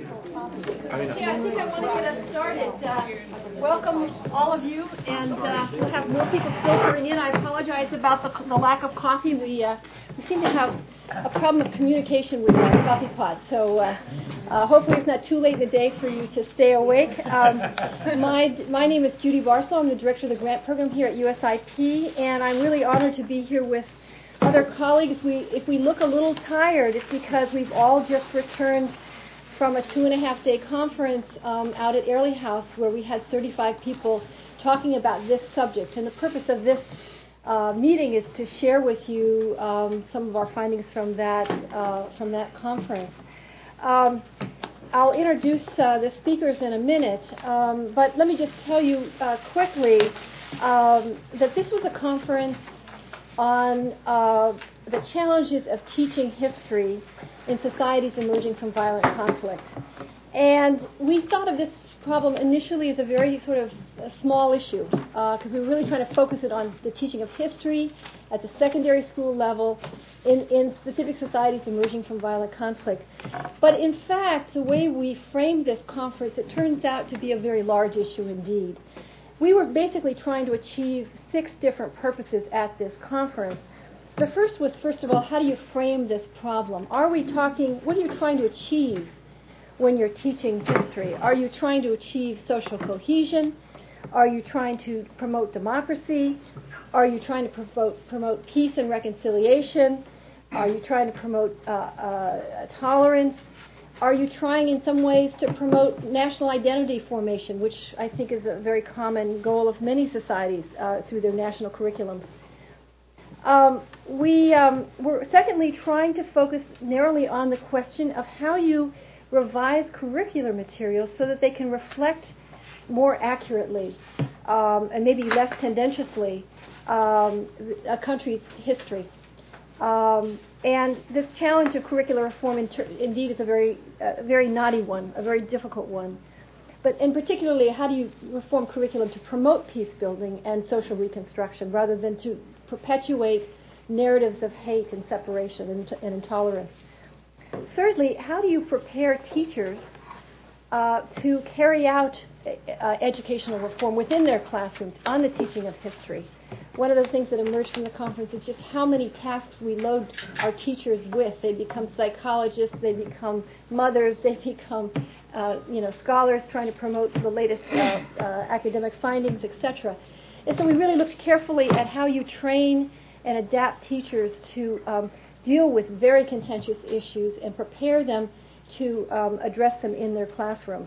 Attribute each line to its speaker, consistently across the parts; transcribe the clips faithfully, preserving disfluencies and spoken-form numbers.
Speaker 1: Yeah, I think I want to get us started. Uh, welcome, all of you, and uh, we'll have more people filtering in. I apologize about the, the lack of coffee. We, uh, we seem to have a problem of communication with our coffee pot, so uh, uh, hopefully it's not too late in the day for you to stay awake. Um, my, my name is Judy Barstow. I'm the director of the grant program here at U S I P, and I'm really honored to be here with other colleagues. We, if we look a little tired, it's because we've all just returned from a two and a half day conference um, out at Airlie House where we had thirty-five people talking about this subject. And the purpose of this uh, meeting is to share with you um, some of our findings from that uh, from that conference. Um, I'll introduce uh, the speakers in a minute, um, but let me just tell you uh, quickly um, that this was a conference on uh, the challenges of teaching history in societies emerging from violent conflict. And we thought of this problem initially as a very sort of a small issue, because uh, we were really trying to focus it on the teaching of history at the secondary school level in, in specific societies emerging from violent conflict. But in fact, the way we framed this conference, it turns out to be a very large issue indeed. We were basically trying to achieve six different purposes at this conference. The first was, first of all, how do you frame this problem? Are we talking, what are you trying to achieve when you're teaching history? Are you trying to achieve social cohesion? Are you trying to promote democracy? Are you trying to promote, promote peace and reconciliation? Are you trying to promote uh, uh, tolerance? Are you trying in some ways to promote national identity formation, which I think is a very common goal of many societies uh, through their national curriculums? Um, we um, were secondly trying to focus narrowly on the question of how you revise curricular materials so that they can reflect more accurately um, and maybe less tendentiously um, a country's history. Um, and this challenge of curricular reform inter- indeed is a very, uh, very knotty one, a very difficult one. But in particularly, how do you reform curriculum to promote peace building and social reconstruction rather than to perpetuate narratives of hate and separation and, and intolerance? Thirdly, how do you prepare teachers uh, to carry out uh, educational reform within their classrooms on the teaching of history? One of the things that emerged from the conference is just how many tasks we load our teachers with. They become psychologists, they become mothers, they become uh, you know, scholars trying to promote the latest uh, uh, academic findings, et cetera. And so we really looked carefully at how you train and adapt teachers to um, deal with very contentious issues and prepare them to um, address them in their classrooms.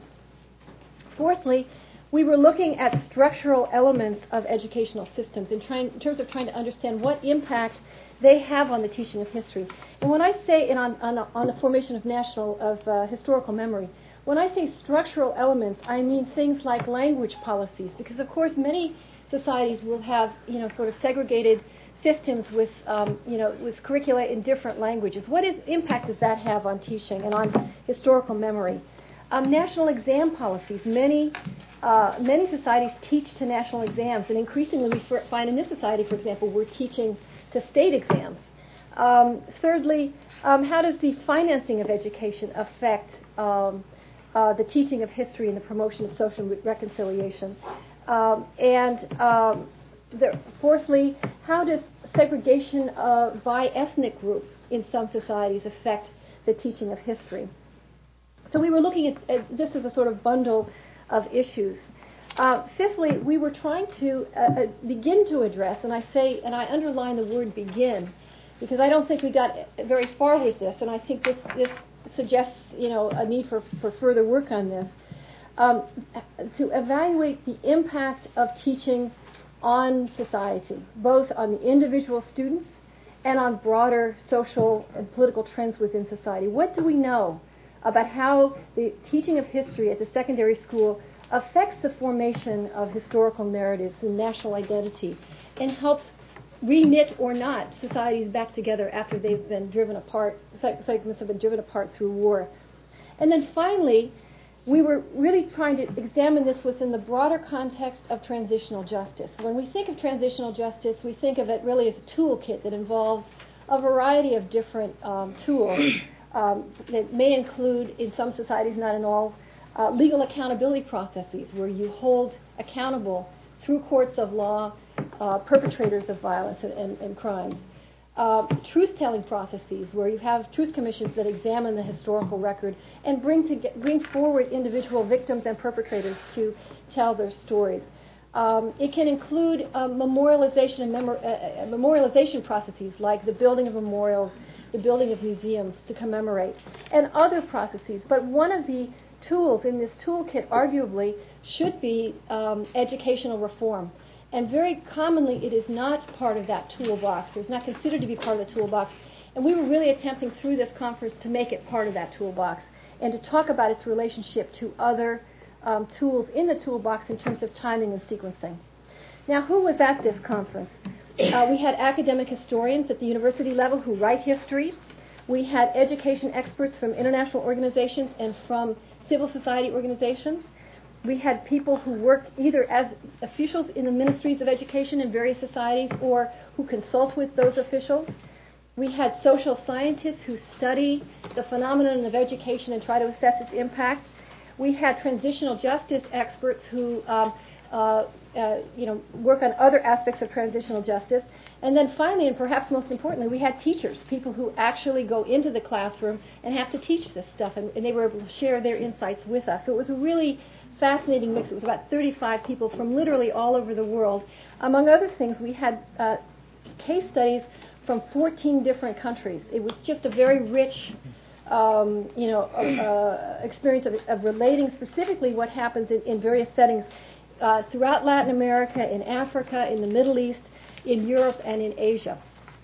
Speaker 1: Fourthly, we were looking at structural elements of educational systems in, trying, in terms of trying to understand what impact they have on the teaching of history. And when I say and on, on, on the formation of national of uh, historical memory, when I say structural elements, I mean things like language policies, because of course many societies will have you know sort of segregated systems with um, you know with curricula in different languages. What is, impact does that have on teaching and on historical memory? Um, national exam policies. Many uh, many societies teach to national exams, and increasingly we f- find in this society, for example, we're teaching to state exams. Um, thirdly, um, how does the financing of education affect um, uh, the teaching of history and the promotion of social re- reconciliation? Um, and um, the, fourthly, how does segregation uh, by ethnic group in some societies affect the teaching of history? So we were looking at, at this as a sort of bundle of issues. Uh, fifthly, we were trying to uh, uh, begin to address, and I say, and I underline the word begin, because I don't think we got very far with this, and I think this, this suggests, you know, a need for, for further work on this, um, to evaluate the impact of teaching on society, both on the individual students and on broader social and political trends within society. What do we know about how the teaching of history at the secondary school affects the formation of historical narratives and national identity and helps reknit or not societies back together after they've been driven apart, segments have been driven apart through war? And then finally, we were really trying to examine this within the broader context of transitional justice. When we think of transitional justice, we think of it really as a toolkit that involves a variety of different um, tools Um, that may include, in some societies, not in all, uh, legal accountability processes where you hold accountable through courts of law uh, perpetrators of violence and, and, and crimes. Uh, truth-telling processes where you have truth commissions that examine the historical record and bring, to get, bring forward individual victims and perpetrators to tell their stories. Um, it can include uh, memorialization and memor- uh, memorialization processes like the building of memorials, the building of museums to commemorate, and other processes. But one of the tools in this toolkit arguably should be um, educational reform. And very commonly it is not part of that toolbox. It's not considered to be part of the toolbox. And we were really attempting through this conference to make it part of that toolbox and to talk about its relationship to other um, tools in the toolbox in terms of timing and sequencing. Now, who was at this conference? Uh, we had academic historians at the university level who write history. We had education experts from international organizations and from civil society organizations. We had people who work either as officials in the ministries of education in various societies or who consult with those officials. We had social scientists who study the phenomenon of education and try to assess its impact. We had transitional justice experts who um, uh, uh, you know, work on other aspects of transitional justice. And then finally, and perhaps most importantly, we had teachers, people who actually go into the classroom and have to teach this stuff, and, and they were able to share their insights with us. So it was a really fascinating mix. It was about thirty-five people from literally all over the world. Among other things, we had uh, case studies from fourteen different countries. It was just a very rich um, you know, uh, experience of, of relating specifically what happens in, in various settings uh, throughout Latin America, in Africa, in the Middle East, in Europe, and in Asia.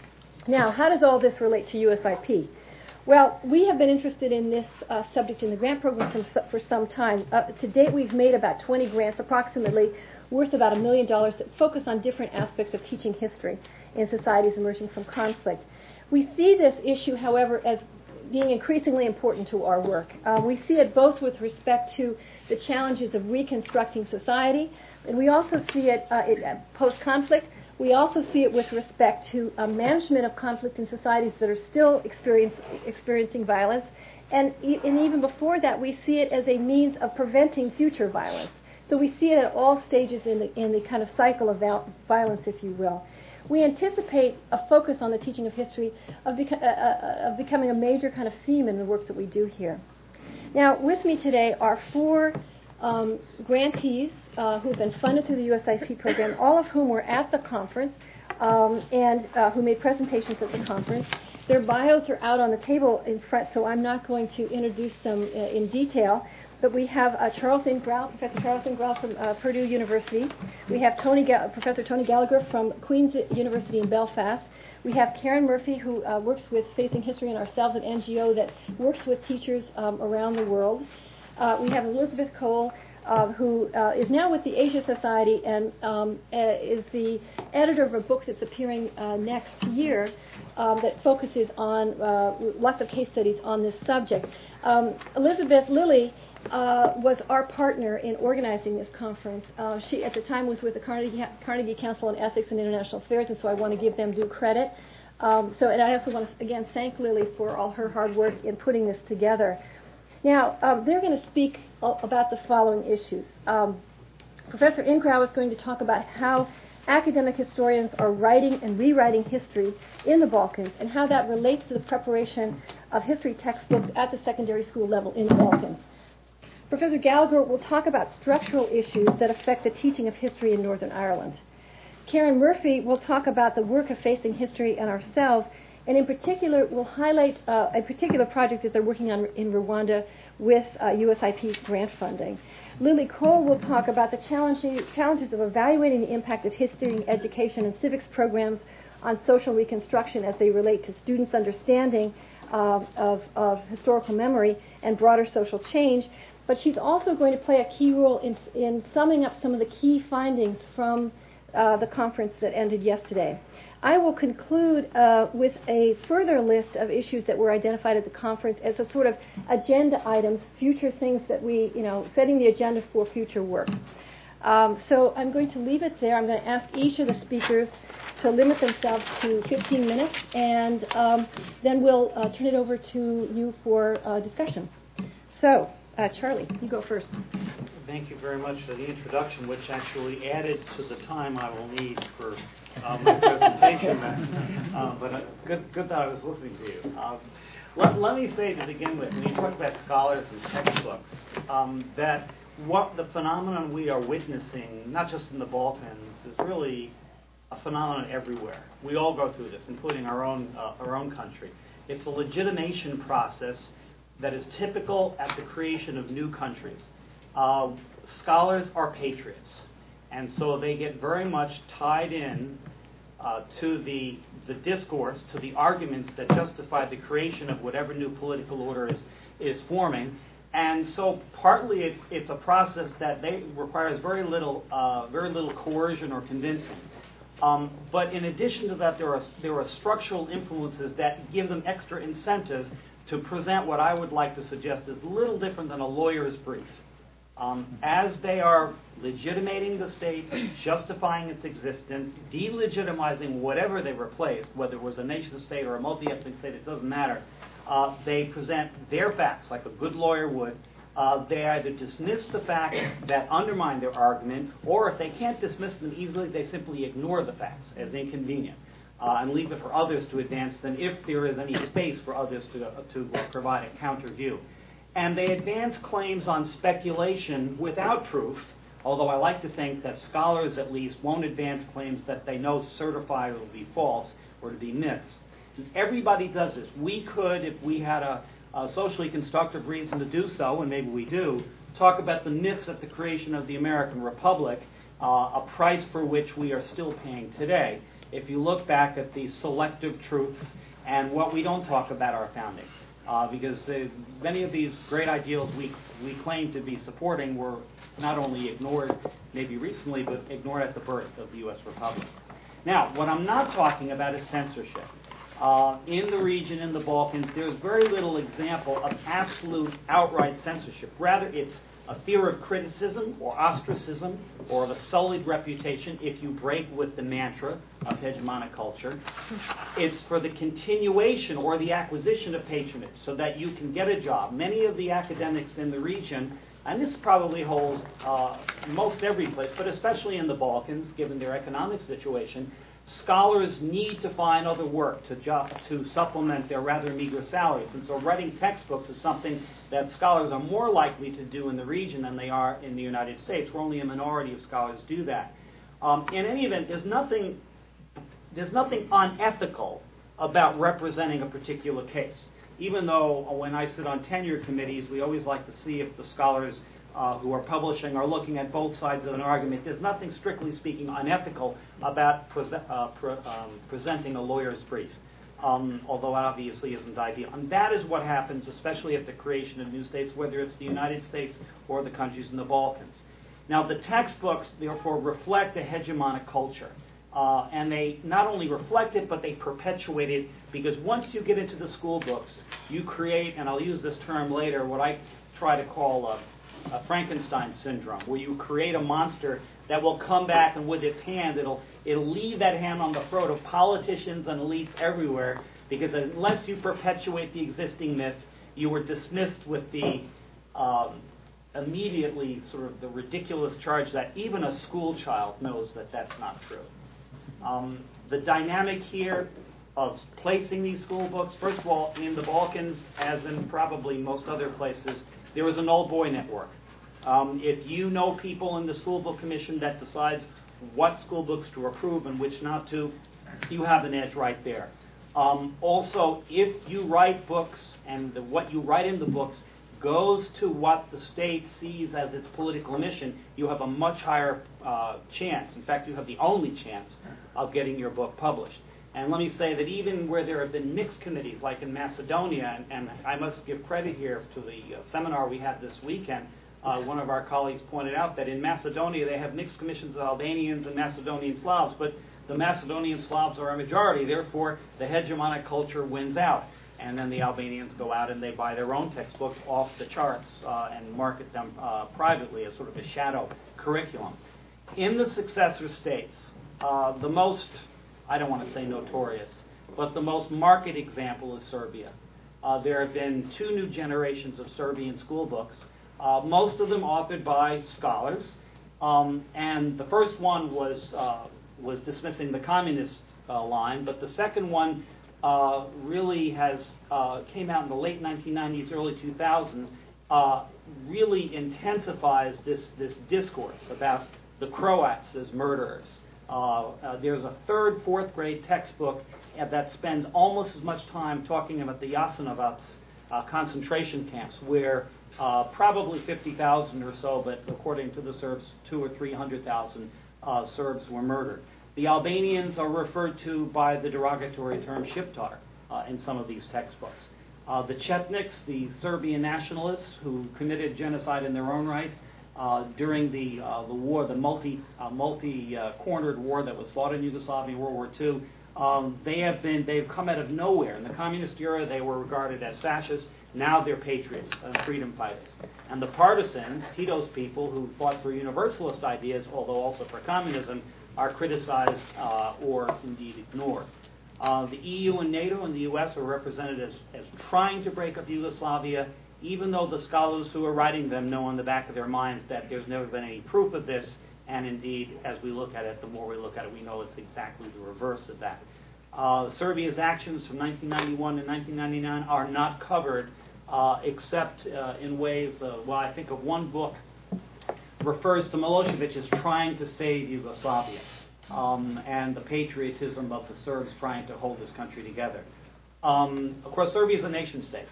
Speaker 1: Now, how does all this relate to U S I P? Well, we have been interested in this uh, subject in the grant program for, for some time. Uh, to date, we've made about twenty grants, approximately, worth about a million dollars that focus on different aspects of teaching history in societies emerging from conflict. We see this issue, however, as being increasingly important to our work. Uh, we see it both with respect to the challenges of reconstructing society, and we also see it, uh, it uh, post-conflict. We also see it with respect to uh, management of conflict in societies that are still experience, experiencing violence. And, e- and even before that, we see it as a means of preventing future violence. So we see it at all stages in the, in the kind of cycle of val- violence, if you will. We anticipate a focus on the teaching of history of, beco- uh, uh, of becoming a major kind of theme in the work that we do here. Now, with me today are four Um, grantees uh, who have been funded through the U S I P program, all of whom were at the conference um, and uh, who made presentations at the conference. Their bios are out on the table in front, so I'm not going to introduce them uh, in detail. But we have uh, Charles Ingrao, Professor Charles Ingrao from uh, Purdue University. We have Tony Ga- Professor Tony Gallagher from Queen's University in Belfast. We have Karen Murphy, who uh, works with Facing History and ourselves, an N G O that works with teachers um, around the world. Uh, we have Elizabeth Cole, uh, who uh, is now with the Asia Society and um, uh, is the editor of a book that's appearing uh, next year um, that focuses on uh, lots of case studies on this subject. Um, Elizabeth Lilly uh, was our partner in organizing this conference. Uh, she, at the time, was with the Carnegie, Carnegie Council on Ethics and International Affairs, and so I want to give them due credit. Um, so, and I also want to, again, thank Lilly for all her hard work in putting this together. Now, um, they're going to speak about the following issues. Um, Professor Ingrao is going to talk about how academic historians are writing and rewriting history in the Balkans and how that relates to the preparation of history textbooks at the secondary school level in the Balkans. Professor Gallagher will talk about structural issues that affect the teaching of history in Northern Ireland. Karen Murphy will talk about the work of Facing History and ourselves, and in particular will highlight uh, a particular project that they're working on in Rwanda with uh, U S I P grant funding. Lily Cole will talk about the challenges of evaluating the impact of history, education, and civics programs on social reconstruction as they relate to students' understanding uh, of, of historical memory and broader social change. But she's also going to play a key role in, in summing up some of the key findings from uh, the conference that ended yesterday. I will conclude uh, with a further list of issues that were identified at the conference as a sort of agenda items, future things that we, you know, setting the agenda for future work. Um, so I'm going to leave it there. I'm going to ask each of the speakers to limit themselves to fifteen minutes, and um, then we'll uh, turn it over to you for uh, discussion. So, uh, Charlie, you go first.
Speaker 2: Thank you very much for the introduction, which actually added to the time I will need for uh, my presentation. uh, but uh, good, good that I was listening to you. Uh, let, let me say to begin with, when you talk about scholars and textbooks, um, that what the phenomenon we are witnessing, not just in the Balkans, is really a phenomenon everywhere. We all go through this, including our own uh, our own country. It's a legitimation process that is typical at the creation of new countries. Uh, scholars are patriots, and so they get very much tied in uh, to the the discourse, to the arguments that justify the creation of whatever new political order is is forming. And so, partly it's it's a process that they requires very little uh, very little coercion or convincing. Um, but in addition to that, there are there are structural influences that give them extra incentive to present what I would like to suggest is a little different than a lawyer's brief. Um, as they are legitimating the state, justifying its existence, delegitimizing whatever they replaced, whether it was a nation-state or a multi-ethnic state, it doesn't matter. Uh, they present their facts like a good lawyer would. Uh, they either dismiss the facts that undermine their argument, or if they can't dismiss them easily, they simply ignore the facts as inconvenient uh, and leave it for others to advance them if there is any space for others to, uh, to uh, provide a counter view. And they advance claims on speculation without proof, although I like to think that scholars at least won't advance claims that they know certified will be false or to be myths. Everybody does this. We could, if we had a, a socially constructive reason to do so, and maybe we do, talk about the myths of the creation of the American Republic, uh, a price for which we are still paying today. If you look back at the selective truths and what we don't talk about our founding. Uh, because uh, many of these great ideals we we claim to be supporting were not only ignored maybe recently, but ignored at the birth of the U S Republic. Now, what I'm not talking about is censorship. Uh, in the region, in the Balkans, there's very little example of absolute outright censorship. Rather, it's a fear of criticism or ostracism or of a sullied reputation if you break with the mantra of hegemonic culture. It's for the continuation or the acquisition of patronage so that you can get a job. Many of the academics in the region, and this probably holds uh, most every place, but especially in the Balkans, given their economic situation, scholars need to find other work to jo- to supplement their rather meager salaries. And so writing textbooks is something that scholars are more likely to do in the region than they are in the United States, where only a minority of scholars do that. Um, in any event, there's nothing, there's nothing unethical about representing a particular case. Even though when I sit on tenure committees, we always like to see if the scholars Uh, who are publishing are looking at both sides of an argument. There's nothing, strictly speaking, unethical about prese- uh, pre- um, presenting a lawyer's brief, um, although it obviously isn't ideal. And that is what happens, especially at the creation of new states, whether it's the United States or the countries in the Balkans. Now, the textbooks, therefore, reflect a hegemonic culture. Uh, and they not only reflect it, but they perpetuate it, because once you get into the school books, you create, and I'll use this term later, what I try to call a A Frankenstein syndrome, where you create a monster that will come back and with its hand, it'll it'll leave that hand on the throat of politicians and elites everywhere, because unless you perpetuate the existing myth, you were dismissed with the um, immediately sort of the ridiculous charge that even a school child knows that that's not true. Um, the dynamic here of placing these school books, first of all, in the Balkans, as in probably most other places, there is an old boy network. Um, if you know people in the School Book Commission that decides what school books to approve and which not to, you have an edge right there. Um, also, if you write books and the, what you write in the books goes to what the state sees as its political mission, you have a much higher uh, chance. In fact, you have the only chance of getting your book published. And let me say that even where there have been mixed committees, like in Macedonia, and, and I must give credit here to the uh, seminar we had this weekend, uh, one of our colleagues pointed out that in Macedonia they have mixed commissions of Albanians and Macedonian Slavs, but the Macedonian Slavs are a majority, therefore the hegemonic culture wins out. And then the Albanians go out and they buy their own textbooks off the charts uh, and market them uh, privately as sort of a shadow curriculum. in the successor states, uh, the most, I don't want to say notorious, but the most marked example is Serbia. Uh, there have been two new generations of Serbian school books, uh, most of them authored by scholars. Um, and the first one was uh, was dismissing the communist uh, line, but the second one uh, really has uh, came out in the late nineteen nineties, early two thousands. Uh, really intensifies this this discourse about the Croats as murderers. Uh, uh, there's a third, fourth grade textbook uh, that spends almost as much time talking about the Jasenovac uh, concentration camps, where uh, probably fifty thousand or so, but according to the Serbs, two or three hundred thousand uh, Serbs were murdered. The Albanians are referred to by the derogatory term Shqiptar uh, in some of these textbooks. Uh, the Chetniks, the Serbian nationalists who committed genocide in their own right uh, during the uh, the war, the multi uh, multi uh, cornered war that was fought in Yugoslavia in World War Two, um, they have been they've come out of nowhere. In the communist era, they were regarded as fascists. Now they're patriots and freedom fighters. And the partisans, Tito's people who fought for universalist ideas, although also for communism, are criticized uh, or indeed ignored. Uh, the E U and NATO and the U S are represented as, as trying to break up Yugoslavia, even though the scholars who are writing them know in the back of their minds that there's never been any proof of this, and indeed, as we look at it, the more we look at it, we know it's exactly the reverse of that. Uh, Serbia's actions from nineteen ninety-one to nineteen ninety-nine are not covered uh, except uh, in ways, uh, well, I think of one book refers to Milosevic as trying to save Yugoslavia. Um, and the patriotism of the Serbs trying to hold this country together. Um, of course, Serbia is a nation state.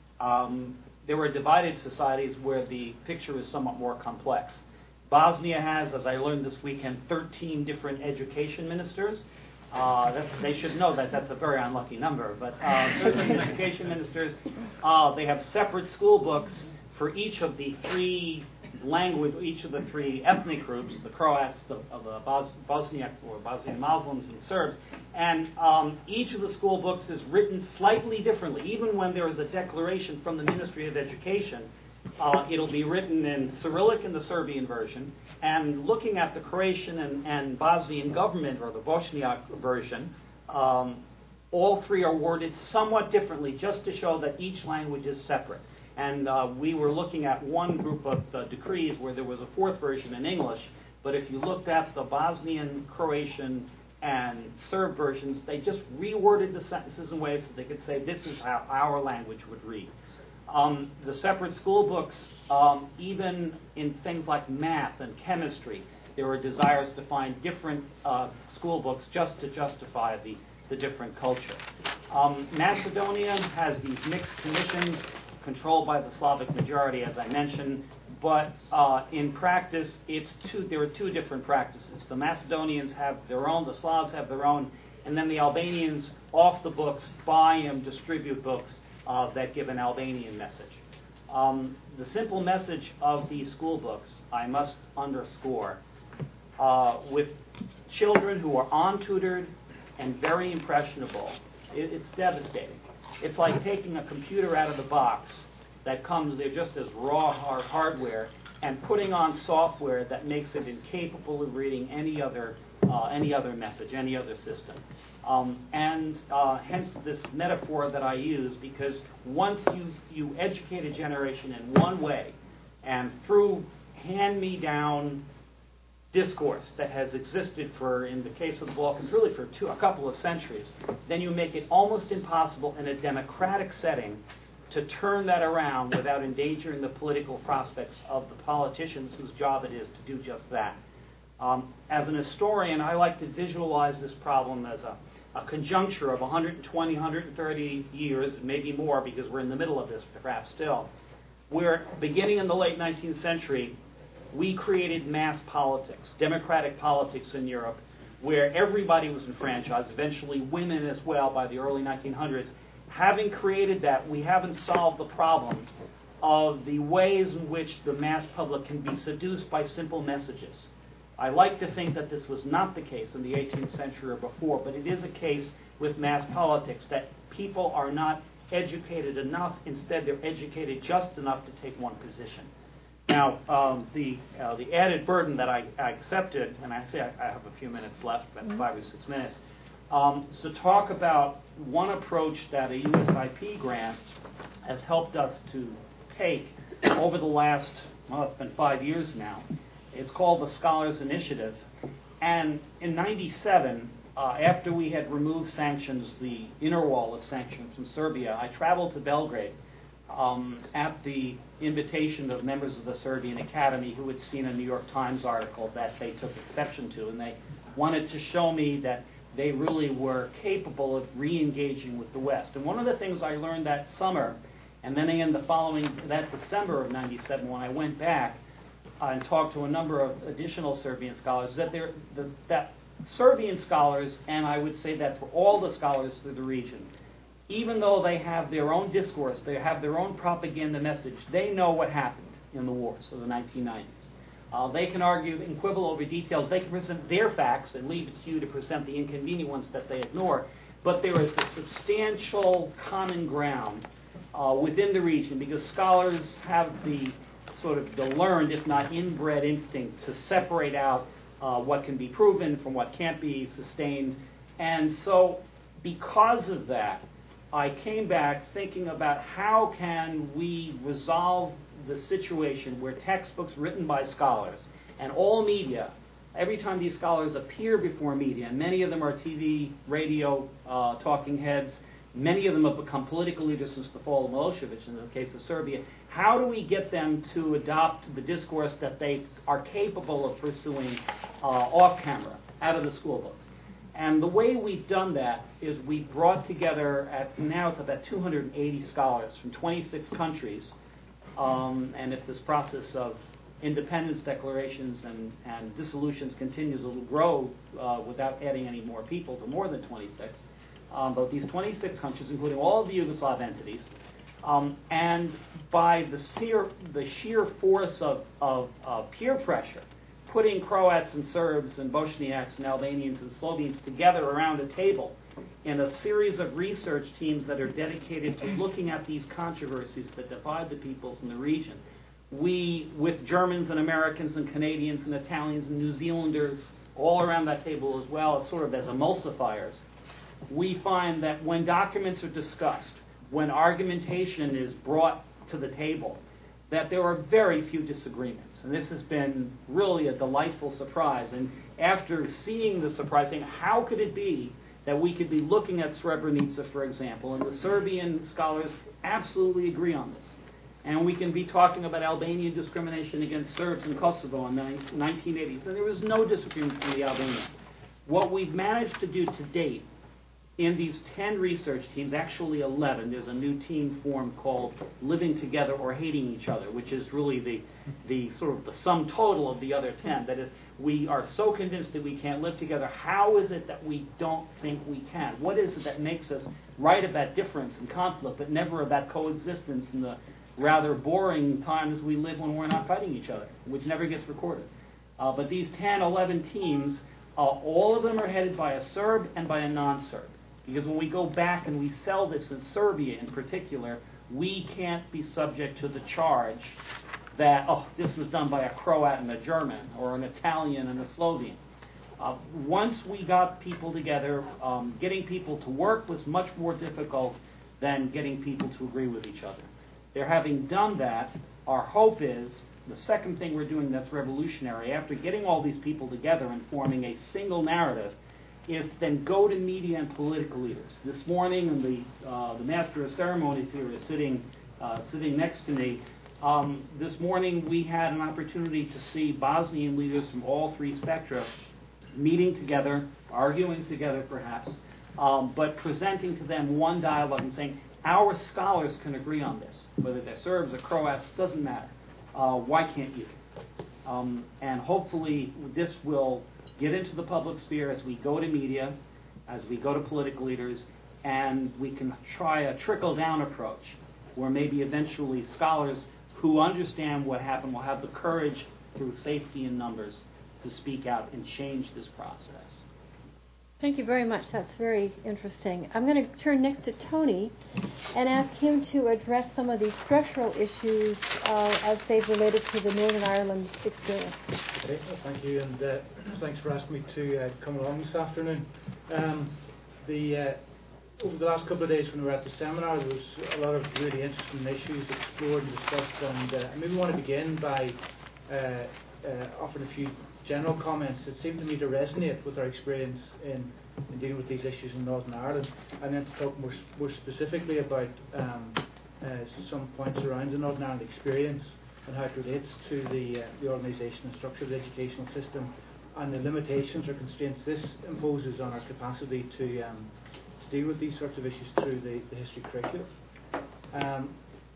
Speaker 2: Um, there were divided societies where the picture is somewhat more complex. Bosnia has, as I learned this weekend, thirteen different education ministers. Uh, that, they should know that that's a very unlucky number, but uh, thirteen education ministers. Uh, they have separate school books for each of the three language, each of the three ethnic groups, the Croats, the, uh, the Bos- Bosniak or Bosnian Muslims, and Serbs, and um, each of the school books is written slightly differently. Even when there is a declaration from the Ministry of Education, uh, it'll be written in Cyrillic in the Serbian version, and looking at the Croatian and, and Bosnian government, or the Bosniak version, um, all three are worded somewhat differently, just to show that each language is separate. And uh, we were looking at one group of uh, decrees where there was a fourth version in English, but if you looked at the Bosnian, Croatian, and Serb versions, they just reworded the sentences in ways that they could say, this is how our language would read. Um, the separate school books, um, even in things like math and chemistry, there were desires to find different uh, school books just to justify the, the different culture. Um, Macedonia has these mixed commissions, controlled by the Slavic majority, as I mentioned, but uh, in practice, it's two. There are two different practices. The Macedonians have their own, the Slavs have their own, and then the Albanians, off the books, buy and distribute books uh, that give an Albanian message. Um, the simple message of these school books, I must underscore, uh, with children who are untutored and very impressionable, it, it's devastating. It's like taking a computer out of the box that comes there just as raw hard hardware and putting on software that makes it incapable of reading any other uh, any other message, any other system. Um, and uh, hence this metaphor that I use, because once you, you educate a generation in one way and through hand-me-down discourse that has existed for, in the case of the Balkans, really for two, a couple of centuries, then you make it almost impossible in a democratic setting to turn that around without endangering the political prospects of the politicians whose job it is to do just that. Um, as an historian, I like to visualize this problem as a, a conjuncture of one hundred twenty, one hundred thirty years, maybe more, because we're in the middle of this perhaps still, where beginning in the late nineteenth century, we created mass politics, democratic politics in Europe, where everybody was enfranchised, eventually women as well by the early nineteen hundreds. Having created that, we haven't solved the problem of the ways in which the mass public can be seduced by simple messages. I like to think that this was not the case in the eighteenth century or before, but it is a case with mass politics, that people are not educated enough. Instead, they're educated just enough to take one position. Now, um, the uh, the added burden that I, I accepted, and I say I, I have a few minutes left, that's mm-hmm. five or six minutes, um, is to talk about one approach that a U S I P grant has helped us to take over the last, well, it's been five years now. It's called the Scholars Initiative. And in ninety-seven, uh, after we had removed sanctions, the inner wall of sanctions from Serbia, I traveled to Belgrade um, at the invitation of members of the Serbian Academy who had seen a New York Times article that they took exception to, and they wanted to show me that they really were capable of re-engaging with the West. And one of the things I learned that summer, and then again the following, that December of ninety-seven, when I went back uh, and talked to a number of additional Serbian scholars, is that, they're, the, that Serbian scholars, and I would say that for all the scholars through the region, even though they have their own discourse, they have their own propaganda message, they know what happened in the wars of the nineteen nineties. Uh, they can argue and quibble over details. They can present their facts and leave it to you to present the inconvenient ones that they ignore. But there is a substantial common ground uh, within the region because scholars have the sort of the learned, if not inbred, instinct to separate out uh, what can be proven from what can't be sustained. And so because of that, I came back thinking about how can we resolve the situation where textbooks written by scholars and all media, every time these scholars appear before media, and many of them are T V, radio, uh, talking heads, many of them have become political leaders since the fall of Milosevic in the case of Serbia, how do we get them to adopt the discourse that they are capable of pursuing uh, off camera, out of the school books? And the way we've done that is we brought together, at now it's about two hundred eighty scholars from twenty-six countries, um, and if this process of independence declarations and, and dissolutions continues, it will grow uh, without adding any more people to more than twenty-six. Um, but these twenty-six countries, including all of the Yugoslav entities, um, and by the sheer, the sheer force of, of uh, peer pressure, putting Croats and Serbs and Bosniaks and Albanians and Slovenes together around a table in a series of research teams that are dedicated to looking at these controversies that divide the peoples in the region. We, with Germans and Americans and Canadians and Italians and New Zealanders all around that table as well, as sort of as emulsifiers, we find that when documents are discussed, when argumentation is brought to the table, that there are very few disagreements. And this has been really a delightful surprise. And after seeing the surprise, saying, how could it be that we could be looking at Srebrenica, for example, and the Serbian scholars absolutely agree on this. And we can be talking about Albanian discrimination against Serbs in Kosovo in the nineteen eighties, and there was no disagreement from the Albanians. What we've managed to do to date in these ten research teams, actually eleven, there's a new team formed called Living Together or Hating Each Other, which is really the, the sort of the sum total of the other ten. That is, we are so convinced that we can't live together. How is it that we don't think we can? What is it that makes us write about difference and conflict, but never about coexistence in the rather boring times we live when we're not fighting each other, which never gets recorded? Uh, but these ten, eleven teams, uh, all of them are headed by a Serb and by a non-Serb. Because when we go back and we sell this in Serbia in particular, we can't be subject to the charge that, oh, this was done by a Croat and a German, or an Italian and a Slovene. Uh, once we got people together, um, getting people to work was much more difficult than getting people to agree with each other. They're having done that, our hope is, the second thing we're doing that's revolutionary, after getting all these people together and forming a single narrative, is then go to media and political leaders. This morning, and the uh, the master of ceremonies here is sitting uh, sitting next to me. Um, this morning, we had an opportunity to see Bosnian leaders from all three spectra meeting together, arguing together, perhaps, um, but presenting to them one dialogue and saying, "Our scholars can agree on this, whether they're Serbs or Croats, doesn't matter. Uh, why can't you?" Um, and hopefully, this will get into the public sphere as we go to media, as we go to political leaders, and we can try a trickle-down approach where maybe eventually scholars who understand what happened will have the courage, through safety in numbers, to speak out and change this process.
Speaker 1: Thank you very much. That's very interesting. I'm going to turn next to Tony and ask him to address some of these structural issues uh, as they've related to the Northern Ireland experience.
Speaker 3: Okay, well, thank you, and uh, thanks for asking me to uh, come along this afternoon. Um, the uh, over the last couple of days when we were at the seminar, there was a lot of really interesting issues explored and discussed, and uh, I maybe want to begin by uh, uh, offering a few general comments that seem to me to resonate with our experience in, in dealing with these issues in Northern Ireland, and then to talk more, more specifically about um, uh, some points around the Northern Ireland experience and how it relates to the, uh, the organisation and structure of the educational system and the limitations or constraints this imposes on our capacity to, um, to deal with these sorts of issues through the, the history curriculum. Um,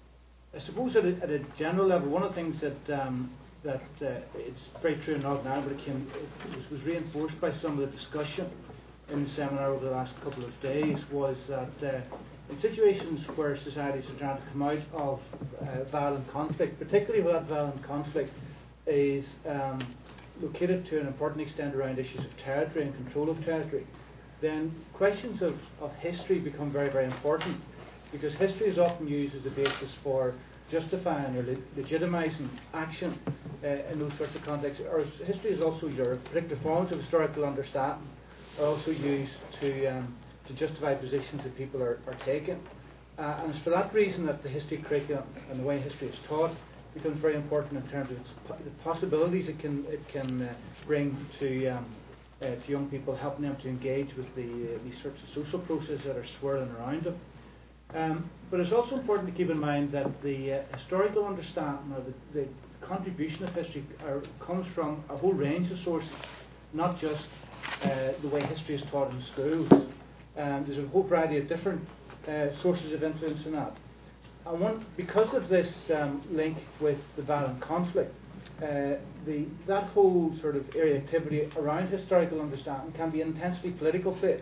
Speaker 3: I suppose at a, at a general level, one of the things that um, that uh, it's very true in Northern Ireland, but it, came, it was, was reinforced by some of the discussion in the seminar over the last couple of days, was that uh, in situations where societies are trying to come out of uh, violent conflict, particularly where that violent conflict is um, located to an important extent around issues of territory and control of territory, then questions of, of history become very, very important, because history is often used as a basis for justifying or le- legitimising action uh, in those sorts of contexts. Or history is also your particular forms of historical understanding are also used to um, to justify positions that people are, are taking. Uh, and it's for that reason that the history curriculum and the way history is taught becomes very important in terms of its po- the possibilities it can it can uh, bring to um, uh, to young people, helping them to engage with the uh, these sorts of social processes that are swirling around them. Um, but it's also important to keep in mind that the uh, historical understanding or the, the contribution of history are, comes from a whole range of sources, not just uh, the way history is taught in schools. Um, there's a whole variety of different uh, sources of influence in that. And one, because of this um, link with the violent conflict, uh, the, that whole sort of area of activity around historical understanding can be an intensely political place.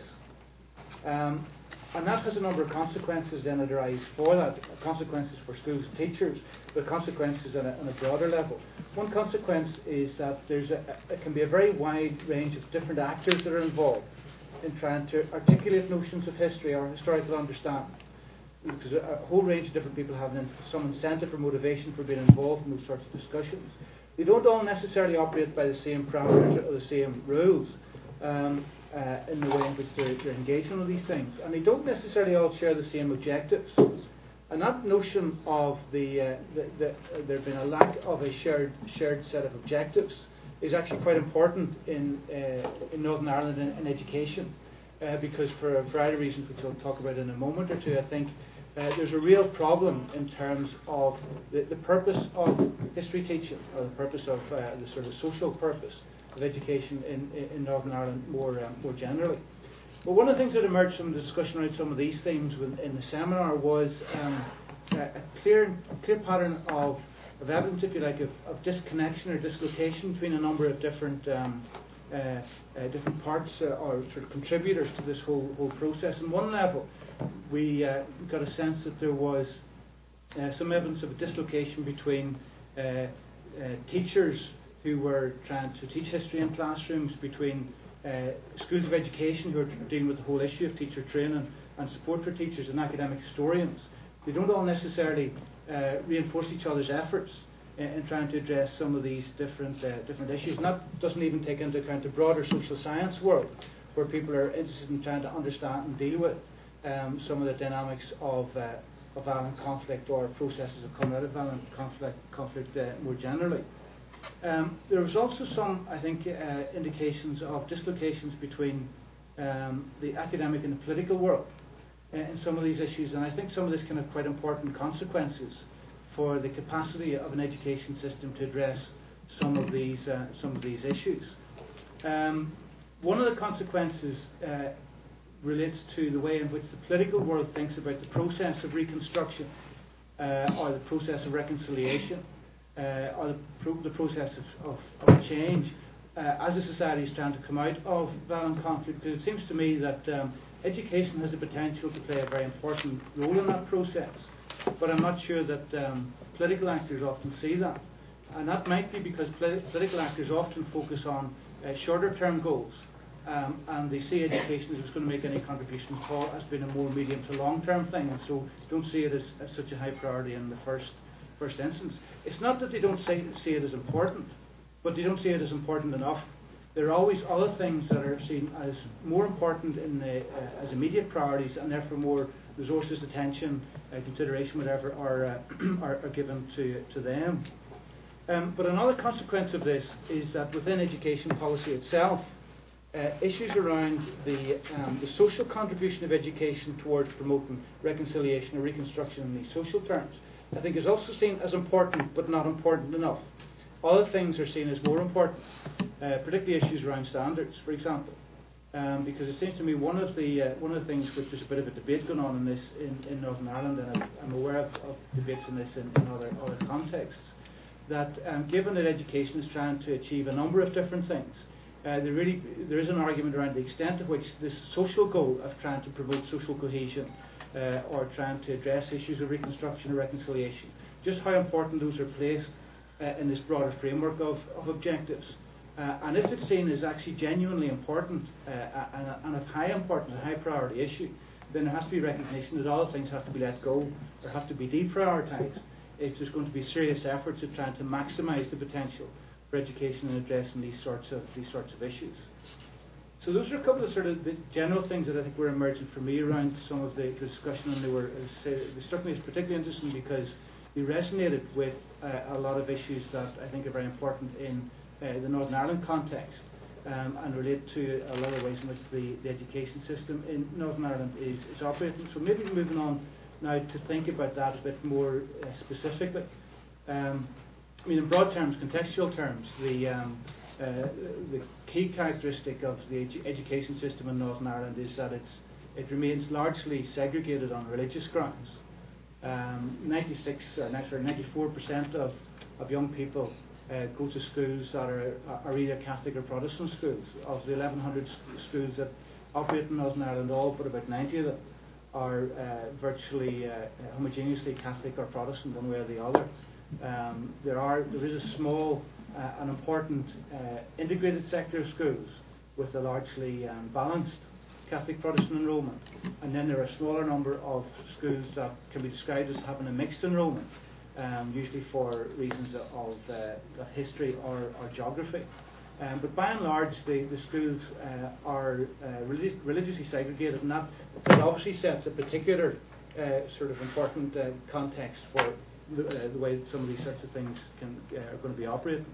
Speaker 3: Um, And that has a number of consequences then that arise for that, consequences for schools and teachers, but consequences on a, on a broader level. One consequence is that there's a, it can be a very wide range of different actors that are involved in trying to articulate notions of history or historical understanding. Because a, a whole range of different people have some incentive or motivation for being involved in those sorts of discussions. They don't all necessarily operate by the same parameters or the same rules. Um, Uh, in the way in which they're, they're engaging with these things, and they don't necessarily all share the same objectives. And that notion of the, uh, the, the uh, there being a lack of a shared shared set of objectives is actually quite important in uh, in Northern Ireland in, in education, uh, because for a variety of reasons which we'll talk about in a moment or two, I think uh, there's a real problem in terms of the, the purpose of history teaching, or the purpose of uh, the sort of social purpose of education in, in Northern Ireland more um, more generally. But one of the things that emerged from the discussion around some of these themes in the seminar was um, a, a clear clear pattern of, of evidence, if you like, of, of disconnection or dislocation between a number of different um, uh, uh, different parts uh, or sort of contributors to this whole whole process. On one level, we uh, got a sense that there was uh, some evidence of a dislocation between uh, uh, teachers who were trying to teach history in classrooms, between uh, schools of education who are dealing with the whole issue of teacher training and support for teachers, and academic historians. They don't all necessarily uh, reinforce each other's efforts in, in trying to address some of these different uh, different issues. And that doesn't even take into account the broader social science world, where people are interested in trying to understand and deal with um, some of the dynamics of, uh, of violent conflict or processes of coming out of violent conflict, conflict uh, more generally. Um, there was also some, I think, uh, indications of dislocations between um, the academic and the political world uh, in some of these issues, and I think some of this can have quite important consequences for the capacity of an education system to address some of these uh, some of these issues. Um, one of the consequences uh, relates to the way in which the political world thinks about the process of reconstruction uh, or the process of reconciliation. Uh, or the, pro- the process of, of, of change uh, as a society is trying to come out of violent conflict. Because it seems to me that um, education has the potential to play a very important role in that process, but I'm not sure that um, political actors often see that. And that might be because poli- political actors often focus on uh, shorter term goals Um, and they see education as it's going to make any contribution at all as being a more medium to long term thing, and so don't see it as, as such a high priority in the first first instance. It's not that they don't say, see it as important, but they don't see it as important enough. There are always other things that are seen as more important in the, uh, as immediate priorities, and therefore more resources, attention, uh, consideration, whatever, are, uh, are, are given to, to them. Um, but another consequence of this is that within education policy itself, uh, issues around the, um, the social contribution of education towards promoting reconciliation or reconstruction in these social terms, I think is also seen as important, but not important enough. Other things are seen as more important, uh, particularly issues around standards, for example. Um, because it seems to me one of the uh, one of the things which there's a bit of a debate going on in this in, in Northern Ireland, and I'm, I'm aware of, of debates in this in, in other other contexts, that um, given that education is trying to achieve a number of different things, uh, there really there is an argument around the extent to which this social goal of trying to promote social cohesion uh, or trying to address issues of reconstruction or reconciliation, just how important those are placed uh, in this broader framework of, of objectives. Uh, and if it's seen as actually genuinely important uh, and, and of high importance, a high priority issue, then there has to be recognition that other things have to be let go or have to be deprioritised if there's going to be serious efforts at trying to maximise the potential for education and addressing these sorts of these sorts of issues. So those are a couple of sort of the general things that I think were emerging for me around some of the discussion, and they were as I say, they struck me as particularly interesting because they resonated with uh, a lot of issues that I think are very important in Uh, the Northern Ireland context, um, and relate to a lot of ways in which the, the education system in Northern Ireland is, is operating. So maybe moving on now to think about that a bit more uh, specifically. Um, I mean, in broad terms, contextual terms, the, um, uh, the key characteristic of the edu education system in Northern Ireland is that it's, it remains largely segregated on religious grounds. Um, ninety-six, or sorry, ninety-four percent of, of young people Uh, go to schools that are, are either Catholic or Protestant schools. Of the eleven hundred schools that operate in Northern Ireland, all but about ninety of them are uh, virtually uh, homogeneously Catholic or Protestant, one way or the other. Um, there are there is a small uh, and important uh, integrated sector of schools with a largely um, balanced Catholic Protestant enrolment, and then there are a smaller number of schools that can be described as having a mixed enrolment. Um, usually for reasons of, uh, of history or, or geography. Um, but by and large, the, the schools uh, are uh, religi religiously segregated, and that, that obviously sets a particular uh, sort of important uh, context for the, uh, the way that some of these sorts of things can, uh, are going to be operating.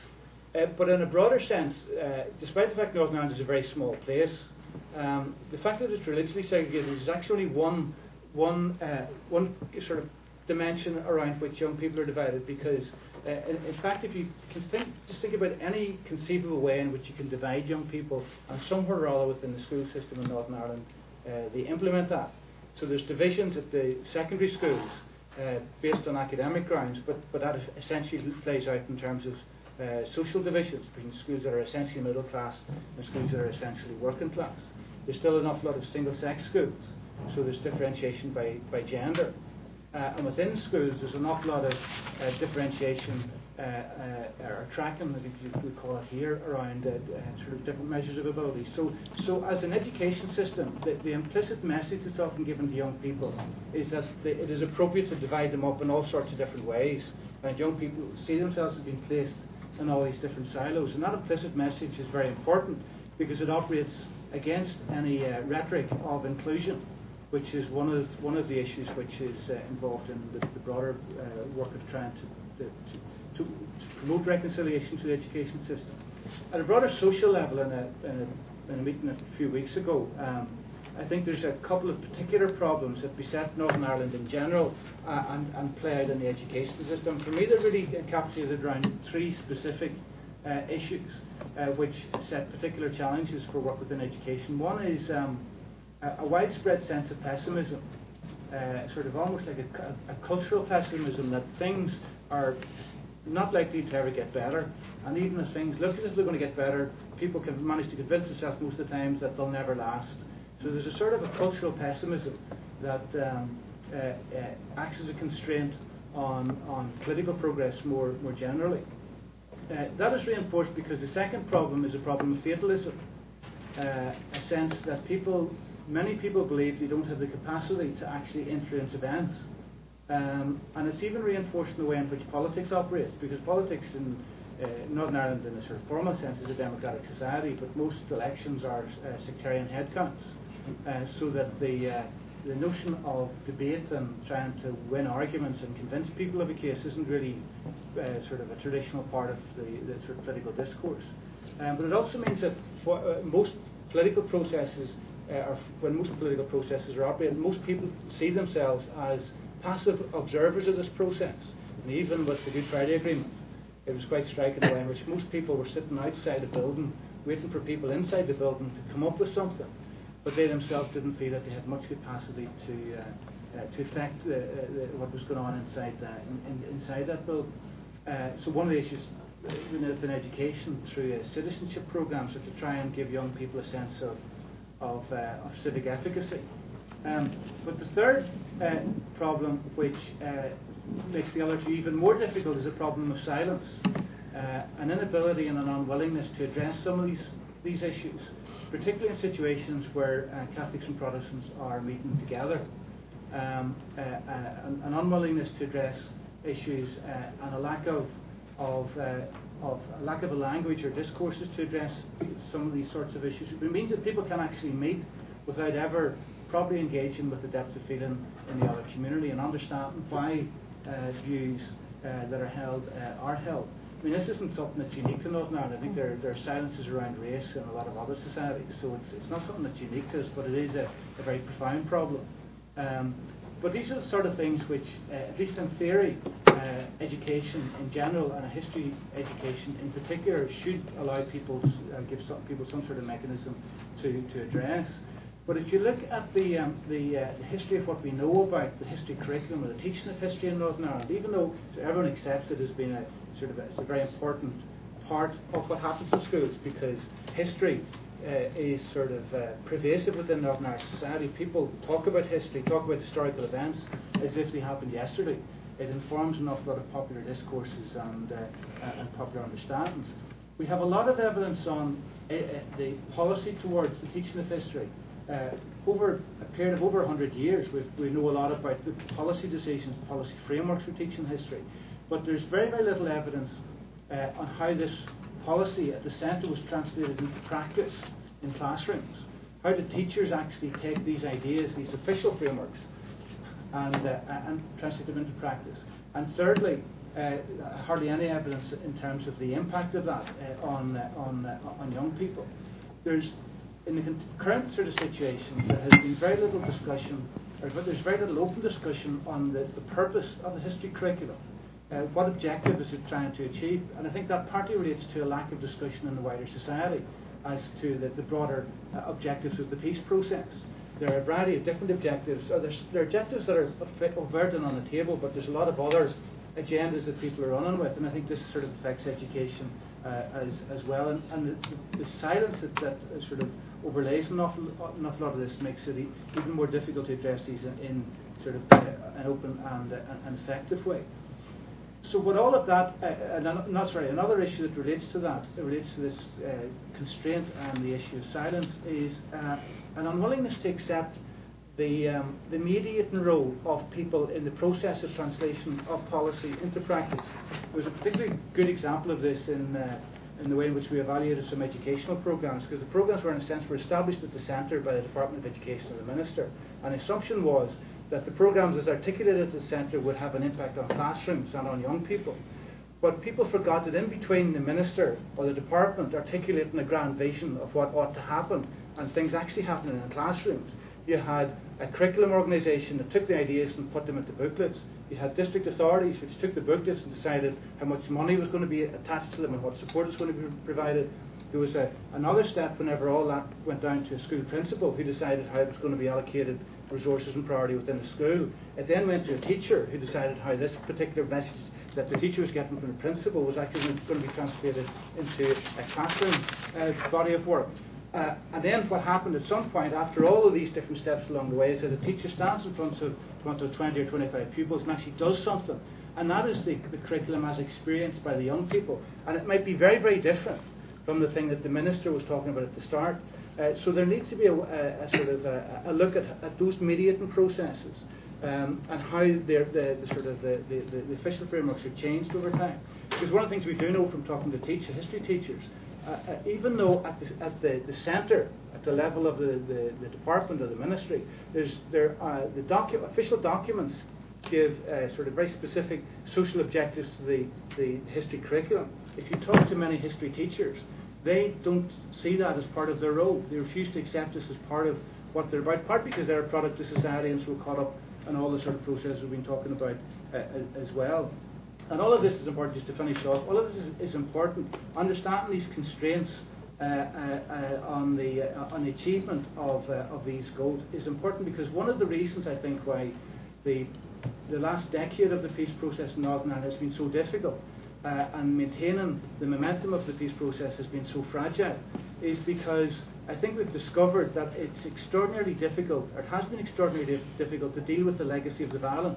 Speaker 3: Uh, but in a broader sense, uh, despite the fact Northern Ireland is a very small place, um, the fact that it's religiously segregated is actually one, one, uh, one sort of dimension around which young people are divided, because uh, in, in fact if you can think, just think about any conceivable way in which you can divide young people, and somewhere or other within the school system in Northern Ireland uh, they implement that. So there's divisions at the secondary schools uh, based on academic grounds, but, but that essentially plays out in terms of uh, social divisions between schools that are essentially middle class and schools that are essentially working class. There's still an awful lot of single sex schools, so there's differentiation by, by gender. Uh, and within schools, there's an awful lot of uh, differentiation uh, uh, or tracking, I think you would call it here, around uh, uh, sort of different measures of ability. So, so as an education system, the, the implicit message that's often given to young people is that the, it is appropriate to divide them up in all sorts of different ways, and young people see themselves as being placed in all these different silos. And that implicit message is very important because it operates against any uh, rhetoric of inclusion, which is one of one of the issues which is uh, involved in the, the broader uh, work of trying to, to, to, to promote reconciliation to the education system. At a broader social level, in a, in a, in a meeting a few weeks ago, um, I think there's a couple of particular problems that beset Northern Ireland in general uh, and, and play out in the education system. For me, they're really encapsulated around three specific uh, issues uh, which set particular challenges for work within education. One is um, a widespread sense of pessimism, uh, sort of almost like a, a cultural pessimism that things are not likely to ever get better, and even as things look as if they're going to get better, people can manage to convince themselves most of the times that they'll never last. So there's a sort of a cultural pessimism that um, uh, uh, acts as a constraint on, on political progress more, more generally. Uh, that is reinforced because the second problem is a problem of fatalism. uh, a sense that people, many people believe they don't have the capacity to actually influence events. Um, and it's even reinforced in the way in which politics operates, because politics in uh, Northern Ireland in a sort of formal sense is a democratic society, but most elections are uh, sectarian headcounts, uh, so that the uh, the notion of debate and trying to win arguments and convince people of a case isn't really uh, sort of a traditional part of the, the sort of political discourse. Um, but it also means that for, uh, most political processes, uh, or when most political processes are operating, most people see themselves as passive observers of this process. And even with the Good Friday Agreement, it was quite striking the way in which most people were sitting outside the building, waiting for people inside the building to come up with something. But they themselves didn't feel that they had much capacity to uh, uh, to affect uh, uh, what was going on inside uh, in, in, inside that building. Uh, so one of the issues within education through uh, citizenship programs are to try and give young people a sense of of, uh, of civic efficacy. Um, but the third uh, problem, which uh, makes the other two even more difficult, is a problem of silence, uh, an inability and an unwillingness to address some of these these issues, particularly in situations where uh, Catholics and Protestants are meeting together, um, uh, uh, an, an unwillingness to address issues uh, and a lack of of, uh, of a lack of a language or discourses to address some of these sorts of issues. It means that people can actually meet without ever properly engaging with the depth of feeling in the other community and understanding why uh, views uh, that are held uh, are held. I mean, this isn't something that's unique to Northern Ireland. I think there, there are silences around race in a lot of other societies, so it's, it's not something that's unique to us, but it is a, a very profound problem. Um, but these are the sort of things which, uh, at least in theory, uh, education in general and a history education in particular should allow people, to, uh, give some, people some sort of mechanism to, to address. But if you look at the, um, the, uh, the history of what we know about the history curriculum or the teaching of history in Northern Ireland, even though everyone accepts it as being a sort of a, it's a very important part of what happens in schools, because history uh, is sort of uh, pervasive within Northern Irish society. People talk about history, talk about historical events as if they happened yesterday. It informs an awful lot of popular discourses and, uh, uh, and popular understandings. We have a lot of evidence on uh, the policy towards the teaching of history. Uh, over a period of over one hundred years, we've, we know a lot about the policy decisions, policy frameworks for teaching history. But there's very, very little evidence uh, on how this policy at the centre was translated into practice in classrooms. How did teachers actually take these ideas, these official frameworks, and, uh, and translate them into practice? And thirdly, uh, hardly any evidence in terms of the impact of that uh, on, uh, on, uh, on young people. There's In the current sort of situation, there has been very little discussion, or there's very little open discussion on the, the purpose of the history curriculum. Uh, what objective is it trying to achieve? And I think that partly relates to a lack of discussion in the wider society as to the, the broader uh, objectives of the peace process. There are a variety of different objectives. Uh, there's, there are objectives that are overt and on the table, but there's a lot of other agendas that people are running with, and I think this sort of affects education uh, as as well. And, and the, the silence that, that sort of overlays an awful, an awful lot of this makes it e- even more difficult to address these in, in sort of uh, an open and uh, an effective way. So with all of that, uh, and not sorry, another issue that relates to that, uh, relates to this uh, constraint and the issue of silence, is uh, an unwillingness to accept the, um, the mediating role of people in the process of translation of policy into practice. There was a particularly good example of this in, uh, in the way in which we evaluated some educational programs, because the programs were in a sense were established at the centre by the Department of Education and the Minister. And the assumption was that the programs as articulated at the centre would have an impact on classrooms and on young people. But people forgot that in between the Minister or the Department articulating a grand vision of what ought to happen and things actually happening in classrooms, you had a curriculum organisation that took the ideas and put them into booklets. You had district authorities which took the booklets and decided how much money was going to be attached to them and what support was going to be provided. There was a, another step whenever all that went down to a school principal who decided how it was going to be allocated resources and priority within the school. It then went to a teacher who decided how this particular message that the teacher was getting from the principal was actually going to be translated into a classroom uh, body of work. Uh, and then what happened at some point, after all of these different steps along the way, is that a teacher stands in front of, front of twenty or twenty-five pupils and actually does something. And that is the, the curriculum as experienced by the young people. And it might be very, very different from the thing that the Minister was talking about at the start. Uh, so there needs to be a, a, a sort of a, a look at, at those mediating processes um, and how the, the sort of the, the, the official frameworks are changed over time. Because one of the things we do know from talking to teacher, history teachers, uh, uh, even though at the, at the, the centre, at the level of the, the, the department or the ministry, there's there uh, the docu- official documents give uh, sort of very specific social objectives to the, the history curriculum. If you talk to many history teachers, they don't see that as part of their role. They refuse to accept this as part of what they're about, part because they're a product of society and so caught up in all the sort of processes we've been talking about uh, as well. And all of this is important, just to finish off, all of this is, is important. Understanding these constraints uh, uh, uh, on the uh, on the achievement of uh, of these goals is important, because one of the reasons I think why the the last decade of the peace process in Northern Ireland has been so difficult uh, and maintaining the momentum of the peace process has been so fragile is because I think we've discovered that it's extraordinarily difficult, or it has been extraordinarily dif- difficult to deal with the legacy of the violence.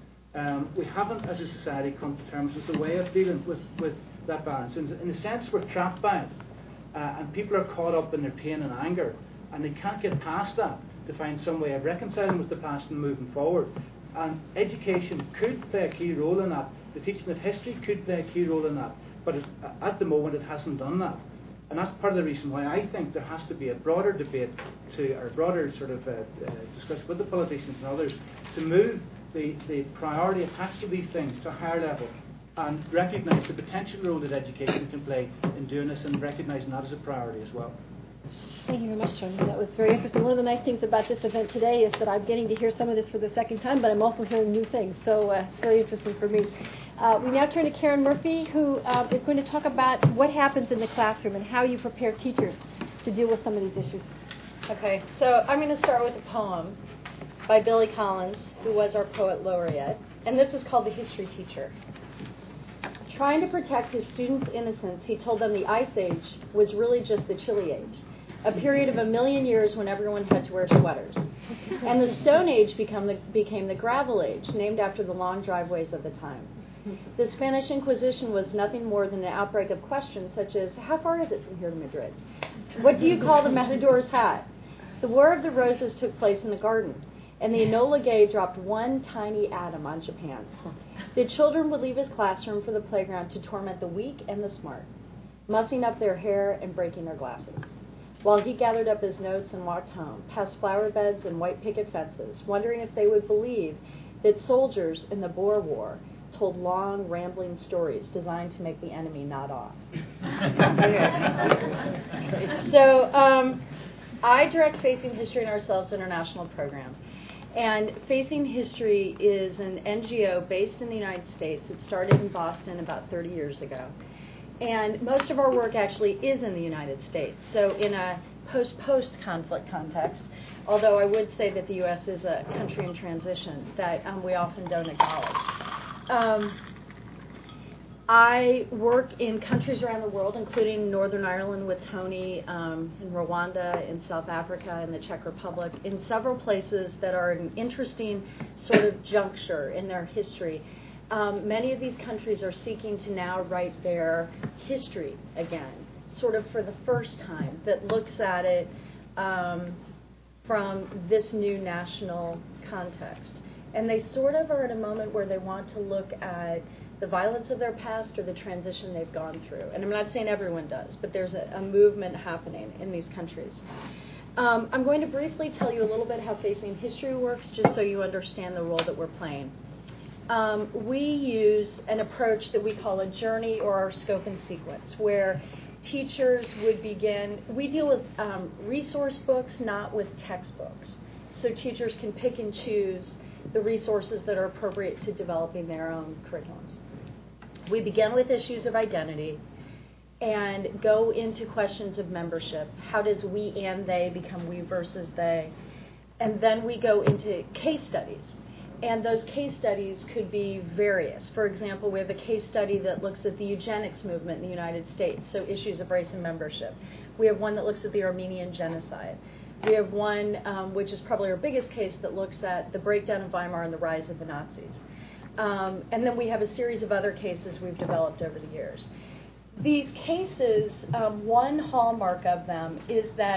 Speaker 3: Um, we haven't, as a society, come to terms with the way of dealing with, with that balance. In, in a sense, we're trapped by it, uh, and people are caught up in their pain and anger, and they can't get past that to find some way of reconciling with the past and moving forward. And education could play a key role in that. The teaching of history could play a key role in that, but it, at the moment it hasn't done that. And that's part of the reason why I think there has to be a broader debate, to, or a broader sort of uh, uh, discussion with the politicians and others to move the, the priority attached to these things to a higher level and recognise the potential role that education can play in doing this, and recognising that as a priority as well.
Speaker 1: Thank you very much, Tony. That was very interesting. One of the nice things about this event today is that I'm getting to hear some of this for the second time, but I'm also hearing new things, so uh, it's very interesting for me. Uh, we now turn to Karen Murphy, who uh, is going to talk about what happens in the classroom and how you prepare teachers to deal with some of these issues.
Speaker 4: Okay, so I'm going to start with a poem by Billy Collins, who was our poet laureate, and this is called The History Teacher. Trying to protect his students' innocence, he told them the Ice Age was really just the Chili Age, a period of a million years when everyone had to wear sweaters. And the Stone Age become the, became the Gravel Age, named after the long driveways of the time. The Spanish Inquisition was nothing more than an outbreak of questions such as, how far is it from here to Madrid? What do you call the matador's hat? The War of the Roses took place in the garden, and the Enola Gay dropped one tiny atom on Japan. The children would leave his classroom for the playground to torment the weak and the smart, mussing up their hair and breaking their glasses, while he gathered up his notes and walked home, past flower beds and white picket fences, wondering if they would believe that soldiers in the Boer War told long, rambling stories designed to make the enemy nod off. So um, I direct Facing History and Ourselves International program. And Facing History is an N G O based in the United States. It started in Boston about thirty years ago. And most of our work actually is in the United States. So in a post-post conflict context, although I would say that the U S is a country in transition that um, we often don't acknowledge. Um, I work in countries around the world, including Northern Ireland with Tony, um, in Rwanda, in South Africa, in the Czech Republic, in several places that are an interesting sort of juncture in their history. Um, many of these countries are seeking to now write their history again, sort of for the first time, that looks at it um, from this new national context. And they sort of are at a moment where they want to look at the violence of their past or the transition they've gone through. And I'm not saying everyone does, but there's a, a movement happening in these countries. Um, I'm going to briefly tell you a little bit how Facing History works, just so you understand the role that we're playing. Um, we use an approach that we call a journey or our scope and sequence, where teachers would begin, we deal with um, resource books, not with textbooks. So teachers can pick and choose the resources that are appropriate to developing their own curriculums. We begin with issues of identity and go into questions of membership. How does we and they become we versus they? And then we go into case studies. And those case studies could be various. For example, we have a case study that looks at the eugenics movement in the United States, so issues of race and membership. We have one that looks at the Armenian genocide. We have one, um, which is probably our biggest case, that looks at the breakdown of Weimar and the rise of the Nazis. Um, and then we have a series of other cases we've developed over the years. These cases, um, one hallmark of them is that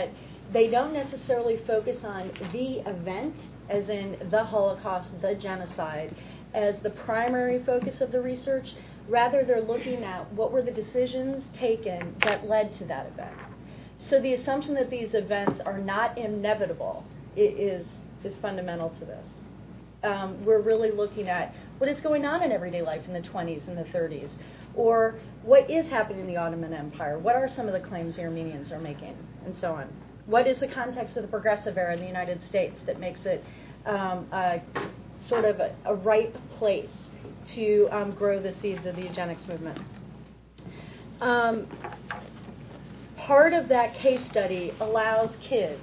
Speaker 4: they don't necessarily focus on the event, as in the Holocaust, the genocide, as the primary focus of the research. Rather, they're looking at what were the decisions taken that led to that event. So the assumption that these events are not inevitable is, is fundamental to this. Um, we're really looking at what is going on in everyday life in the twenties and the thirties, or what is happening in the Ottoman Empire, what are some of the claims the Armenians are making, and so on. What is the context of the Progressive Era in the United States that makes it um, a, sort of a, a ripe place to um, grow the seeds of the eugenics movement? Um, part of that case study allows kids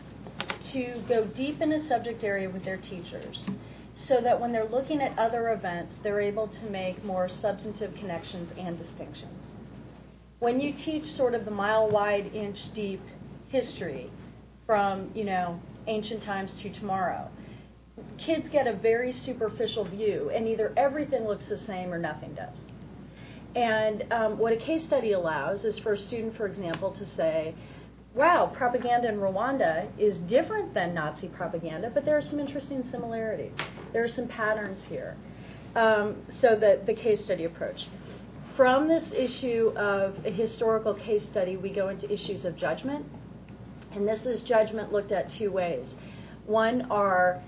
Speaker 4: to go deep in a subject area with their teachers, so that when they're looking at other events, they're able to make more substantive connections and distinctions. When you teach sort of the mile-wide, inch-deep history from, you know, ancient times to tomorrow, kids get a very superficial view, and either everything looks the same or nothing does. And um, what a case study allows is for a student, for example, to say, wow, propaganda in Rwanda is different than Nazi propaganda, but there are some interesting similarities. There are some patterns here. Um, so the, the case study approach. From this issue of a historical case study, we go into issues of judgment. And this is judgment looked at two ways. One are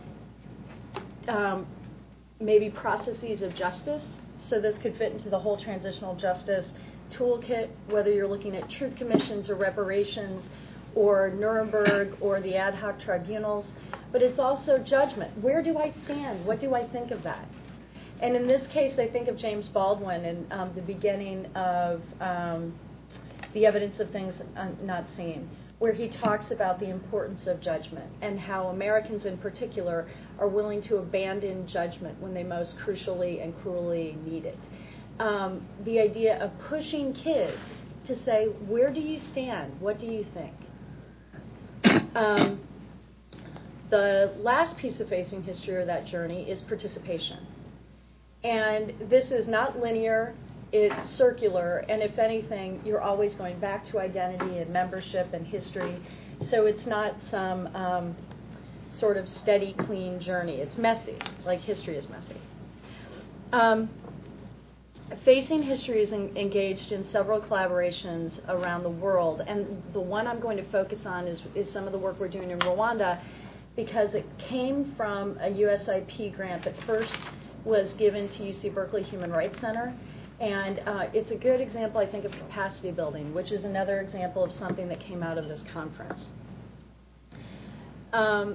Speaker 4: um, maybe processes of justice. So this could fit into the whole transitional justice toolkit, whether you're looking at truth commissions or reparations or Nuremberg or the ad hoc tribunals. But it's also judgment. Where do I stand? What do I think of that? And in this case, I think of James Baldwin and um, the beginning of um, The Evidence of Things Not Seen, where he talks about the importance of judgment and how Americans in particular are willing to abandon judgment when they most crucially and cruelly need it. Um, the idea of pushing kids to say, where do you stand? What do you think? Um, the last piece of Facing History, or that journey, is participation. And this is not linear, it's circular, and if anything, you're always going back to identity and membership and history. So it's not some um, sort of steady, clean journey. It's messy, like history is messy. Um, Facing History is en- engaged in several collaborations around the world, and the one I'm going to focus on is, is some of the work we're doing in Rwanda, because it came from a U S I P grant that first was given to U C Berkeley Human Rights Center. And uh, it's a good example, I think, of capacity building, which is another example of something that came out of this conference. Um,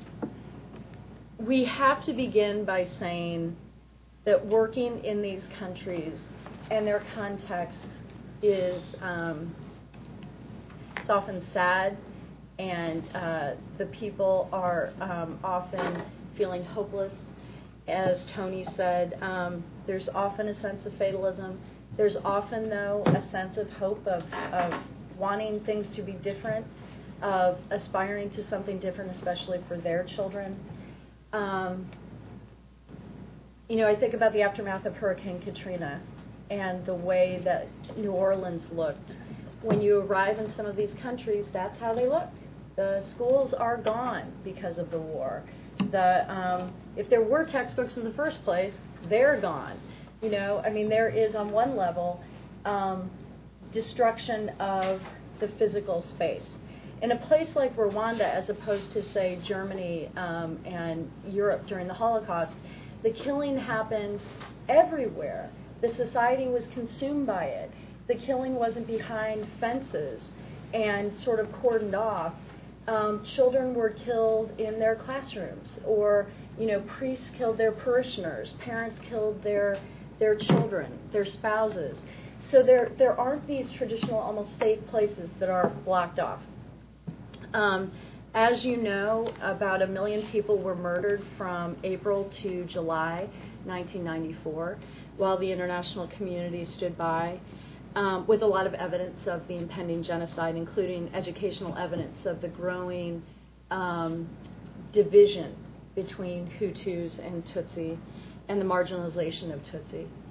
Speaker 4: we have to begin by saying that working in these countries and their context is um, it's often sad, and uh, the people are um, often feeling hopeless. As Tony said, um, there's often a sense of fatalism. There's often, though, a sense of hope, of, of wanting things to be different, of aspiring to something different, especially for their children. Um, you know, I think about the aftermath of Hurricane Katrina and the way that New Orleans looked. When you arrive in some of these countries, that's how they look. The schools are gone because of the war. The, um, if there were textbooks in the first place, they're gone. You know, I mean, there is on one level um, destruction of the physical space. In a place like Rwanda, as opposed to, say, Germany um, and Europe during the Holocaust, the killing happened everywhere. The society was consumed by it. The killing wasn't behind fences and sort of cordoned off. Um, children were killed in their classrooms, or, you know, priests killed their parishioners, parents killed their their children, their spouses. So there there aren't these traditional, almost safe places that are blocked off. Um, as you know, about a million people were murdered from April to July nineteen ninety-four, while the international community stood by. Um, with a lot of evidence of the impending genocide, including educational evidence of the growing um, division between Hutus and Tutsi and the marginalization of Tutsi.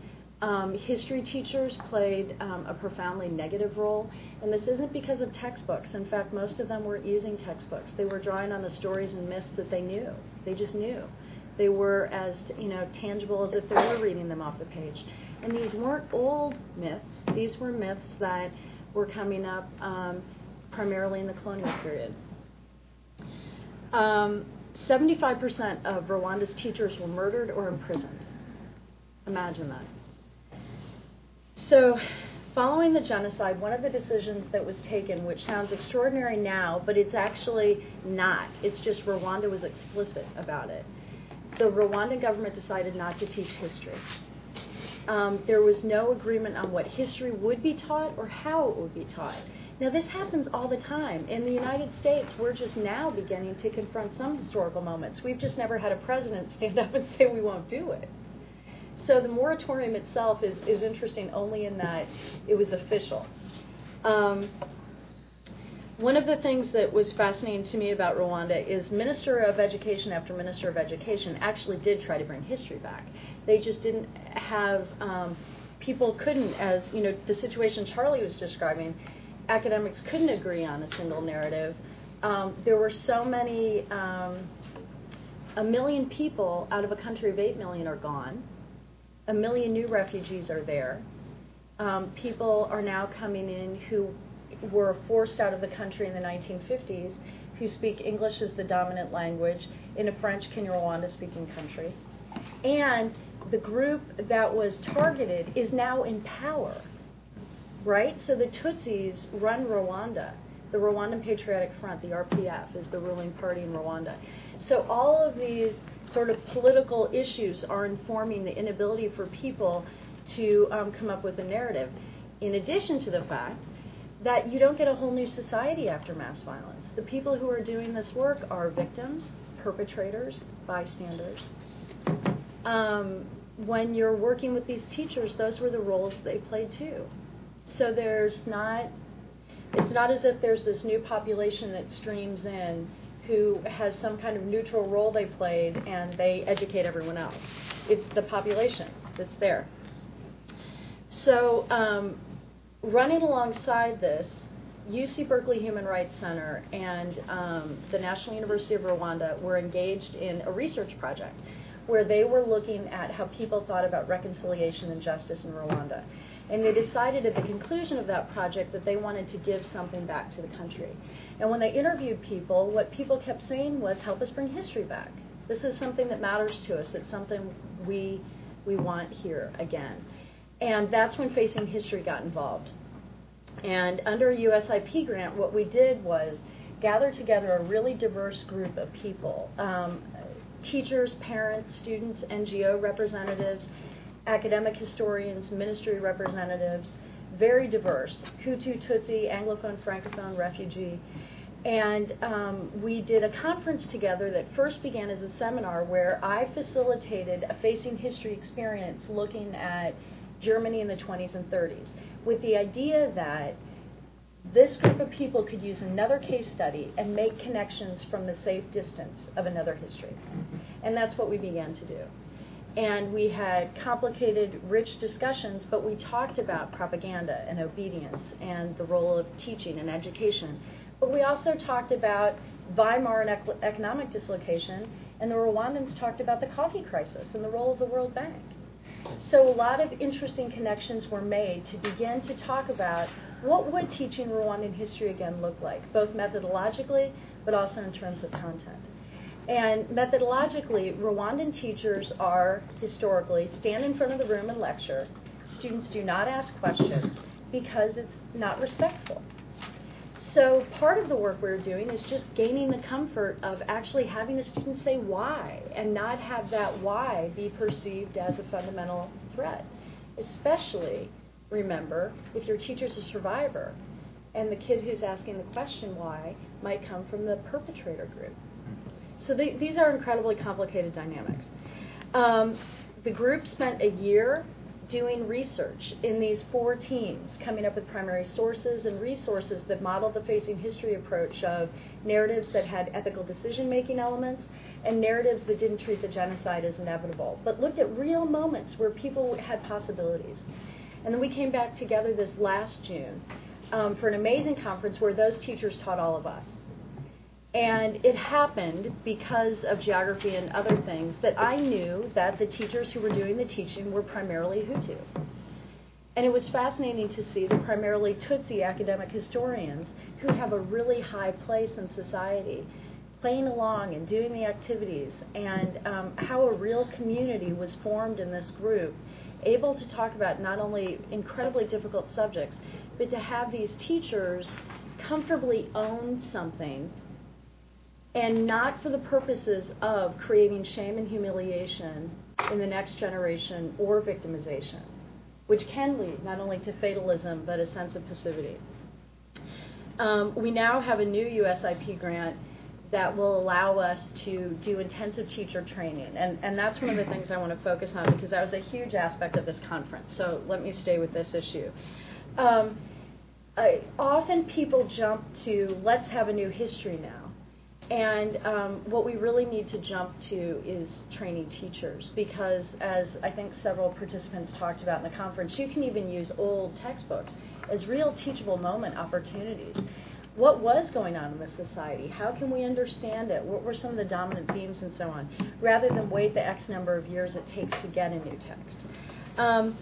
Speaker 4: Um, history teachers played um, a profoundly negative role, and this isn't because of textbooks. In fact, most of them weren't using textbooks. They were drawing on the stories and myths that they knew. They just knew. They were as, you know, tangible as if they were reading them off the page. And these weren't old myths. These were myths that were coming up um, primarily in the colonial period. Um, seventy-five percent of Rwanda's teachers were murdered or imprisoned. Imagine that. So, following the genocide, one of the decisions that was taken, which sounds extraordinary now, but it's actually not. It's just Rwanda was explicit about it. The Rwandan government decided not to teach history. Um, there was no agreement on what history would be taught or how it would be taught. Now, this happens all the time. In the United States, we're just now beginning to confront some historical moments. We've just never had a president stand up and say we won't do it. So the moratorium itself is, is interesting only in that it was official. Um, one of the things that was fascinating to me about Rwanda is Minister of Education after Minister of Education actually did try to bring history back. They just didn't have, um, people couldn't, as you know, the situation Charlie was describing, academics couldn't agree on a single narrative. Um, there were so many, um, a million people out of a country of eight million are gone. A million new refugees are there. Um, people are now coming in who were forced out of the country in the nineteen fifties, who speak English as the dominant language in a French Kinyarwanda-speaking country. And the group that was targeted is now in power, right? So the Tutsis run Rwanda. The Rwandan Patriotic Front, the R P F, is the ruling party in Rwanda. So all of these sort of political issues are informing the inability for people to um, come up with a narrative. In addition to the fact that you don't get a whole new society after mass violence. The people who are doing this work are victims, perpetrators, bystanders. Um, when you're working with these teachers, those were the roles they played too. So there's not, it's not as if there's this new population that streams in who has some kind of neutral role they played and they educate everyone else. It's the population that's there. So um, running alongside this, U C Berkeley Human Rights Center and um, the National University of Rwanda were engaged in a research project where they were looking at how people thought about reconciliation and justice in Rwanda. And they decided at the conclusion of that project that they wanted to give something back to the country. And when they interviewed people, what people kept saying was, help us bring history back. This is something that matters to us. It's something we, we want here again. And that's when Facing History got involved. And under a U S I P grant, what we did was gather together a really diverse group of people, um, teachers, parents, students, N G O representatives, academic historians, ministry representatives, very diverse, Hutu, Tutsi, Anglophone, Francophone, refugee. And um, we did a conference together that first began as a seminar where I facilitated a Facing History experience looking at Germany in the twenties and thirties, with the idea that this group of people could use another case study and make connections from the safe distance of another history. And that's what we began to do. And we had complicated, rich discussions, but we talked about propaganda and obedience and the role of teaching and education. But we also talked about Weimar and ec- economic dislocation, and the Rwandans talked about the coffee crisis and the role of the World Bank. So a lot of interesting connections were made to begin to talk about what would teaching Rwandan history again look like, both methodologically, but also in terms of content. And methodologically, Rwandan teachers are historically stand in front of the room and lecture. Students do not ask questions because it's not respectful. So part of the work we're doing is just gaining the comfort of actually having the students say why and not have that why be perceived as a fundamental threat. Especially, remember, if your teacher's a survivor and the kid who's asking the question why might come from the perpetrator group. So they, these are incredibly complicated dynamics. Um, the group spent a year doing research in these four teams, coming up with primary sources and resources that modeled the Facing History approach of narratives that had ethical decision-making elements and narratives that didn't treat the genocide as inevitable, but looked at real moments where people had possibilities. And then we came back together this last June um, for an amazing conference where those teachers taught all of us. And it happened because of geography and other things that I knew that the teachers who were doing the teaching were primarily Hutu. And it was fascinating to see the primarily Tutsi academic historians who have a really high place in society playing along and doing the activities, and um, how a real community was formed in this group, able to talk about not only incredibly difficult subjects, but to have these teachers comfortably own something, and not for the purposes of creating shame and humiliation in the next generation or victimization, which can lead not only to fatalism, but a sense of passivity. Um, we now have a new U S I P grant that will allow us to do intensive teacher training. And, and that's one of the things I want to focus on, because that was a huge aspect of this conference. So let me stay with this issue. Um, I, often people jump to, let's have a new history now. And um, what we really need to jump to is training teachers, because as I think several participants talked about in the conference, you can even use old textbooks as real teachable moment opportunities. What was going on in the society? How can we understand it? What were some of the dominant themes and so on, rather than wait the X number of years it takes to get a new text. Um,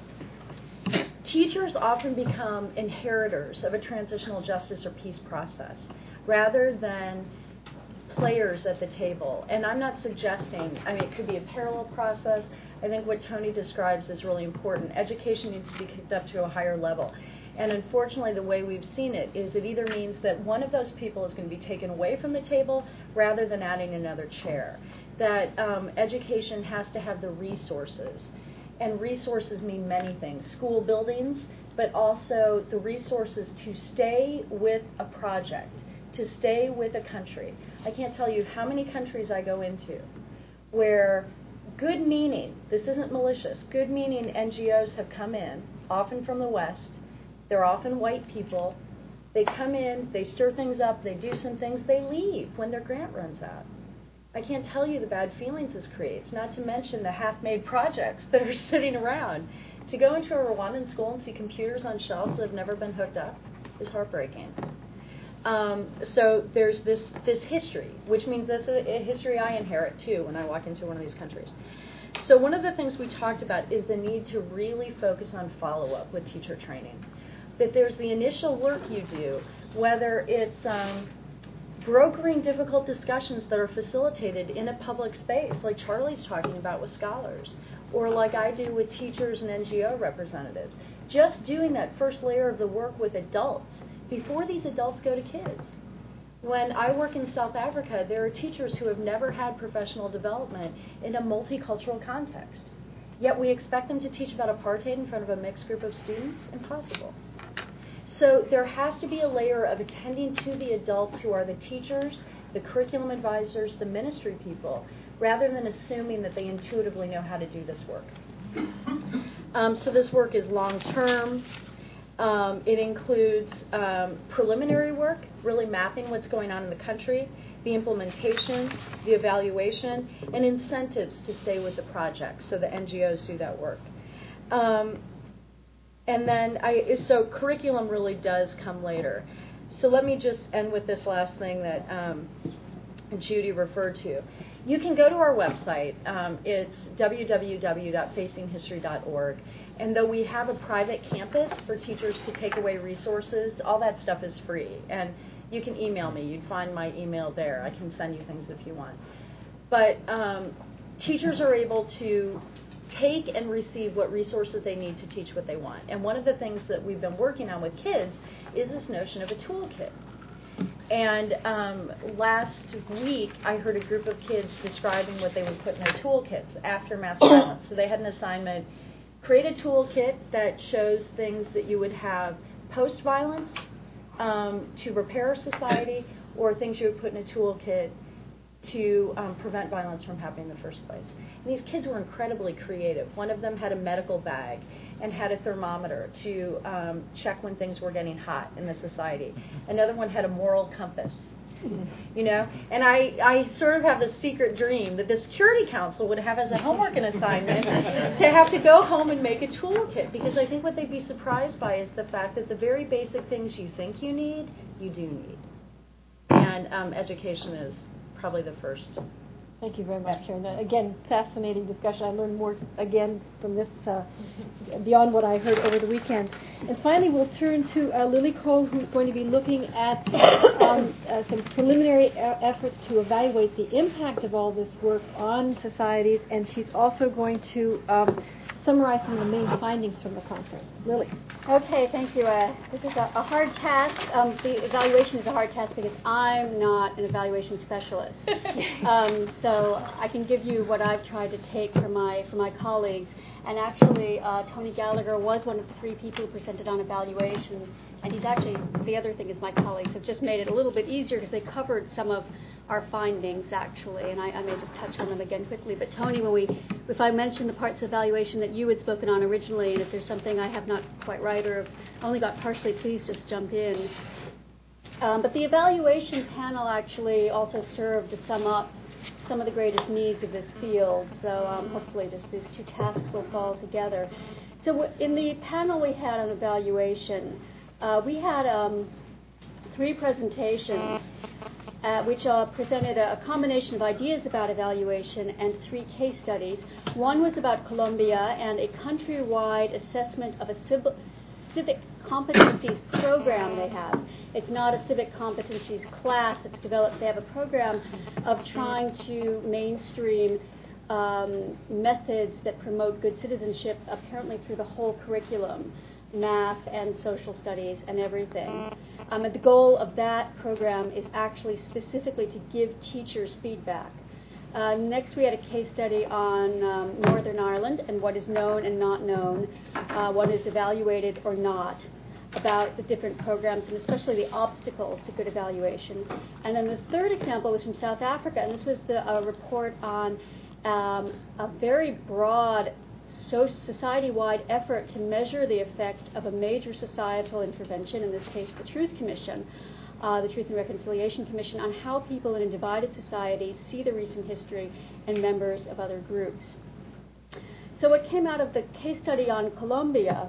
Speaker 4: teachers often become inheritors of a transitional justice or peace process, rather than players at the table. And I'm not suggesting, I mean, it could be a parallel process. I think what Tony describes is really important. Education needs to be kicked up to a higher level. And unfortunately, the way we've seen it is it either means that one of those people is going to be taken away from the table rather than adding another chair. That um, education has to have the resources. And resources mean many things. School buildings, but also the resources to stay with a project, to stay with a country. I can't tell you how many countries I go into where good meaning, this isn't malicious, good meaning N G Os have come in, often from the West. They're often white people. They come in, they stir things up, they do some things, they leave when their grant runs out. I can't tell you the bad feelings this creates, not to mention the half-made projects that are sitting around. To go into a Rwandan school and see computers on shelves that have never been hooked up is heartbreaking. Um, so there's this, this history, which means that's a, a history I inherit too when I walk into one of these countries. So one of the things we talked about is the need to really focus on follow-up with teacher training. That there's the initial work you do, whether it's um, brokering difficult discussions that are facilitated in a public space, like Charlie's talking about with scholars, or like I do with teachers and N G O representatives. Just doing that first layer of the work with adults before these adults go to kids. When I work in South Africa, there are teachers who have never had professional development in a multicultural context. Yet we expect them to teach about apartheid in front of a mixed group of students? Impossible. So there has to be a layer of attending to the adults who are the teachers, the curriculum advisors, the ministry people, rather than assuming that they intuitively know how to do this work. Um, so this work is long-term. Um, it includes um, preliminary work, really mapping what's going on in the country, the implementation, the evaluation, and incentives to stay with the project, so the N G Os do that work. Um, and then, I, so curriculum really does come later. So let me just end with this last thing that um, Judy referred to. You can go to our website. Um, it's w w w dot facing history dot org. And though we have a private campus for teachers to take away resources, all that stuff is free. And you can email me. You'd find my email there. I can send you things if you want. But um, teachers are able to take and receive what resources they need to teach what they want. And one of the things that we've been working on with kids is this notion of a toolkit. And um, last week, I heard a group of kids describing what they would put in their toolkits after mass violence. So they had an assignment, create a toolkit that shows things that you would have post-violence um, to repair our society, or things you would put in a toolkit to um, prevent violence from happening in the first place. And these kids were incredibly creative. One of them had a medical bag, and had a thermometer to um, check when things were getting hot in the society. Another one had a moral compass. You know, and I, I sort of have this secret dream that the Security Council would have as a homework and assignment to have to go home and make a toolkit, because I think what they'd be surprised by is the fact that the very basic things you think you need, you do need. And um, education is probably the first.
Speaker 1: Thank you very much, Karen. Uh, Again, fascinating discussion. I learned more, again, from this uh, beyond what I heard over the weekend. And finally, we'll turn to uh, Lily Cole, who's going to be looking at um, uh, some preliminary e- efforts to evaluate the impact of all this work on societies, and she's also going to um, summarize some of the main findings from the conference. Lily.
Speaker 5: Okay, thank you. Uh, this is a, a hard task. Um, the evaluation is a hard task because I'm not an evaluation specialist. um, so I can give you what I've tried to take from my from my colleagues. And actually, uh, Tony Gallagher was one of the three people who presented on evaluation. And he's actually, the other thing is my colleagues have just made it a little bit easier because they covered some of our findings, actually, and I, I may just touch on them again quickly. But Tony, when we, if I mention the parts of evaluation that you had spoken on originally, and if there's something I have not quite right or only got partially, please just jump in. Um, but the evaluation panel actually also served to sum up some of the greatest needs of this field. So um, hopefully this, these two tasks will fall together. So w- in the panel we had on evaluation, uh, we had um, three presentations. Uh, which uh, presented a, a combination of ideas about evaluation and three case studies. One was about Colombia and a countrywide assessment of a civ- civic competencies program they have. It's not a civic competencies class that's developed. They have a program of trying to mainstream um, methods that promote good citizenship, apparently through the whole curriculum, math and social studies and everything. Um, and the goal of that program is actually specifically to give teachers feedback. Uh, next, we had a case study on um, Northern Ireland and what is known and not known, uh, what is evaluated or not, about the different programs and especially the obstacles to good evaluation. And then the third example was from South Africa, and this was the, a report on um, a very broad So society-wide effort to measure the effect of a major societal intervention, in this case the Truth Commission, uh, the Truth and Reconciliation Commission, on how people in a divided society see the recent history and members of other groups. So what came out of the case study on Colombia,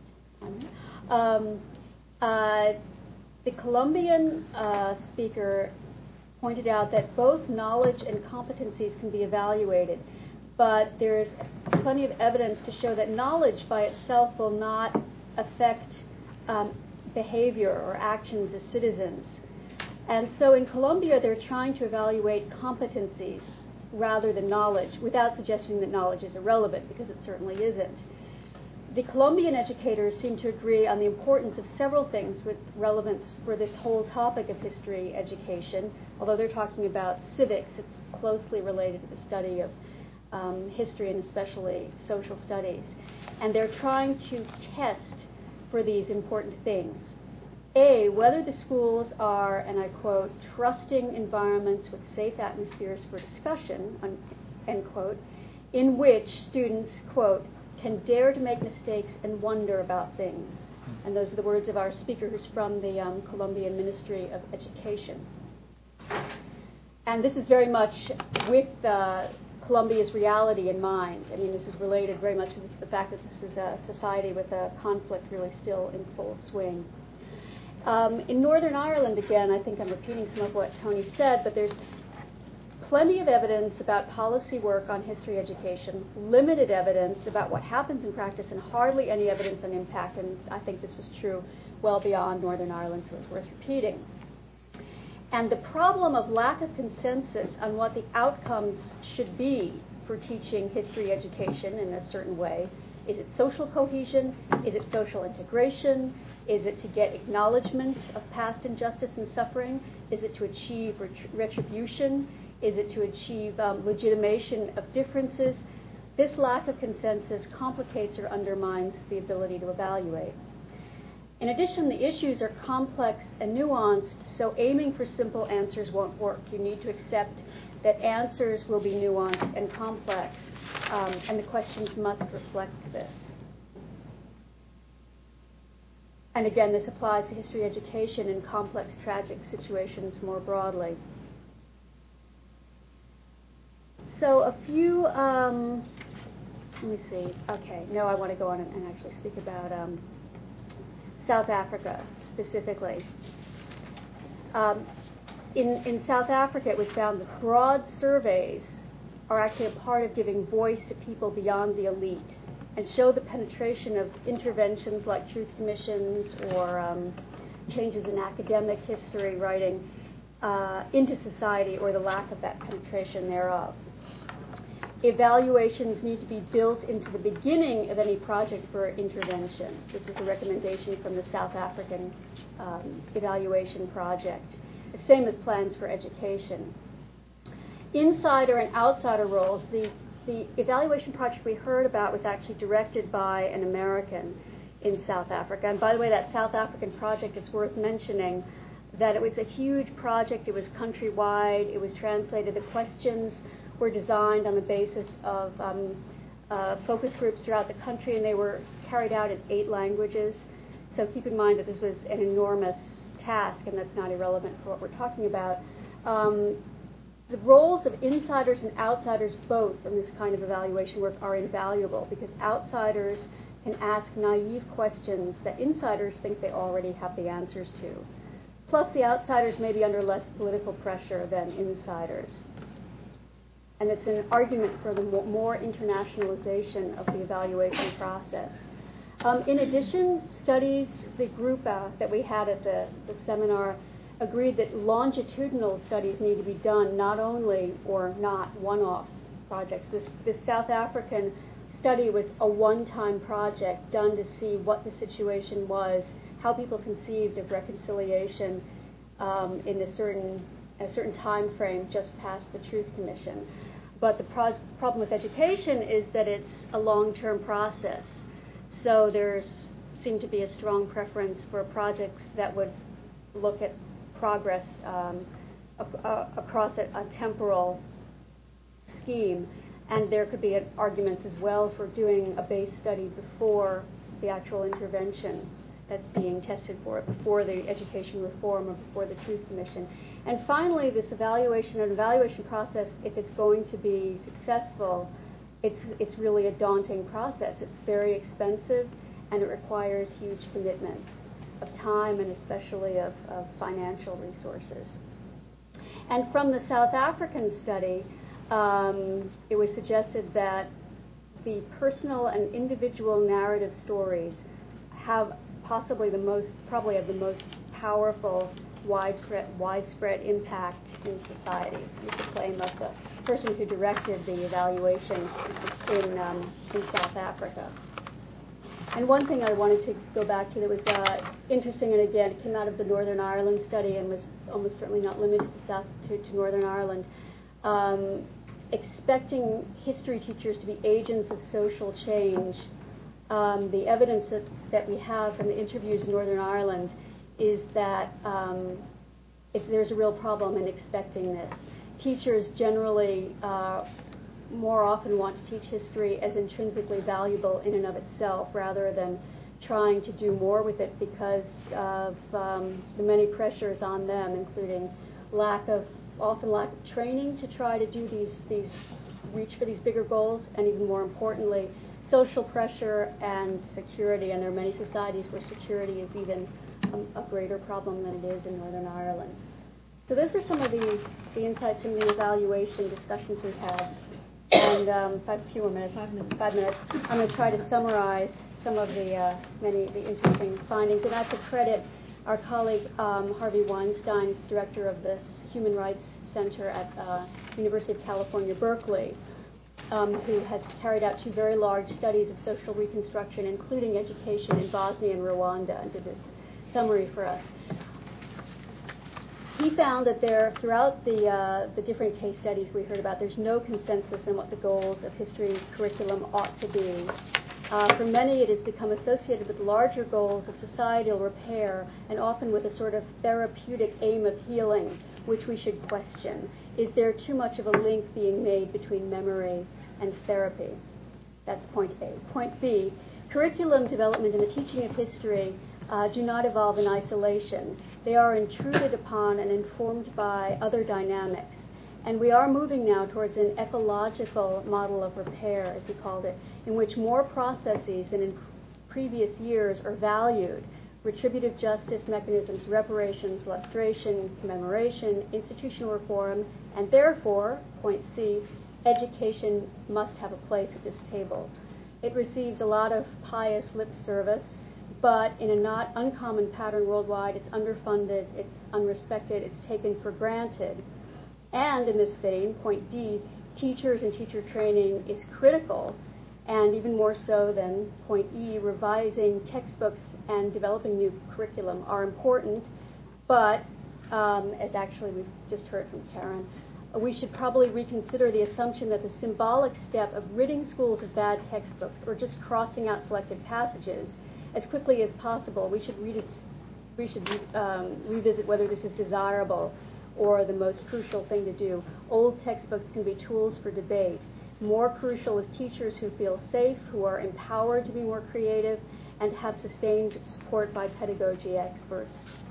Speaker 5: um, uh, the Colombian uh, speaker pointed out that both knowledge and competencies can be evaluated, but there's plenty of evidence to show that knowledge by itself will not affect um, behavior or actions as citizens. And so in Colombia, they're trying to evaluate competencies rather than knowledge, without suggesting that knowledge is irrelevant, because it certainly isn't. The Colombian educators seem to agree on the importance of several things with relevance for this whole topic of history education. Although they're talking about civics, it's closely related to the study of Um, history and especially social studies. And they're trying to test for these important things. A, whether the schools are, and I quote, trusting environments with safe atmospheres for discussion, un, end quote, in which students, quote, can dare to make mistakes and wonder about things. And those are the words of our speaker, who's from the um, Colombian Ministry of Education. And this is very much with the Colombia's reality in mind. I mean, this is related very much to this, the fact that this is a society with a conflict really still in full swing. Um, in Northern Ireland, again, I think I'm repeating some of what Tony said, but there's plenty of evidence about policy work on history education, limited evidence about what happens in practice, and hardly any evidence on impact, and I think this was true well beyond Northern Ireland, so it's worth repeating. And the problem of lack of consensus on what the outcomes should be for teaching history education in a certain way. Is it social cohesion? Is it social integration? Is it to get acknowledgement of past injustice and suffering? Is it to achieve ret- retribution? Is it to achieve um, legitimation of differences? This lack of consensus complicates or undermines the ability to evaluate. In addition, the issues are complex and nuanced, so aiming for simple answers won't work. You need to accept that answers will be nuanced and complex, um, and the questions must reflect this. and again, this applies to history education in complex, tragic situations more broadly. So a few, um, let me see, okay, no, I want to go on and, and actually speak about um, South Africa specifically. Um, in, in South Africa, it was found that broad surveys are actually a part of giving voice to people beyond the elite and show the penetration of interventions like truth commissions or um, changes in academic history writing uh, into society, or the lack of that penetration thereof. Evaluations need to be built into the beginning of any project for intervention. This is a recommendation from the South African um, Evaluation Project. The same as plans for education. Insider and outsider roles. The, the evaluation project we heard about was actually directed by an American in South Africa. And by the way, that South African project, it's worth mentioning that it was a huge project. It was countrywide. It was translated. The questions were designed on the basis of um, uh, focus groups throughout the country, and they were carried out in eight languages. So keep in mind that this was an enormous task, and that's not irrelevant for what we're talking about. Um, the roles of insiders and outsiders both in this kind of evaluation work are invaluable, because outsiders can ask naive questions that insiders think they already have the answers to. Plus, the outsiders may be under less political pressure than insiders. And it's an argument for the more internationalization of the evaluation process. Um, in addition, studies, the group uh, that we had at the, the seminar agreed that longitudinal studies need to be done, not only or not one-off projects. This, this South African study was a one-time project done to see what the situation was, how people conceived of reconciliation um, in a certain, a certain time frame just past the Truth Commission. But the pro- problem with education is that it's a long-term process. So there's seemed to be a strong preference for projects that would look at progress um, a- a- across a, a temporal scheme. And there could be arguments as well for doing a base study before the actual intervention that's being tested for, before the education reform or before the Truth Commission. And finally, this evaluation and evaluation process, if it's going to be successful, it's it's really a daunting process. It's very expensive, and it requires huge commitments of time and especially of, of financial resources. And from the South African study, um, it was suggested that the personal and individual narrative stories have possibly the most, probably have the most powerful widespread, widespread impact in society, is the claim of the person who directed the evaluation in, um, in South Africa. And one thing I wanted to go back to that was uh, interesting, and again, it came out of the Northern Ireland study and was almost certainly not limited to, South, to, to Northern Ireland, um, expecting history teachers to be agents of social change. Um, the evidence that, that we have from the interviews in Northern Ireland is that um, if there's a real problem in expecting this. Teachers generally uh, more often want to teach history as intrinsically valuable in and of itself rather than trying to do more with it because of um, the many pressures on them, including lack of, often lack of training to try to do these, these reach for these bigger goals, and even more importantly, social pressure and security. And there are many societies where security is even a, a greater problem than it is in Northern Ireland. So those were some of the, the insights from the evaluation discussions we've had. And um, if I have a few more minutes, five minutes, five minutes I'm going to try to summarize some of the uh, many the interesting findings. And I have to credit our colleague um, Harvey Weinstein, who's director of this Human Rights Center at uh, University of California, Berkeley, um, who has carried out two very large studies of social reconstruction, including education in Bosnia and Rwanda, and did this summary for us. He found that there, throughout the uh, the different case studies we heard about, there's no consensus on what the goals of history curriculum ought to be. Uh, for many, it has become associated with larger goals of societal repair and often with a sort of therapeutic aim of healing, which we should question. Is there too much of a link being made between memory and therapy? That's point A. Point B, curriculum development in the teaching of history uh, do not evolve in isolation. They are intruded upon and informed by other dynamics. And we are moving now towards an ecological model of repair, as he called it, in which more processes than in previous years are valued. Retributive justice mechanisms, reparations, lustration, commemoration, institutional reform, and therefore, point C, education must have a place at this table. It receives a lot of pious lip service, but in a not uncommon pattern worldwide, it's underfunded, it's unrespected, it's taken for granted. And in this vein, point D, teachers and teacher training is critical, and even more so than point E, revising textbooks and developing new curriculum are important, but um, as actually we've just heard from Karen, we should probably reconsider the assumption that the symbolic step of ridding schools of bad textbooks or just crossing out selected passages as quickly as possible, we should, redis- we should um, revisit whether this is desirable or the most crucial thing to do. Old textbooks can be tools for debate. More crucial is teachers who feel safe, who are empowered to be more creative, and have sustained support by pedagogy experts.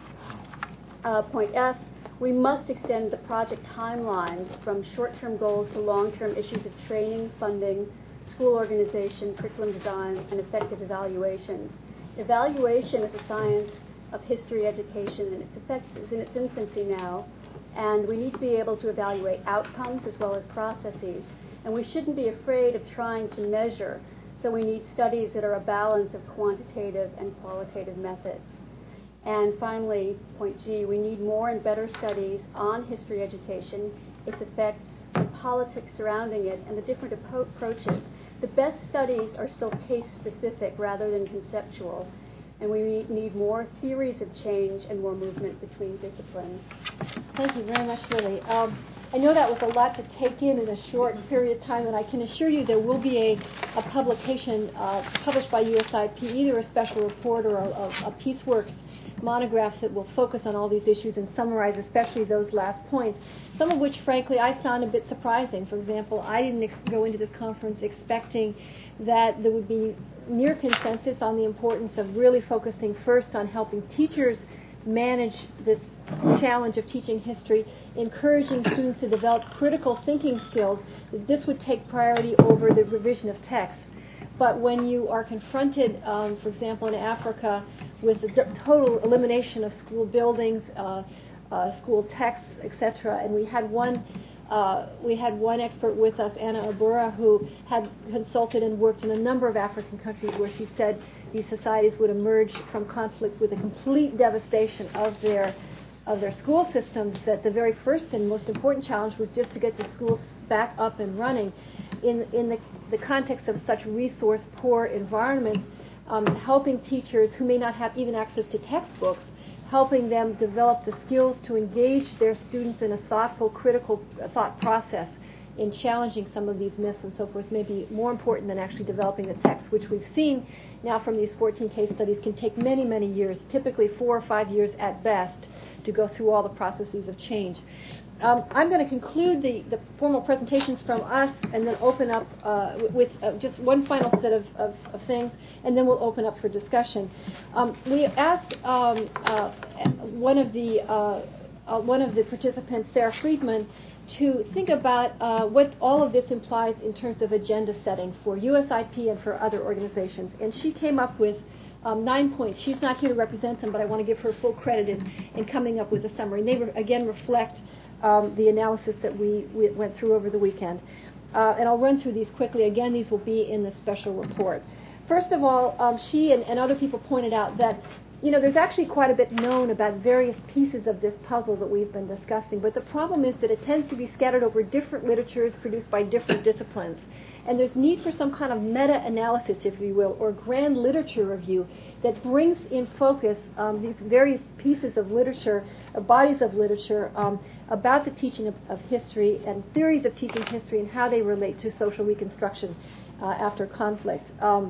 Speaker 5: Uh, point F, we must extend the project timelines from short-term goals to long-term issues of training, funding, school organization, curriculum design, and effective evaluations. Evaluation is a science of history education, and its effects is in its infancy now, and we need to be able to evaluate outcomes as well as processes. And we shouldn't be afraid of trying to measure, so we need studies that are a balance of quantitative and qualitative methods. And finally, point G, we need more and better studies on history education, its effects, the politics surrounding it, and the different appro- approaches. The best studies are still case-specific rather than conceptual, and we need more theories of change and more movement between disciplines.
Speaker 1: Thank you very much, Lily. Um, I know that was a lot to take in in a short period of time, and I can assure you there will be a, a publication uh, published by U S I P, either a special report or a, a, a Peaceworks monograph that will focus on all these issues and summarize especially those last points, some of which, frankly, I found a bit surprising. For example, I didn't ex- go into this conference expecting that there would be near consensus on the importance of really focusing first on helping teachers manage this challenge of teaching history, encouraging students to develop critical thinking skills. This would take priority over the revision of text. But when you are confronted, um, for example, in Africa, with the d- total elimination of school buildings, uh, uh, school texts, et cetera, and we had one uh, we had one expert with us, Anna Abura, who had consulted and worked in a number of African countries where she said these societies would emerge from conflict with a complete devastation of their of their school systems, that the very first and most important challenge was just to get the schools back up and running. In in the, the context of such resource-poor environments, um, helping teachers who may not have even access to textbooks, helping them develop the skills to engage their students in a thoughtful, critical uh, thought process in challenging some of these myths and so forth may be more important than actually developing the text, which we've seen now from these fourteen case studies can take many, many years, typically four or five years at best, to go through all the processes of change. Um, I'm going to conclude the, the formal presentations from us and then open up uh, with uh, just one final set of, of, of things, and then we'll open up for discussion. Um, we asked um, uh, one of the uh, uh, one of the participants, Sarah Friedman, to think about uh, what all of this implies in terms of agenda setting for U S I P and for other organizations. And she came up with Um, nine points. She's not here to represent them, but I want to give her full credit in, in coming up with a summary. And they, re- again, reflect um, the analysis that we, we went through over the weekend. Uh, and I'll run through these quickly. Again, these will be in the special report. First of all, um, she and, and other people pointed out that, you know, there's actually quite a bit known about various pieces of this puzzle that we've been discussing. But the problem is that it tends to be scattered over different literatures produced by different disciplines. And there's need for some kind of meta-analysis, if you will, or grand literature review that brings in focus um, these various pieces of literature, or bodies of literature, um, about the teaching of, of history and theories of teaching history and how they relate to social reconstruction uh, after conflict. Um,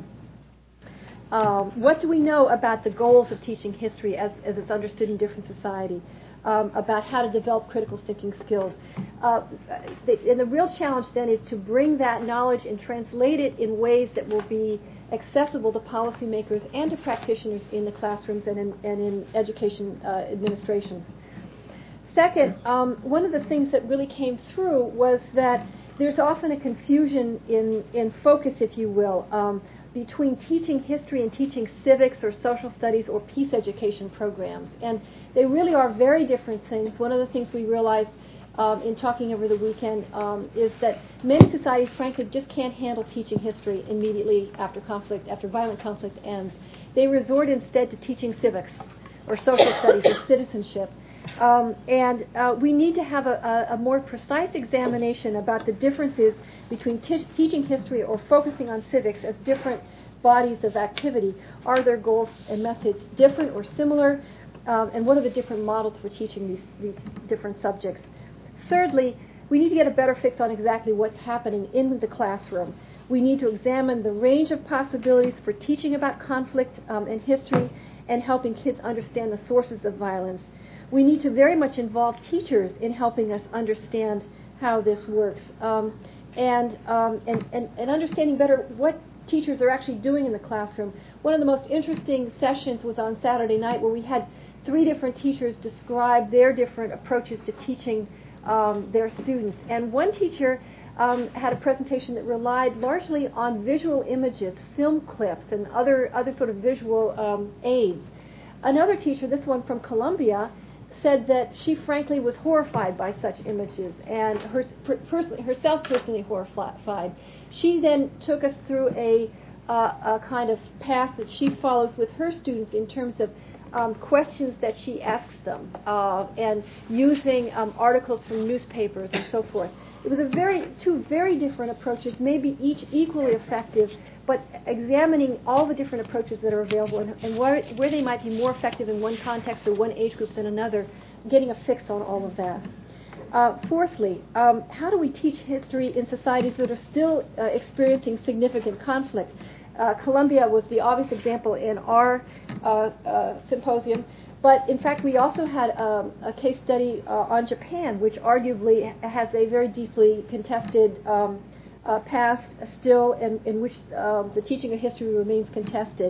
Speaker 1: um, what do we know about the goals of teaching history as, as it's understood in different society? Um, about how to develop critical thinking skills. Uh, the, and the real challenge then is to bring that knowledge and translate it in ways that will be accessible to policymakers and to practitioners in the classrooms and in, and in education uh, administration. Second, um, one of the things that really came through was that there's often a confusion in, in focus, if you will, um, between teaching history and teaching civics or social studies or peace education programs. And they really are very different things. One of the things we realized um, in talking over the weekend um, is that many societies, frankly, just can't handle teaching history immediately after conflict, after violent conflict ends. They resort instead to teaching civics or social studies or citizenship. Um, and uh, we need to have a, a, a more precise examination about the differences between t- teaching history or focusing on civics as different bodies of activity. Are their goals and methods different or similar? Um, and what are the different models for teaching these, these different subjects? Thirdly, we need to get a better fix on exactly what's happening in the classroom. We need to examine the range of possibilities for teaching about conflict um, and history and helping kids understand the sources of violence. We need to very much involve teachers in helping us understand how this works, um, and, um, and, and, and understanding better what teachers are actually doing in the classroom. One of the most interesting sessions was on Saturday night, where we had three different teachers describe their different approaches to teaching um, their students. And one teacher um, had a presentation that relied largely on visual images, film clips, and other, other sort of visual um, aids. Another teacher, this one from Columbia, said that she frankly was horrified by such images, and her, per, personally, herself personally horrified. She then took us through a, uh, a kind of path that she follows with her students in terms of um, questions that she asks them, uh, and using um, articles from newspapers and so forth. It was a very two very different approaches, maybe each equally effective, but examining all the different approaches that are available and, and where, where they might be more effective in one context or one age group than another, getting a fix on all of that. Uh, fourthly, um, how do we teach history in societies that are still uh, experiencing significant conflict? Uh, Columbia was the obvious example in our uh, uh, symposium, but in fact we also had um, a case study uh, on Japan, which arguably has a very deeply contested um, Uh, past still, in, in which um, the teaching of history remains contested.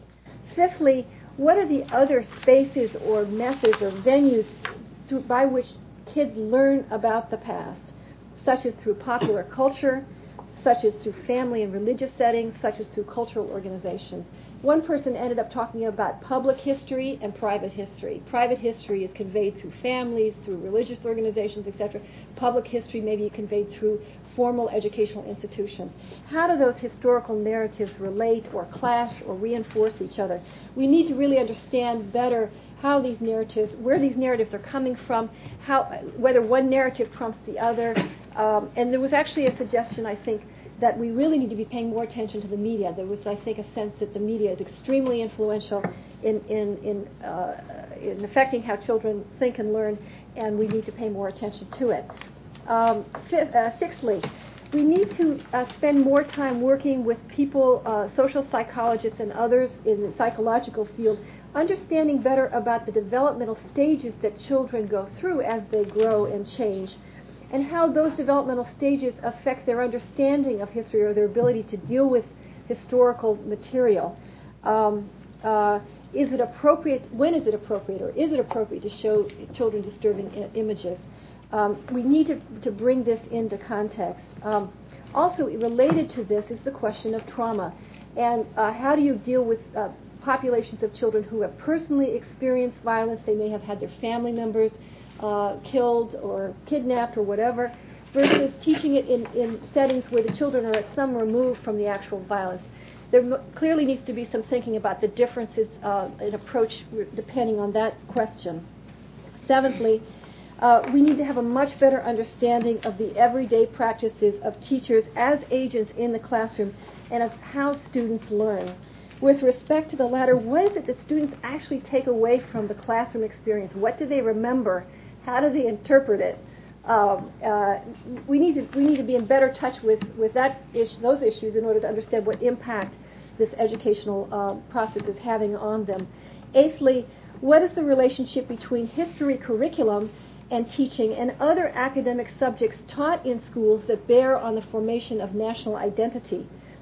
Speaker 1: Fifthly, what are the other spaces or methods or venues through, by which kids learn about the past, such as through popular culture, such as through family and religious settings, such as through cultural organizations. One person ended up talking about public history and private history. Private history is conveyed through families, through religious organizations, et cetera. Public history may be conveyed through formal educational institutions. How do those historical narratives relate or clash or reinforce each other? We need to really understand better how these narratives, where these narratives are coming from, how, whether one narrative trumps the other. Um, and there was actually a suggestion, I think, that we really need to be paying more attention to the media. There was, I think, a sense that the media is extremely influential in in in, uh, in affecting how children think and learn, and we need to pay more attention to it. Um, fifth, uh, sixthly, we need to uh, spend more time working with people, uh, social psychologists and others in the psychological field, understanding better about the developmental stages that children go through as they grow and change, and how those developmental stages affect their understanding of history or their ability to deal with historical material. Um, uh, is it appropriate, when is it appropriate, or is it appropriate to show children disturbing I- images? Um, we need to, to bring this into context. Um, also, related to this is the question of trauma. And uh, how do you deal with uh, populations of children who have personally experienced violence? They may have had their family members uh, killed or kidnapped or whatever, versus teaching it in, in settings where the children are at some remove from the actual violence. There m- clearly needs to be some thinking about the differences uh, in approach r- depending on that question. Seventhly, Uh, we need to have a much better understanding of the everyday practices of teachers as agents in the classroom and of how students learn. With respect to the latter, what is it that students actually take away from the classroom experience? What do they remember? How do they interpret it? Um, uh, we need to we need to be in better touch with with that issue, those issues, in order to understand what impact this educational uh, process is having on them. Eighthly, what is the relationship between history curriculum and teaching and other academic subjects taught in schools that bear on the formation of national identity?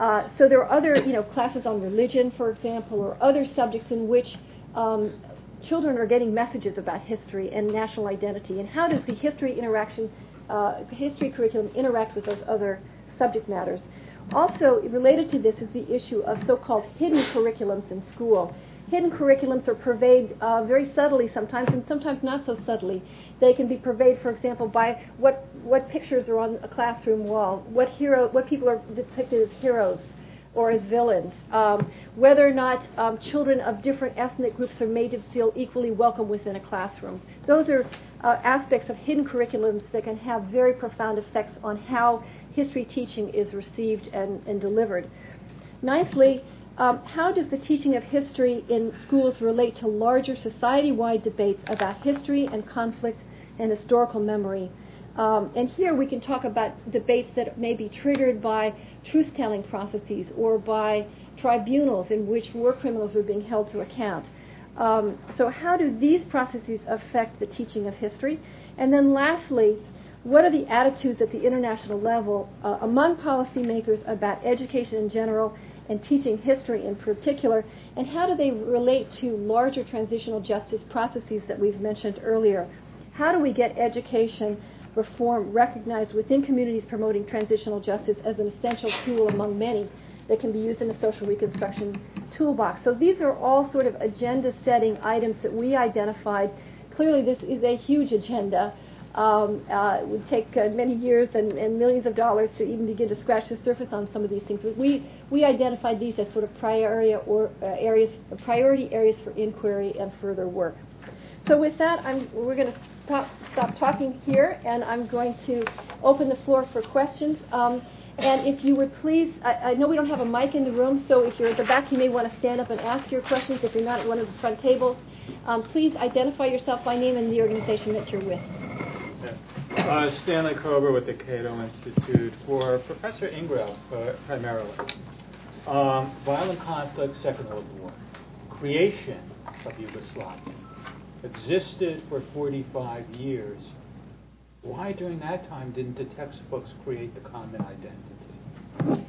Speaker 1: Uh, so there are other, you know, classes on religion, for example, or other subjects in which um, children are getting messages about history and national identity, and how does the history interaction, uh, history curriculum interact with those other subject matters. Also related to this is the issue of so-called hidden curriculums in school. Hidden curriculums are purveyed uh, very subtly sometimes, and sometimes not so subtly. They can be purveyed, for example, by what what pictures are on a classroom wall, what hero, what people are depicted as heroes or as villains, um, whether or not um, children of different ethnic groups are made to feel equally welcome within a classroom. Those are uh, aspects of hidden curriculums that can have very profound effects on how history teaching is received and, and delivered. Ninthly, um, how does the teaching of history in schools relate to larger society-wide debates about history and conflict and historical memory? Um, and here we can talk about debates that may be triggered by truth-telling processes or by tribunals in which war criminals are being held to account. Um, so how do these processes affect the teaching of history? And then lastly, what are the attitudes at the international level uh, among policymakers about education in general and teaching history in particular, and how do they relate to larger transitional justice processes that we've mentioned earlier? How do we get education reform recognized within communities promoting transitional justice as an essential tool among many that can be used in a social reconstruction toolbox? So these are all sort of agenda-setting items that we identified. Clearly this is a huge agenda. Um, uh, it would take uh, many years and, and millions of dollars to even begin to scratch the surface on some of these things. But we, we identified these as sort of priority, or, uh, areas, priority areas for inquiry and further work. So with that, I'm, we're going to stop, stop talking here, and I'm going to open the floor for questions. Um, and if you would please, I, I know we don't have a mic in the room, so if you're at the back, you may want to stand up and ask your questions. If you're not at one of the front tables, um, please identify yourself by name and the organization that you're with.
Speaker 6: Uh, Stanley Kober with the Cato Institute. For Professor Ingrell, uh, primarily. Um, violent conflict, Second World War. Creation of Yugoslavia existed for forty-five years. Why during that time didn't the textbooks create the common identity?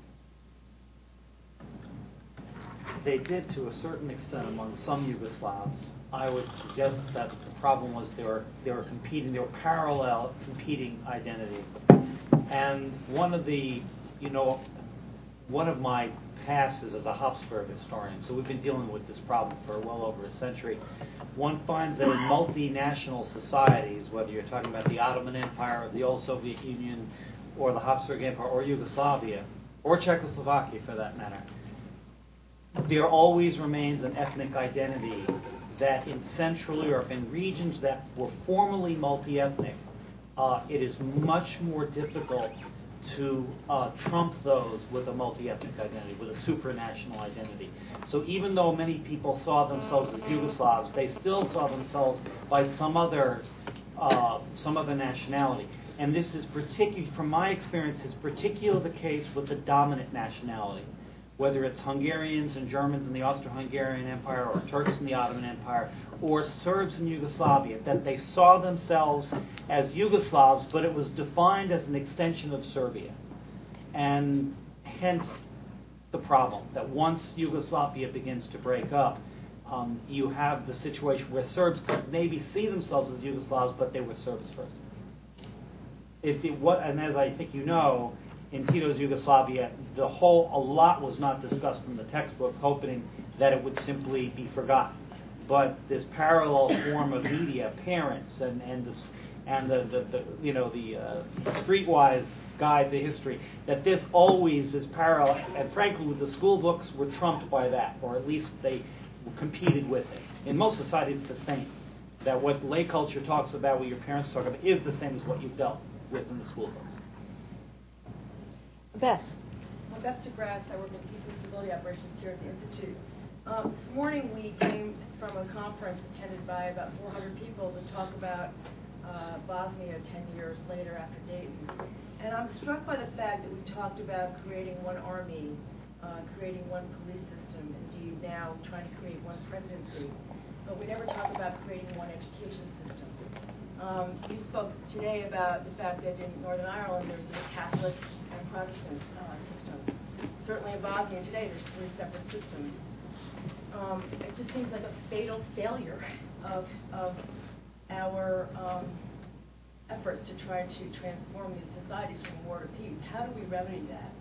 Speaker 2: They did to a certain extent among some Yugoslavs. I would suggest that the problem was they were they were competing, they were parallel competing identities. And one of the, you know, one of my passes as a Habsburg historian, so we've been dealing with this problem for well over a century. One finds that in multinational societies, whether you're talking about the Ottoman Empire, or the old Soviet Union, or the Habsburg Empire, or Yugoslavia, or Czechoslovakia for that matter, there always remains an ethnic identity that in Central Europe, in regions that were formerly multi-ethnic, uh, it is much more difficult to uh, trump those with a multi-ethnic identity, with a supranational identity. So even though many people saw themselves as Yugoslavs, they still saw themselves by some other, uh, some other nationality. And this is particularly, from my experience, is particularly the case with the dominant nationality. Whether it's Hungarians and Germans in the Austro-Hungarian Empire, or Turks in the Ottoman Empire, or Serbs in Yugoslavia, that they saw themselves as Yugoslavs, but it was defined as an extension of Serbia. And hence the problem, that once Yugoslavia begins to break up, um, you have the situation where Serbs could maybe see themselves as Yugoslavs, but they were Serbs first. If it, what, and as I think you know, in Tito's Yugoslavia, the whole, a lot was not discussed in the textbooks, hoping that it would simply be forgotten. But this parallel form of media, parents, and and this, and the, the, the you know the uh, streetwise guide to history, that this always is parallel. And frankly, the school books were trumped by that, or at least they competed with it. In most societies, it's the same. That what lay culture talks about, what your parents talk about, is the same as what you've dealt with in the school books.
Speaker 1: Beth.
Speaker 7: I'm Beth DeGrasse. I work in Peace and Stability Operations here at the Institute. Um, this morning we came from a conference attended by about four hundred people to talk about uh, Bosnia ten years later after Dayton. And I'm struck by the fact that we talked about creating one army, uh, creating one police system, indeed now trying to create one presidency. But we never talk about creating one education system. Um, you spoke today about the fact that in Northern Ireland there's a Catholic and Protestant uh, system. certainly in Bosnia today, there's three separate systems. Um, it just seems like a fatal failure of, of our um, efforts to try to transform these societies from war to peace. How do we remedy that?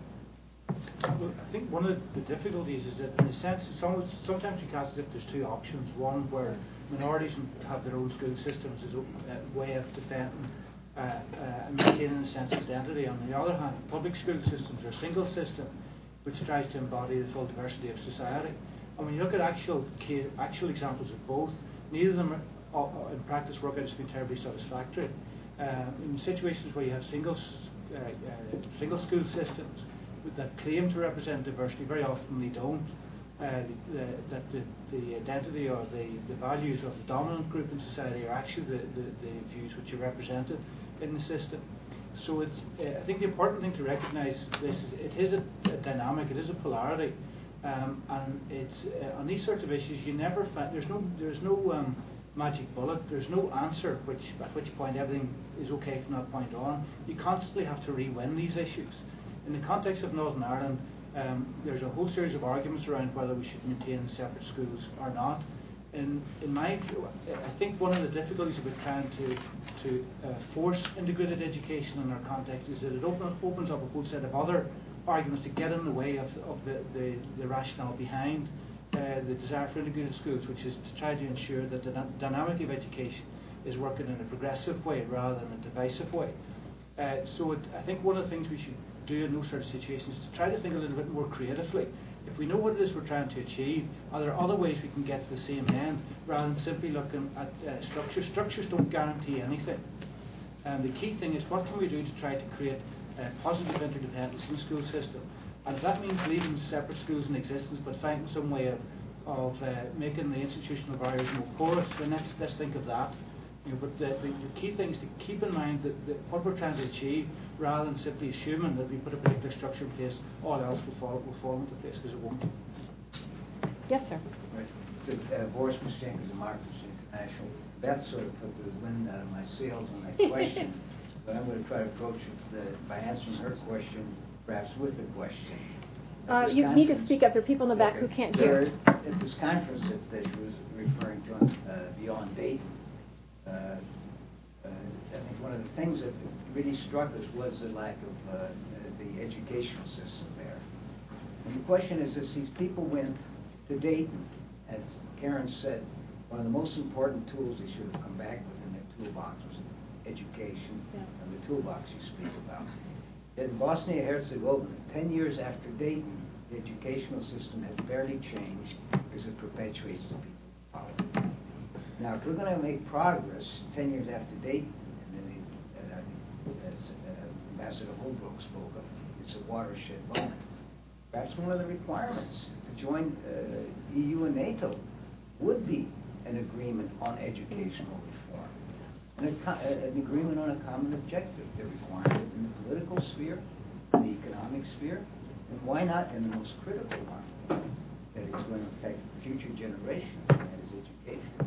Speaker 3: Well, I think one of the difficulties is that, in a sense, it's almost, sometimes you cast as if there's two options. One where minorities have their own school systems as a way of defending uh, uh, and maintaining a sense of identity. On the other hand, public school systems are a single system which tries to embody the full diversity of society. And when you look at actual ca- actual examples of both, neither of them are, uh, in practice work out as being terribly satisfactory. Uh, in situations where you have single uh, uh, single school systems that claim to represent diversity, very often they don't. Uh, the, that the, the identity or the, the values of the dominant group in society are actually the, the, the views which are represented in the system. So it's, uh, I think the important thing to recognise this is it is a, a dynamic, it is a polarity, um, and it's uh, on these sorts of issues you never find there's no there's no um, magic bullet, there's no answer which at which point everything is okay from that point on. You constantly have to re-win these issues. In the context of Northern Ireland, um, there's a whole series of arguments around whether we should maintain separate schools or not. In, in my view, I think one of the difficulties about trying to, to uh, force integrated education in our context is that it open, opens up a whole set of other arguments to get in the way of, of the, the, the rationale behind uh, the desire for integrated schools, which is to try to ensure that the dynamic of education is working in a progressive way rather than a divisive way. Uh, so it, I think one of the things we should do in those sort of situations is to try to think a little bit more creatively. If we know what it is we're trying to achieve, are there other ways we can get to the same end rather than simply looking at uh, structures? Structures don't guarantee anything. And the key thing is what can we do to try to create uh, positive interdependence in the school system? And if that means leaving separate schools in existence but finding some way of, of uh, making the institutional barriers more porous, then let's, let's think of that. You know, but the, the, the key thing is to keep in mind that, that what we're trying to achieve, rather than simply assuming that we put a particular structure in place, all else will fall, will fall into place, because it won't.
Speaker 1: Yes, sir.
Speaker 8: Right. So, uh, Boris Mushenko, Democracy International. Beth sort of took the wind out of my sails on that question, but I'm going to try to approach it the, by answering her question, perhaps with the question.
Speaker 1: Uh, you need to speak up. There are people in the back
Speaker 8: okay.
Speaker 1: who can't
Speaker 8: there,
Speaker 1: hear.
Speaker 8: At this conference that, that she was referring to, uh, Beyond Dayton, Uh, uh, I think one of the things that really struck us was the lack of uh, the educational system there. And the question is this, these people went to Dayton, as Karen said, one of the most important tools they should have come back with in their toolbox was education, yeah. and the toolbox you speak about. In Bosnia-Herzegovina, ten years after Dayton, the educational system has barely changed because it perpetuates the people's power. Now, if we're going to make progress ten years after Dayton, and then they, uh, as uh, Ambassador Holbrooke spoke of, it's a watershed moment. Perhaps one of the requirements to join uh, E U and NATO would be an agreement on educational reform, and a co- uh, an agreement on a common objective. They're requiring it in the political sphere, in the economic sphere, and why not in the most critical one, that is going to affect future generations, and that is education.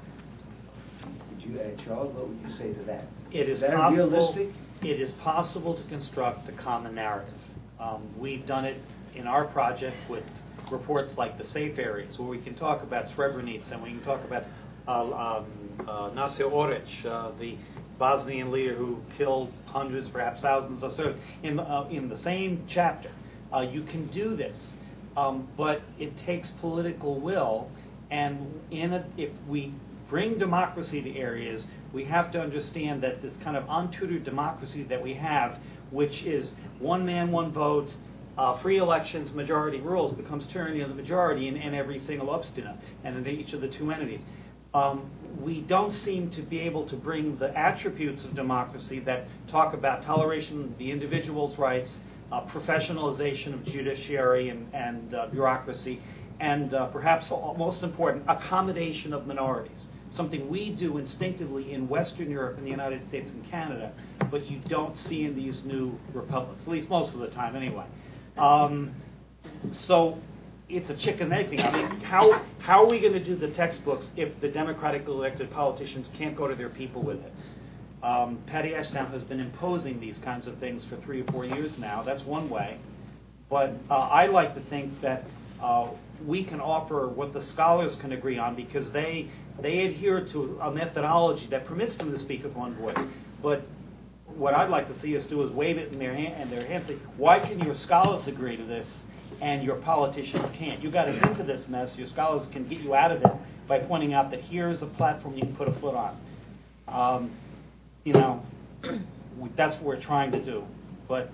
Speaker 8: You, uh, Charles, what would you say to that?
Speaker 2: It is,
Speaker 8: is that
Speaker 2: possible,
Speaker 8: realistic?
Speaker 2: It is possible to construct a common narrative. Um, we've done it in our project with reports like the Safe Areas, where we can talk about Srebrenica, and we can talk about uh, um, uh, Nasir Oric, uh, the Bosnian leader who killed hundreds, perhaps thousands of Serbs, in, uh, in the same chapter. Uh, you can do this, um, but it takes political will, and in a, if we bring democracy to areas, we have to understand that this kind of untutored democracy that we have, which is one man, one vote, uh, free elections, majority rules, becomes tyranny of the majority in, in every single obstinate and in each of the two entities. Um, we don't seem to be able to bring the attributes of democracy that talk about toleration of the individual's rights, uh, professionalization of judiciary and, and uh, bureaucracy, and uh, perhaps most important, accommodation of minorities. Something we do instinctively in Western Europe and the United States and Canada, but you don't see in these new republics, at least most of the time anyway. Um, so it's a chicken egg thing. I mean, how, how are we going to do the textbooks if the democratically elected politicians can't go to their people with it? Um, Patty Ashdown has been imposing these kinds of things for three or four years now. That's one way. But uh, I like to think that uh, we can offer what the scholars can agree on, because they they adhere to a methodology that permits them to speak with one voice. But what I'd like to see us do is wave it in their hand and their hands, say, why can your scholars agree to this and your politicians can't? You got into this mess. Your scholars can get you out of it by pointing out that here's a platform you can put a foot on. Um, you know, that's what we're trying to do. But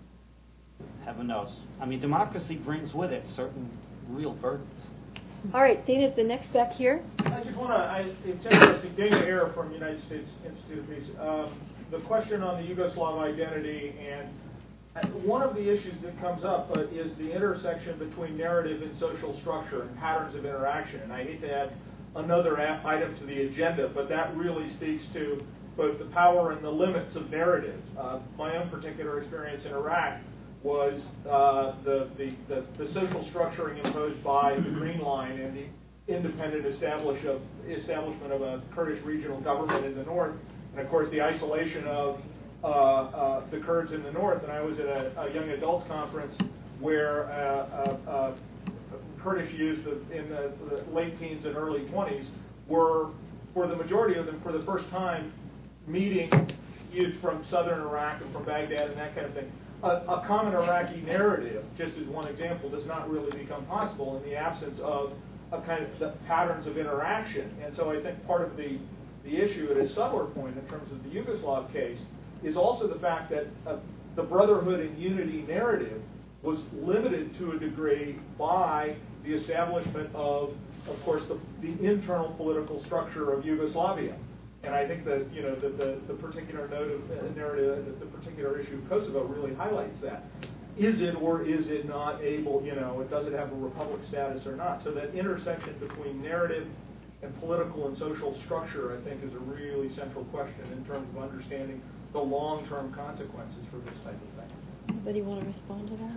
Speaker 2: heaven knows. I mean, democracy brings with it certain real burdens.
Speaker 1: All right, Dana, the next back here.
Speaker 9: I just want to, it's interesting, Dana Ayer from United States Institute of Peace. Um, the question on the Yugoslav identity, and one of the issues that comes up uh, is the intersection between narrative and social structure and patterns of interaction. And I hate to add another a- item to the agenda, but that really speaks to both the power and the limits of narrative. Uh, my own particular experience in Iraq was uh, the, the, the, the social structuring imposed by the Green Line and the independent establish of, establishment of a Kurdish regional government in the north, and of course the isolation of uh, uh, the Kurds in the north. And I was at a, a young adults conference where uh, uh, uh, Kurdish youth in the, the late teens and early twenties were, for the majority of them, for the first time, meeting youth from southern Iraq and from Baghdad and that kind of thing. A, a common Iraqi narrative, just as one example, does not really become possible in the absence of a kind of the patterns of interaction. And so I think part of the, the issue at a subtler point in terms of the Yugoslav case is also the fact that uh, the brotherhood and unity narrative was limited to a degree by the establishment of, of course, the, the internal political structure of Yugoslavia. And I think that, you know, that the, the particular note of uh, narrative, the particular issue of Kosovo really highlights that. Is it or is it not able, you know, does it have a republic status or not? So that intersection between narrative and political and social structure, I think, is a really central question in terms of understanding the long-term consequences for this type of thing.
Speaker 1: Anybody want to respond to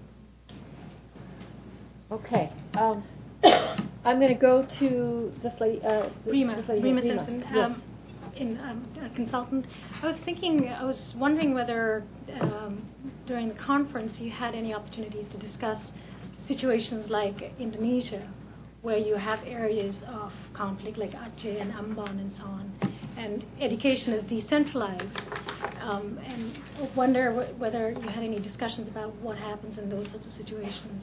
Speaker 1: that? Okay. Um, I'm going to go to this lady. Uh,
Speaker 10: Rima,
Speaker 1: this lady
Speaker 10: Rima
Speaker 1: here.
Speaker 10: Simpson,
Speaker 1: Yes.
Speaker 10: um, in um, a consultant. I was thinking, I was wondering whether um, during the conference you had any opportunities to discuss situations like Indonesia, where you have areas of conflict like Aceh and Ambon and so on, and education is decentralized. Um, and I wonder w- whether you had any discussions about what happens in those sorts of situations.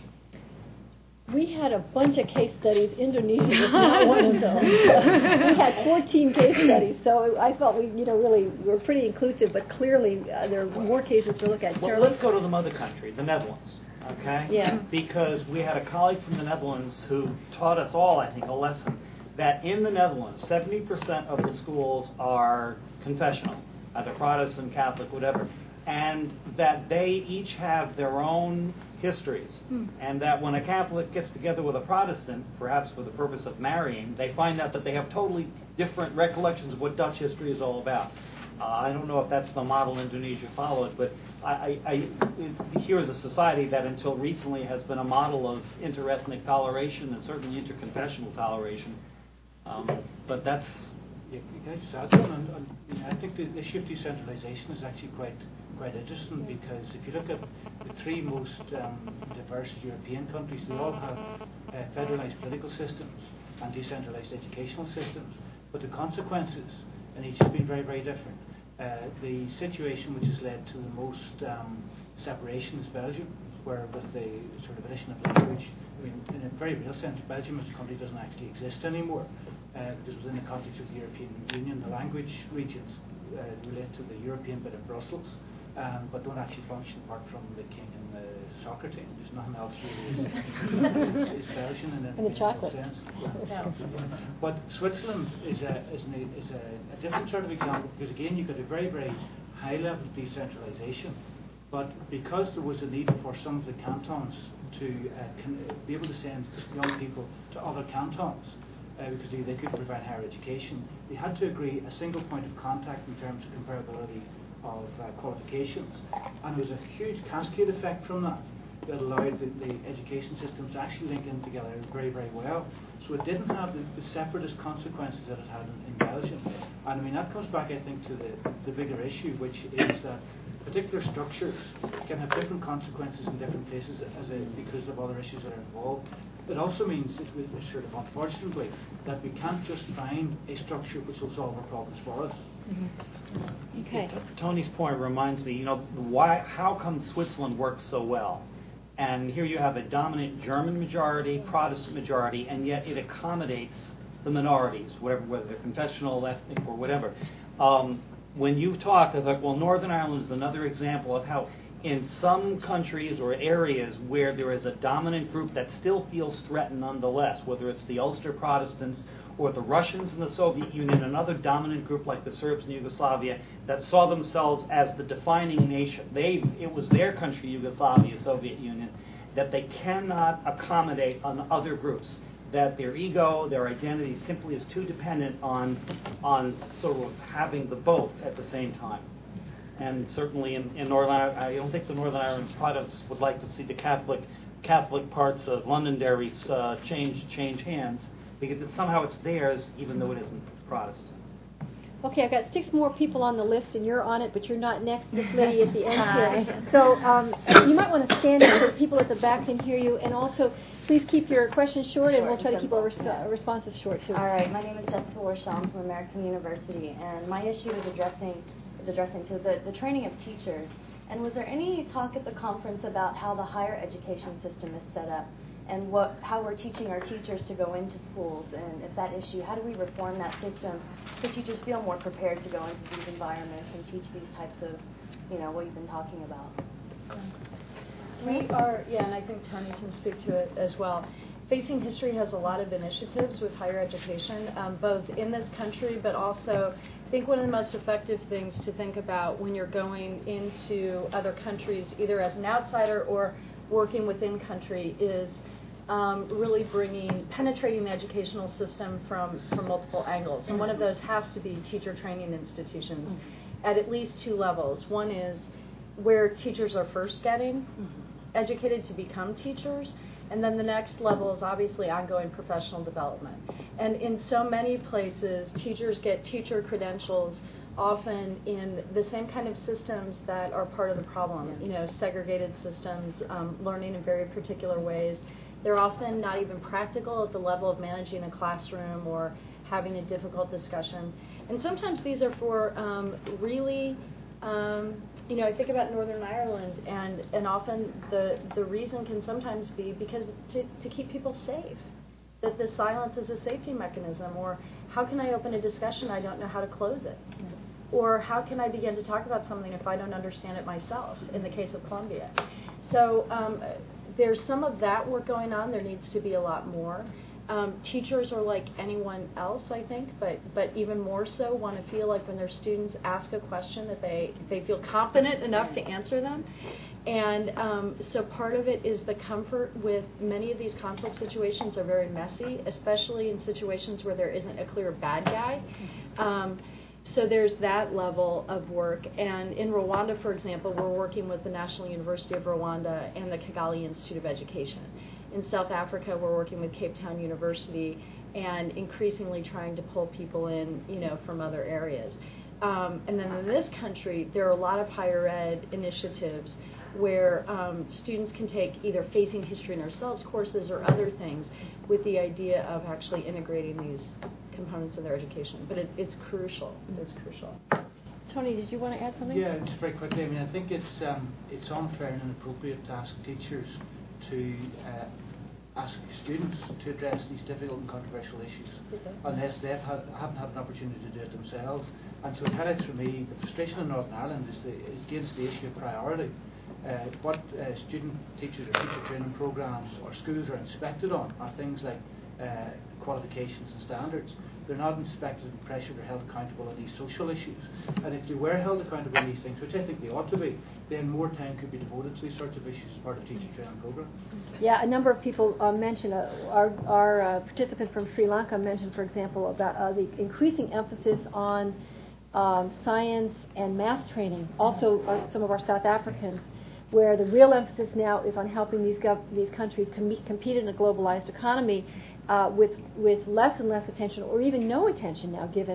Speaker 1: We had a bunch of case studies. Indonesia was not one of those. We had fourteen case studies, so I felt we, you know, really were pretty inclusive. But clearly, uh, there are more cases to look at.
Speaker 2: Well,
Speaker 1: Charlie?
Speaker 2: let's go to the mother country, the Netherlands. Okay?
Speaker 1: Yeah.
Speaker 2: Because we had a colleague from the Netherlands who taught us all, I think, a lesson that in the Netherlands, seventy percent of the schools are confessional, either Protestant, Catholic, whatever, and that they each have their own histories,
Speaker 10: Hmm.
Speaker 2: and that when a Catholic gets together with a Protestant, perhaps for the purpose of marrying, they find out that they have totally different recollections of what Dutch history is all about. Uh, I don't know if that's the model Indonesia followed, but I, I, I it, here is a society that until recently has been a model of interethnic toleration and certainly interconfessional toleration. Um, but that's...
Speaker 3: Yeah, can I just add one? On, on, I think the issue of decentralization is actually quite quite interesting, because if you look at the three most um, diverse European countries, they all have uh, federalized political systems and decentralized educational systems, but the consequences in each have been very, very different. Uh, the situation which has led to the most um, separation is Belgium, where with the sort of addition of language, I mean, in a very real sense, Belgium as a country doesn't actually exist anymore, uh, because within the context of the European Union, the language regions uh, relate to the European bit of Brussels, um, but don't actually function apart from the king and the soccer team. There's nothing else really is, is Belgian in a
Speaker 1: And the chocolate.
Speaker 3: sense. Yeah. But Switzerland is a is, an, is a, a different sort of example, because again you've got a very, very high level of decentralization. But because there was a need for some of the cantons to uh, con- be able to send young people to other cantons, uh, because they, they could provide higher education, they had to agree a single point of contact in terms of comparability of uh, qualifications. And there was a huge cascade effect from that that allowed the, the education systems to actually link in together very, very well. So it didn't have the, the separatist consequences that it had in, in Belgium. And I mean, that comes back, I think, to the, the bigger issue, which is that particular structures can have different consequences in different places as in because of other issues that are involved. It also means, that we, sort of unfortunately, that we can't just find a structure which will solve our problems for us.
Speaker 1: Mm-hmm. Okay.
Speaker 2: T- Tony's point reminds me, you know, why? How come Switzerland works so well? And here you have a dominant German majority, Protestant majority, and yet it accommodates the minorities, whatever, whether they're confessional, ethnic, or whatever. Um, when you talked, I thought, well, Northern Ireland is another example of how in some countries or areas where there is a dominant group that still feels threatened nonetheless, whether it's the Ulster Protestants or the Russians in the Soviet Union, another dominant group like the Serbs in Yugoslavia that saw themselves as the defining nation. They, it was their country, Yugoslavia, Soviet Union, that they cannot accommodate on other groups, that their ego, their identity simply is too dependent on, on sort of having the both at the same time. And certainly in, in Northern Ireland, I don't think the Northern Ireland Protestants would like to see the Catholic Catholic parts of Londonderry uh, change change hands, because it's, somehow it's theirs, even though it isn't Protestant.
Speaker 1: Okay, I've got six more people on the list, and you're on it, but you're not next, Miss Liddy, at the end here. So um, you might want to stand so people at the back can hear you, and also please keep your questions short, and we'll try to keep our res- uh, responses short too.
Speaker 11: All right, my name is Jessica Warshaw. I'm from American University, and my issue is addressing is addressing to the, the training of teachers. And was there any talk at the conference about how the higher education system is set up, and what how we're teaching our teachers to go into schools, and if that issue, how do we reform that system so teachers feel more prepared to go into these environments and teach these types of, you know, what you've been talking about?
Speaker 4: We are, yeah, and I think Tony can speak to it as well. Facing History has a lot of initiatives with higher education, um, both in this country, but also I think one of the most effective things to think about when you're going into other countries, either as an outsider or working within country, is um, really bringing, penetrating the educational system from, from multiple angles. And one of those has to be teacher training institutions at at least two levels. One is where teachers are first getting educated to become teachers, and then the next level is obviously ongoing professional development. And in so many places, teachers get teacher credentials often in the same kind of systems that are part of the problem, you know, segregated systems, um, learning in very particular ways. They're often not even practical at the level of managing a classroom or having a difficult discussion. And sometimes these are for um, really, um, you know, I think about Northern Ireland, and, and often the, the reason can sometimes be because to, to keep people safe, that the silence is a safety mechanism, or how can I open a discussion, I don't know how to close it, or how can I begin to talk about something if I don't understand it myself, in the case of Columbia. So um, there's some of that work going on. There needs to be a lot more. Um, teachers are like anyone else, I think, but, but even more so want to feel like when their students ask a question that they, they feel confident enough to answer them. And um, so part of it is the comfort with many of these conflict situations are very messy, especially in situations where there isn't a clear bad guy. Um, so there's that level of work. And in Rwanda, for example, we're working with the National University of Rwanda and the Kigali Institute of Education. In South Africa, we're working with Cape Town University and increasingly trying to pull people in, you know, from other areas. Um, and then in this country, there are a lot of higher ed initiatives where um, students can take either Facing History in Ourselves courses or other things with the idea of actually integrating these components of their education. But it, it's crucial. It's crucial.
Speaker 1: Tony, did you want to add something?
Speaker 3: Yeah, just very quickly. I mean, I think it's um, it's unfair and inappropriate to ask teachers to uh, ask students to address these difficult and controversial issues okay. unless they have had, haven't had an opportunity to do it themselves. And so it highlights for me the frustration in Northern Ireland is the, it gives the issue of priority. Uh, what uh, student teachers or teacher training programs or schools are inspected on are things like uh, qualifications and standards. They're not inspected and pressured or held accountable on these social issues. And if they were held accountable on these things, which I think they ought to be, then more time could be devoted to these sorts of issues as part of teacher training programs.
Speaker 1: Yeah, a number of people uh, mentioned, uh, our, our uh, participant from Sri Lanka mentioned, for example, about uh, the increasing emphasis on um, science and math training. Also, uh, some of our South Africans, where the real emphasis now is on helping these gov- these countries com- compete in a globalized economy uh, with with less and less attention, or even no attention now given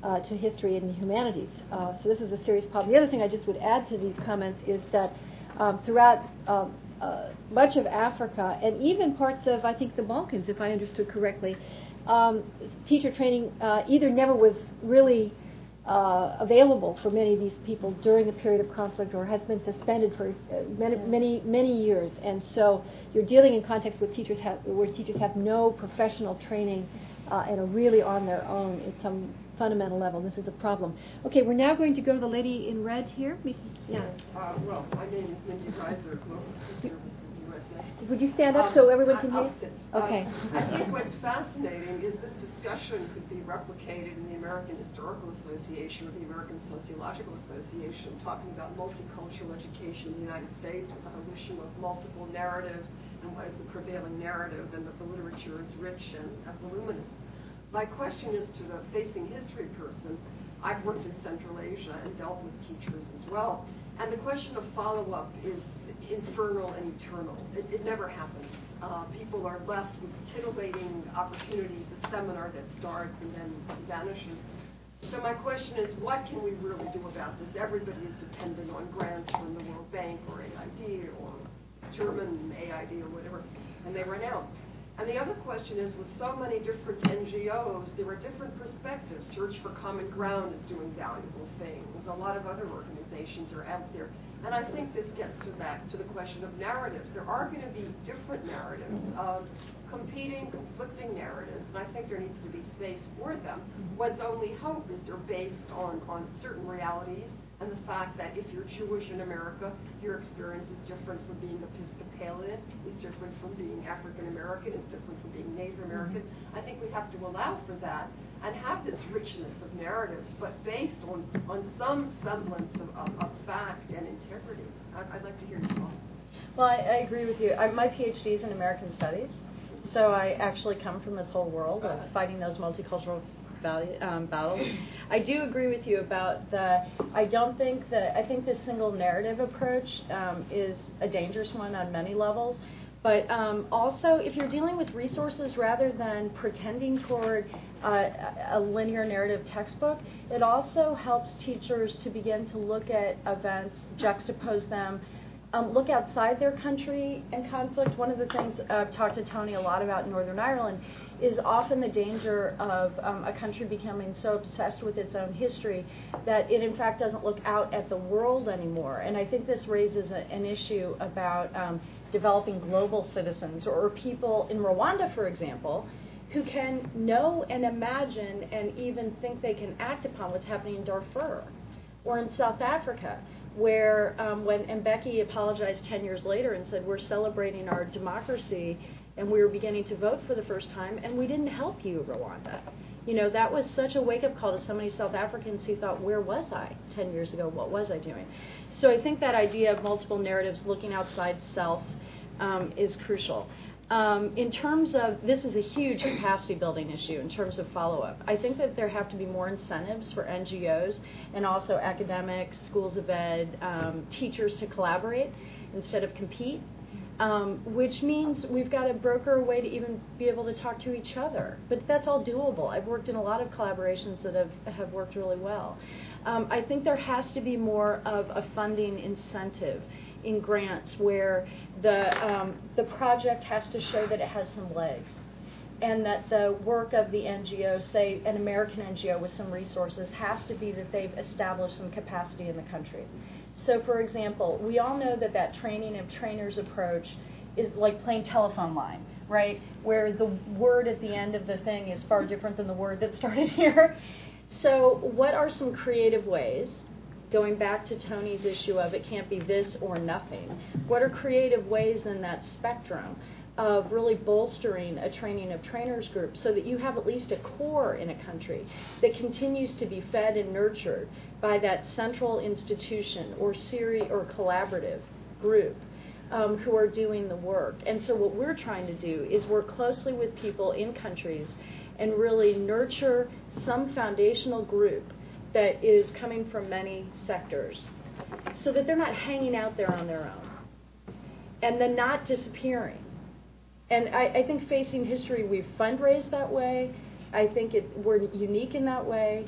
Speaker 1: uh, to history and the humanities. Uh, so this is a serious problem. The other thing I just would add to these comments is that um, throughout um, uh, much of Africa, and even parts of, I think, the Balkans, if I understood correctly, um, teacher training uh, either never was really uh, available for many of these people during the period of conflict, or has been suspended for uh, many, many, many years. And so you're dealing in contexts where teachers have, where teachers have no professional training uh, and are really on their own at some fundamental level. This is a problem. Okay, we're now going to go to the lady in red here. We, yeah.
Speaker 12: Uh, well, my name is Mindy Reiser, Global Peace Services U S A.
Speaker 1: Would you stand up
Speaker 12: um,
Speaker 1: so everyone can
Speaker 12: I'll
Speaker 1: hear?
Speaker 12: Sit.
Speaker 1: Okay.
Speaker 12: Uh, I think what's fascinating is this discussion could be replicated in the American Historical Association or the American Sociological Association, talking about multicultural education in the United States with the whole issue of multiple narratives and what is the prevailing narrative, and that the literature is rich and, and voluminous. My question is to the facing history person. I've worked in Central Asia and dealt with teachers as well. And the question of follow-up is infernal and eternal. It, it never happens. Uh, people are left with titillating opportunities, a seminar that starts and then vanishes. So my question is, what can we really do about this? Everybody is dependent on grants from the World Bank or A I D or German A I D or whatever, and they run out. And the other question is, with so many different N G Os, there are different perspectives. Search for Common Ground is doing valuable things. A lot of other organizations are out there. And I think this gets to back to the question of narratives. There are going to be different narratives, of competing, conflicting narratives, and I think there needs to be space for them. One's only hope is they're based on, on certain realities, and the fact that if you're Jewish in America, your experience is different from being Episcopalian, it's different from being African American, it's different from being Native American. Mm-hmm. I think we have to allow for that and have this richness of narratives, but based on, on some semblance of, of, of fact and integrity. I'd, I'd like to hear your thoughts.
Speaker 4: Well, I, I agree with you. I, my PhD is in American Studies, so I actually come from this whole world of fighting those multicultural value, um, battles. I do agree with you about the, I don't think that, I think this single narrative approach um, is a dangerous one on many levels. But um, also, if you're dealing with resources rather than pretending toward uh, a linear narrative textbook, it also helps teachers to begin to look at events, juxtapose them, um, look outside their country and conflict. One of the things I've talked to Tony a lot about in Northern Ireland is often the danger of um, a country becoming so obsessed with its own history that it in fact doesn't look out at the world anymore. And I think this raises a, an issue about um, developing global citizens, or people in Rwanda, for example, who can know and imagine and even think they can act upon what's happening in Darfur, or in South Africa, where um, when Mbeki apologized ten years later and said, we're celebrating our democracy and we were beginning to vote for the first time, and we didn't help you, Rwanda. You know, that was such a wake-up call to so many South Africans who thought, where was I ten years ago? What was I doing? So I think that idea of multiple narratives, looking outside self, um, is crucial. Um, in terms of, this is a huge capacity building issue in terms of follow-up. I think that there have to be more incentives for N G Os and also academics, schools of ed, um, teachers to collaborate instead of compete. Um, which means we've got to broker a way to even be able to talk to each other. But that's all doable. I've worked in a lot of collaborations that have, have worked really well. Um, I think there has to be more of a funding incentive in grants where the, um, the project has to show that it has some legs, and that the work of the N G O, say an American N G O with some resources, has to be that they've established some capacity in the country. So, for example, we all know that that training of trainers approach is like playing telephone line, right? Where the word at the end of the thing is far different than the word that started here. So what are some creative ways, going back to Tony's issue of it can't be this or nothing, what are creative ways in that spectrum of really bolstering a training of trainers group so that you have at least a core in a country that continues to be fed and nurtured by that central institution or series or collaborative group um, who are doing the work. And so what we're trying to do is work closely with people in countries and really nurture some foundational group that is coming from many sectors so that they're not hanging out there on their own and then not disappearing. And I, I think Facing History, we've fundraised that way. I think it, we're unique in that way.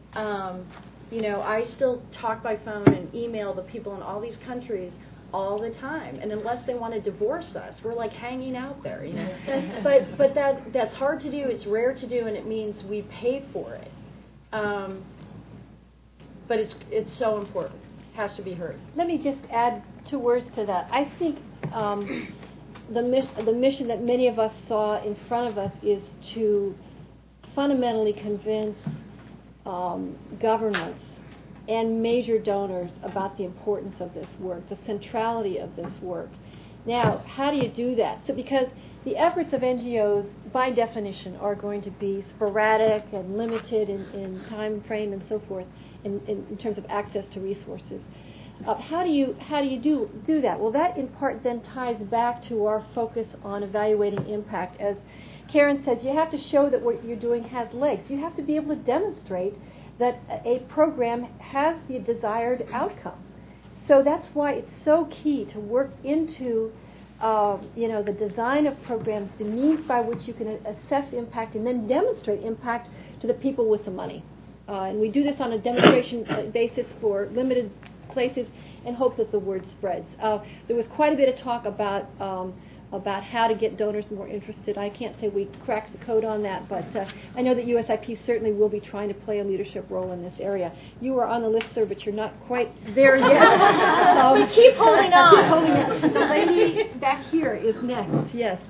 Speaker 4: Um, you know, I still talk by phone and email the people in all these countries all the time, and unless they want to divorce us, we're like hanging out there, you know. but but that that's hard to do. It's rare to do, and it means we pay for it. Um, but it's it's so important. It has to be heard.
Speaker 1: Let me just add two words to that. I think um, the mi- the mission that many of us saw in front of us is to fundamentally convince um, governments and major donors about the importance of this work, the centrality of this work. Now, how do you do that? So, because the efforts of N G Os, by definition, are going to be sporadic and limited in, in time frame and so forth, in, in, in terms of access to resources. Uh, how do you how do you do do that? Well, that in part then ties back to our focus on evaluating impact. As Karen says, you have to show that what you're doing has legs. You have to be able to demonstrate that a program has the desired outcome. So that's why it's so key to work into, uh, you know, the design of programs, the means by which you can assess impact and then demonstrate impact to the people with the money. Uh, and we do this on a demonstration basis for limited places and hope that the word spreads. Uh, there was quite a bit of talk about um, about how to get donors more interested. I can't say we cracked the code on that, but uh, I know that U S I P certainly will be trying to play a leadership role in this area. You are on the list, sir, but you're not quite there yet. um,
Speaker 5: keep holding on.
Speaker 1: Keep holding on. The lady back here is next. Yes.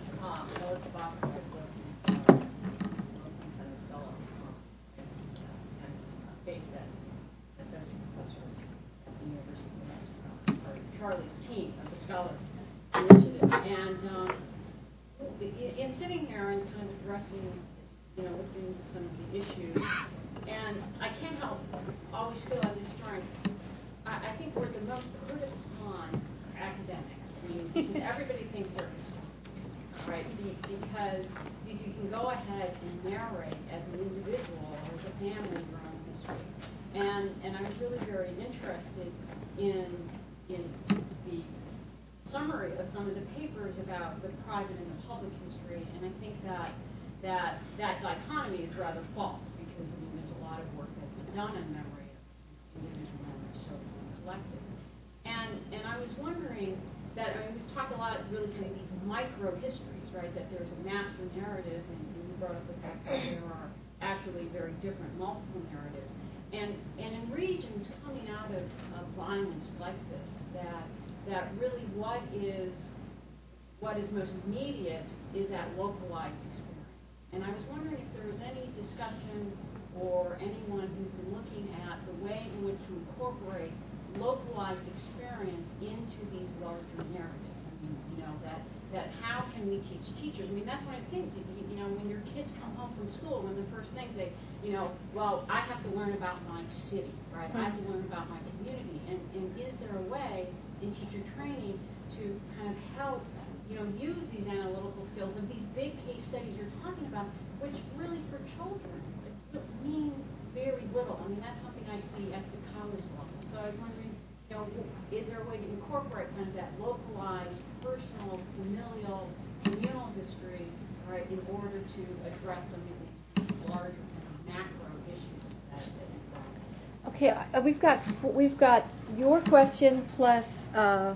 Speaker 13: Charlie's team of the Scholar Initiative, and um, in, in sitting here and kind of addressing, you know, listening to some of the issues, and I can't help always feel as a historian, I, I think we're the most put upon academics. I mean, because everybody thinks they're historians, right? Be, because, because you can go ahead and narrate as an individual or as a family your own history, and and I was really very interested in. in the summary of some of the papers about the private and the public history, and I think that that that dichotomy is rather false, because I mean, there's a lot of work that's been done in memory of individual memory, so collective. And and I was wondering that, I mean, we've talked a lot really kind of these micro histories, right, that there's a master narrative, and, and you brought up the fact that there are actually very different multiple narratives. And and in regions coming out of, of violence like this, that that really what is what is most immediate is that localized experience. And I was wondering if there was any discussion or anyone who's been looking at the way in which to incorporate localized experience into these larger narratives. I mean, you know, that that how can we teach teachers? I mean, that's one of the things, you, you know, when your kids come home from school, one of the first things they, you know, well, I have to learn about my city, right? I have to learn about my community. And, and is there a way in teacher training to kind of help, you know, use these analytical skills of these big case studies you're talking about, which really for children mean very little. I mean, that's something I see at the college level. So I was wondering, you know, is there a way to incorporate kind of that localized, personal, familial, communal history, right, in order to address some of these larger kind of macro issues that that
Speaker 1: Okay, uh, we've got we've got your question plus uh,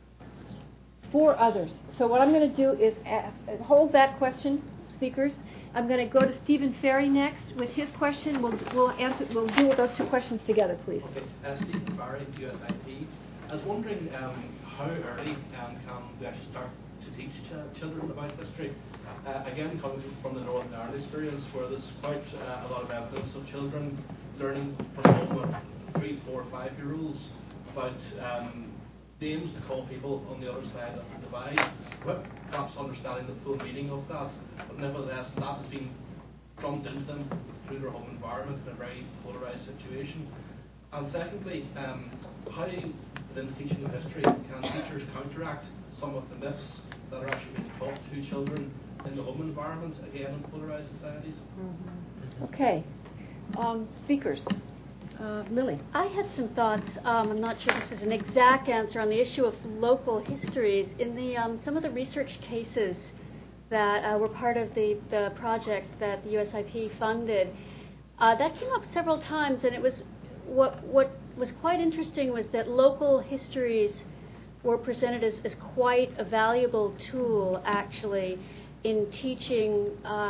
Speaker 1: four others. So what I'm going to do is uh, hold that question, speakers. I'm going to go to Stephen Ferry next with his question. We'll we'll answer. We'll deal with those two questions together, please.
Speaker 14: Okay, uh, Stephen Ferry, U S I P. I was wondering um, how early um, can we actually start to teach ch- children about history? Uh, again, coming from the Northern Ireland experience, where there's quite uh, a lot of evidence of children learning from home with three, four, five-year-olds about um, names to call people on the other side of the divide, but perhaps understanding the full meaning of that, but nevertheless that has been drummed into them through their home environment in a very polarised situation. And secondly, um, how within the teaching of history can teachers counteract some of the myths that are actually being taught to children in the home environment, again in polarised societies?
Speaker 1: Mm-hmm. Okay. Um, speakers. Uh, Lily.
Speaker 5: I had some thoughts. Um, I'm not sure this is an exact answer on the issue of local histories. In the um, some of the research cases that uh, were part of the, the project that the U S I P funded, Uh, that came up several times, and it was what what was quite interesting was that local histories were presented as, as quite a valuable tool, actually, in teaching, uh,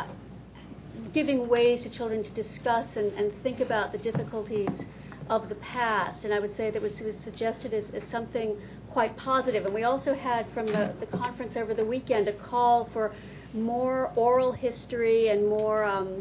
Speaker 5: giving ways to children to discuss and, and think about the difficulties of the past. And I would say that was, was suggested as, as something quite positive. And we also had from the, the conference over the weekend a call for more oral history and more um,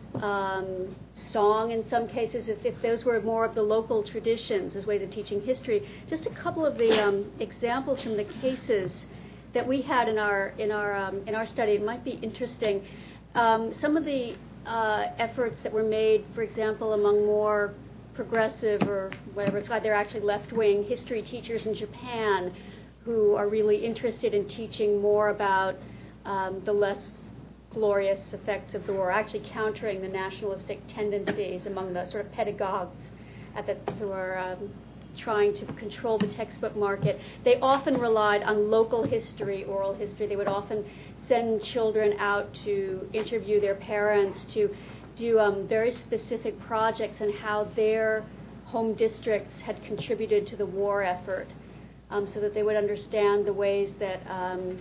Speaker 5: um, song in some cases, if, if those were more of the local traditions as ways of teaching history. Just a couple of the um, examples from the cases that we had in our in our um, in our study. It might be interesting. Um, some of the uh, efforts that were made, for example, among more progressive or whatever it's called, they're actually left-wing history teachers in Japan who are really interested in teaching more about um, the less glorious effects of the war, actually countering the nationalistic tendencies among the sort of pedagogues at the, who are um, trying to control the textbook market. They often relied on local history, oral history. They would often send children out to interview their parents, to do um, very specific projects on how their home districts had contributed to the war effort, um, so that they would understand the ways that um,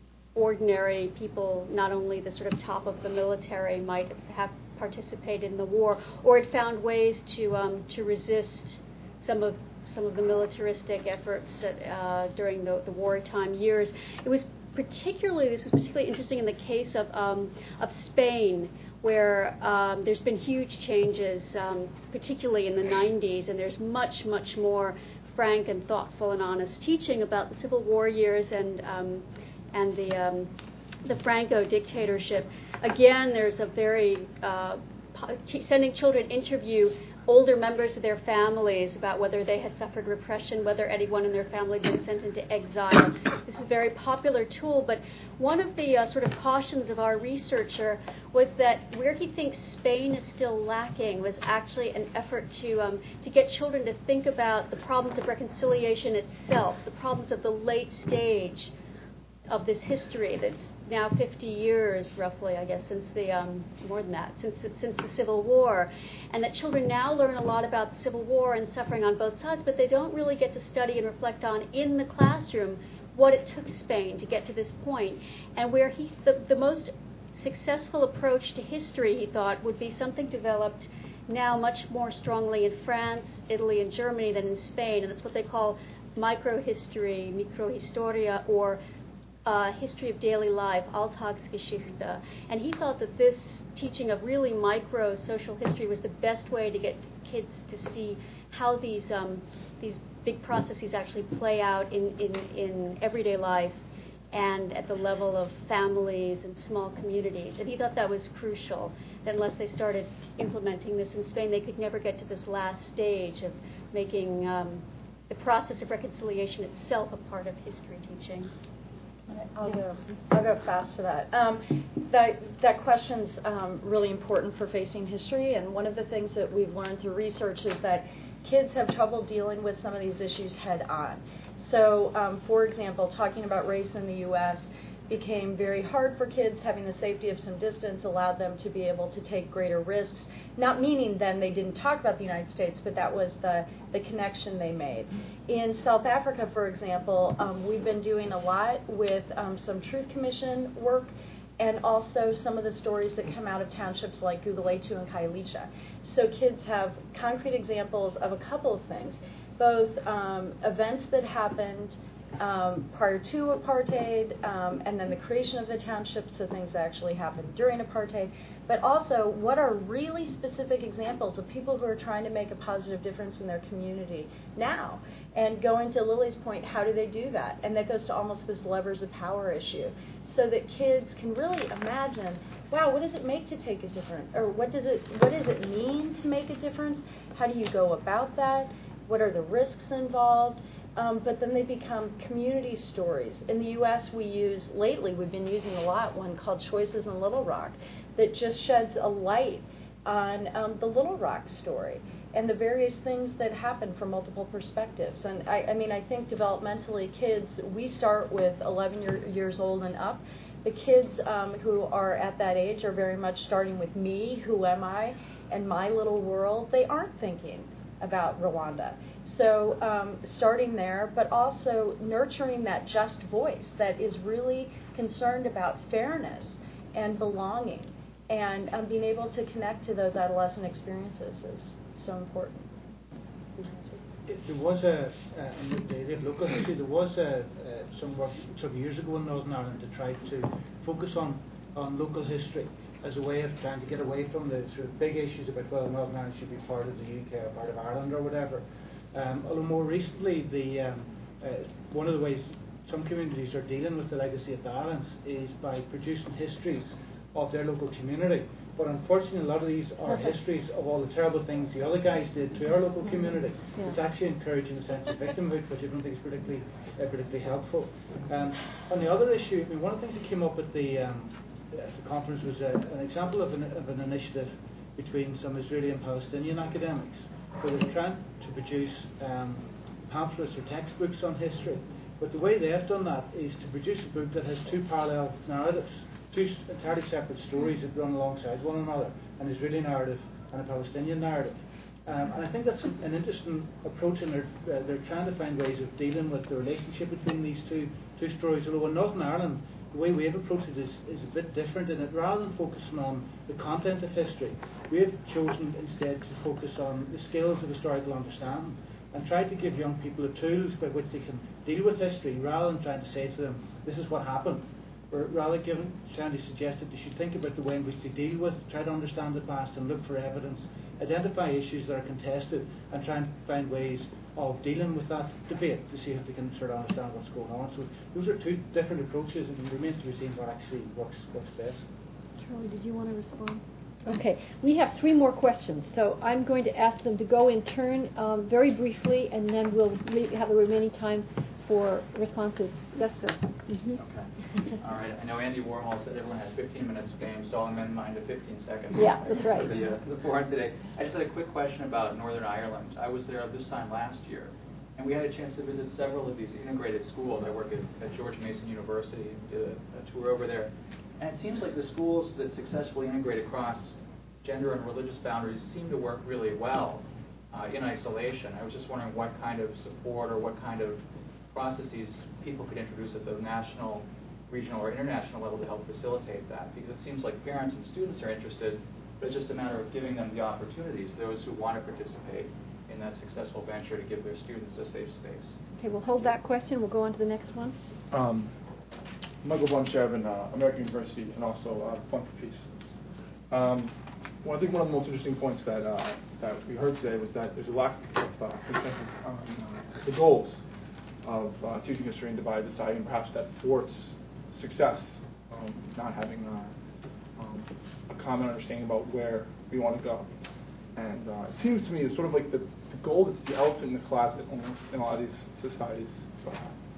Speaker 5: ordinary people, not only the sort of top of the military, might have participated in the war, or had found ways to um, to resist some of some of the militaristic efforts that, uh, during the, the wartime years. It was particularly this was particularly interesting in the case of um, of Spain, where um, there's been huge changes, um, particularly in the nineties, and there's much much more frank and thoughtful and honest teaching about the Civil War years and um, and the um, the Franco dictatorship. Again, there's a very uh, t- sending children interview older members of their families about whether they had suffered repression, whether anyone in their family had been sent into exile. This is a very popular tool, but one of the uh, sort of cautions of our researcher was that where he thinks Spain is still lacking was actually an effort to um, to get children to think about the problems of reconciliation itself, the problems of the late stage of this history that's now fifty years, roughly, I guess, since the, um, more than that, since since the Civil War, and that children now learn a lot about the Civil War and suffering on both sides, but they don't really get to study and reflect on in the classroom what it took Spain to get to this point, and where he, the, the most successful approach to history, he thought, would be something developed now much more strongly in France, Italy, and Germany than in Spain, and that's what they call microhistory, microhistoria, or Uh, history of daily life, Alltagsgeschichte. And he thought that this teaching of really micro social history was the best way to get kids to see how these um, these big processes actually play out in, in, in everyday life and at the level of families and small communities. And he thought that was crucial, that unless they started implementing this in Spain, they could never get to this last stage of making um, the process of reconciliation itself a part of history teaching.
Speaker 4: I'll go. I'll go fast to that. Um, that that question's um, really important for facing history, and one of the things that we've learned through research is that kids have trouble dealing with some of these issues head on. So, um, for example, talking about race in the U S became very hard for kids. Having the safety of some distance allowed them to be able to take greater risks, not meaning then they didn't talk about the United States, but that was the, the connection they made. In South Africa, for example, um, we've been doing a lot with um, some Truth Commission work and also some of the stories that come out of townships like Guguletu and Khayelitsha. So kids have concrete examples of a couple of things, both um, events that happened Um, prior to apartheid, um, and then the creation of the township, so things actually happened during apartheid, but also what are really specific examples of people who are trying to make a positive difference in their community now. And going to Lily's point, how do they do that? And that goes to almost this levers of power issue, so that kids can really imagine, wow, what does it make to take a different, or what does it what does it mean to make a difference? How do you go about that? What are the risks involved? Um, but then they become community stories. In the U S, we use, lately, we've been using a lot, one called Choices in Little Rock, that just sheds a light on um, the Little Rock story and the various things that happen from multiple perspectives. And I, I mean, I think developmentally, kids, we start with eleven year, years old and up. The kids um, who are at that age are very much starting with me, who am I? in my little world, they aren't thinking about Rwanda. So um, starting there, but also nurturing that just voice that is really concerned about fairness and belonging, and um, being able to connect to those adolescent experiences is so important.
Speaker 3: There was a, uh, in the area of local history, there was a, uh, some work some years ago in Northern Ireland to try to focus on, on local history as a way of trying to get away from the sort of big issues about whether Northern Ireland should be part of the U K or part of Ireland or whatever. Um, although more recently, the um, uh, one of the ways some communities are dealing with the legacy of violence is by producing histories of their local community. But unfortunately, a lot of these are histories of all the terrible things the other guys did to our local community. Yeah. It's actually encouraging a sense of victimhood, which I don't think is particularly, uh, particularly helpful. Um, on the other issue, I mean, one of the things that came up at the, um, at the conference was uh, an example of an, of an initiative between some Israeli and Palestinian academics, where they're trying to produce um, pamphlets or textbooks on history. But the way they have done that is to produce a book that has two parallel narratives, two entirely separate stories that run alongside one another, an Israeli narrative and a Palestinian narrative. Um, and I think that's an, an interesting approach, and they're, uh, they're trying to find ways of dealing with the relationship between these two two stories. Although in Northern Ireland, the way we've approached it is, is a bit different in that rather than focusing on the content of history, we have chosen instead to focus on the skills of historical understanding and try to give young people the tools by which they can deal with history rather than trying to say to them, this is what happened. Or rather given, Shandy suggested they should think about the way in which they deal with, try to understand the past and look for evidence, identify issues that are contested and try and find ways of dealing with that debate to see if they can sort of understand what's going on. So those are two different approaches, and it remains to be seen what actually works, works best.
Speaker 1: Charlie, did you want to respond? Okay, we have three more questions, so I'm going to ask them to go in turn um, very briefly, and then we'll have the remaining time for responses. Yes, sir. Mm-hmm.
Speaker 15: Okay. All right. I know Andy Warhol said everyone has fifteen minutes of fame, so I'll amend mine to fifteen seconds.
Speaker 1: Yeah, that's right.
Speaker 15: For the, uh, the forum today. I just had a quick question about Northern Ireland. I was there this time last year, and we had a chance to visit several of these integrated schools. I work at, at George Mason University and did a, a tour over there. And it seems like the schools that successfully integrate across gender and religious boundaries seem to work really well uh, in isolation. I was just wondering what kind of support or what kind of processes people could introduce at the national, regional, or international level to help facilitate that. Because it seems like parents and students are interested, but it's just a matter of giving them the opportunities, those who want to participate in that successful venture, to give their students a safe space.
Speaker 1: Okay, we'll hold that question. We'll go on to the next one.
Speaker 16: Um, Michael Bonchev in uh, American University, and also uh, Fund for Peace. Um, well, I think one of the most interesting points that uh, that we heard today was that there's a lack of uh, consensus on uh, the goals of uh, teaching history in divided society, and perhaps that thwarts success, um, not having uh, um, a common understanding about where we want to go. And uh, it seems to me it's sort of like the, the goal that's the elephant in the closet almost in a lot of these societies. Uh,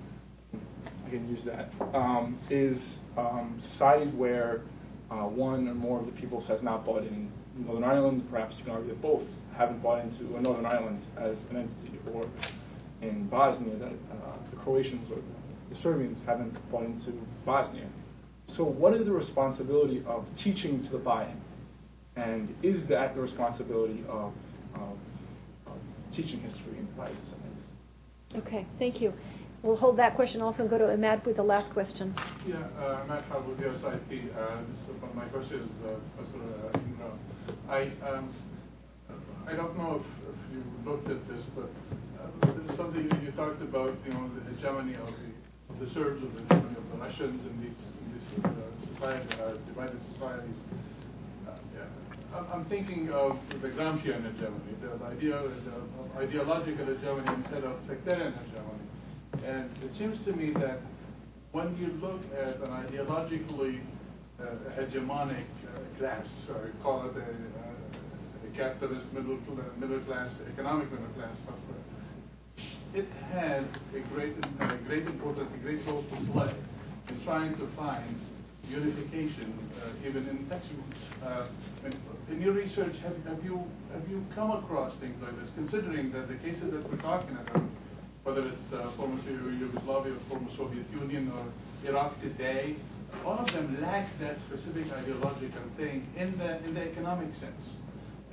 Speaker 16: I can use that, um, is um, societies where uh, one or more of the people has not bought in Northern Ireland, perhaps you can argue that both haven't bought into Northern Ireland as an entity, or in Bosnia that uh, the Croatians or the Serbians haven't bought into Bosnia. So what is the responsibility of teaching to the buy-in? And is that the responsibility of, of, of teaching history in divided societies?
Speaker 1: Okay, thank you. We'll hold that question also and go to Ahmad with the last question.
Speaker 17: Yeah, uh, Matt Hall with the S I P. Uh, this, my question is uh, Professor uh, Ingram. I, um, I don't know if, if you looked at this, but uh, there's something that you talked about, you know, the hegemony of the, of the Serbs, or the hegemony of the Russians in these, in these uh, society, uh, divided societies. Uh, yeah. I'm, I'm thinking of the Gramscian hegemony, the, the idea of ideological hegemony instead of sectarian hegemony. And it seems to me that when you look at an ideologically uh, hegemonic uh, class, or call it a, uh, a capitalist middle, middle class, economic middle class software, it has a great, a great importance, a great role to play in trying to find unification, uh, even in textbooks. Uh, in your research, have, have you have you come across things like this? Considering that the cases that we're talking about, whether it's uh, former Yugoslavia or former Soviet Union or Iraq today, all of them lack that specific ideological thing in the in the economic sense.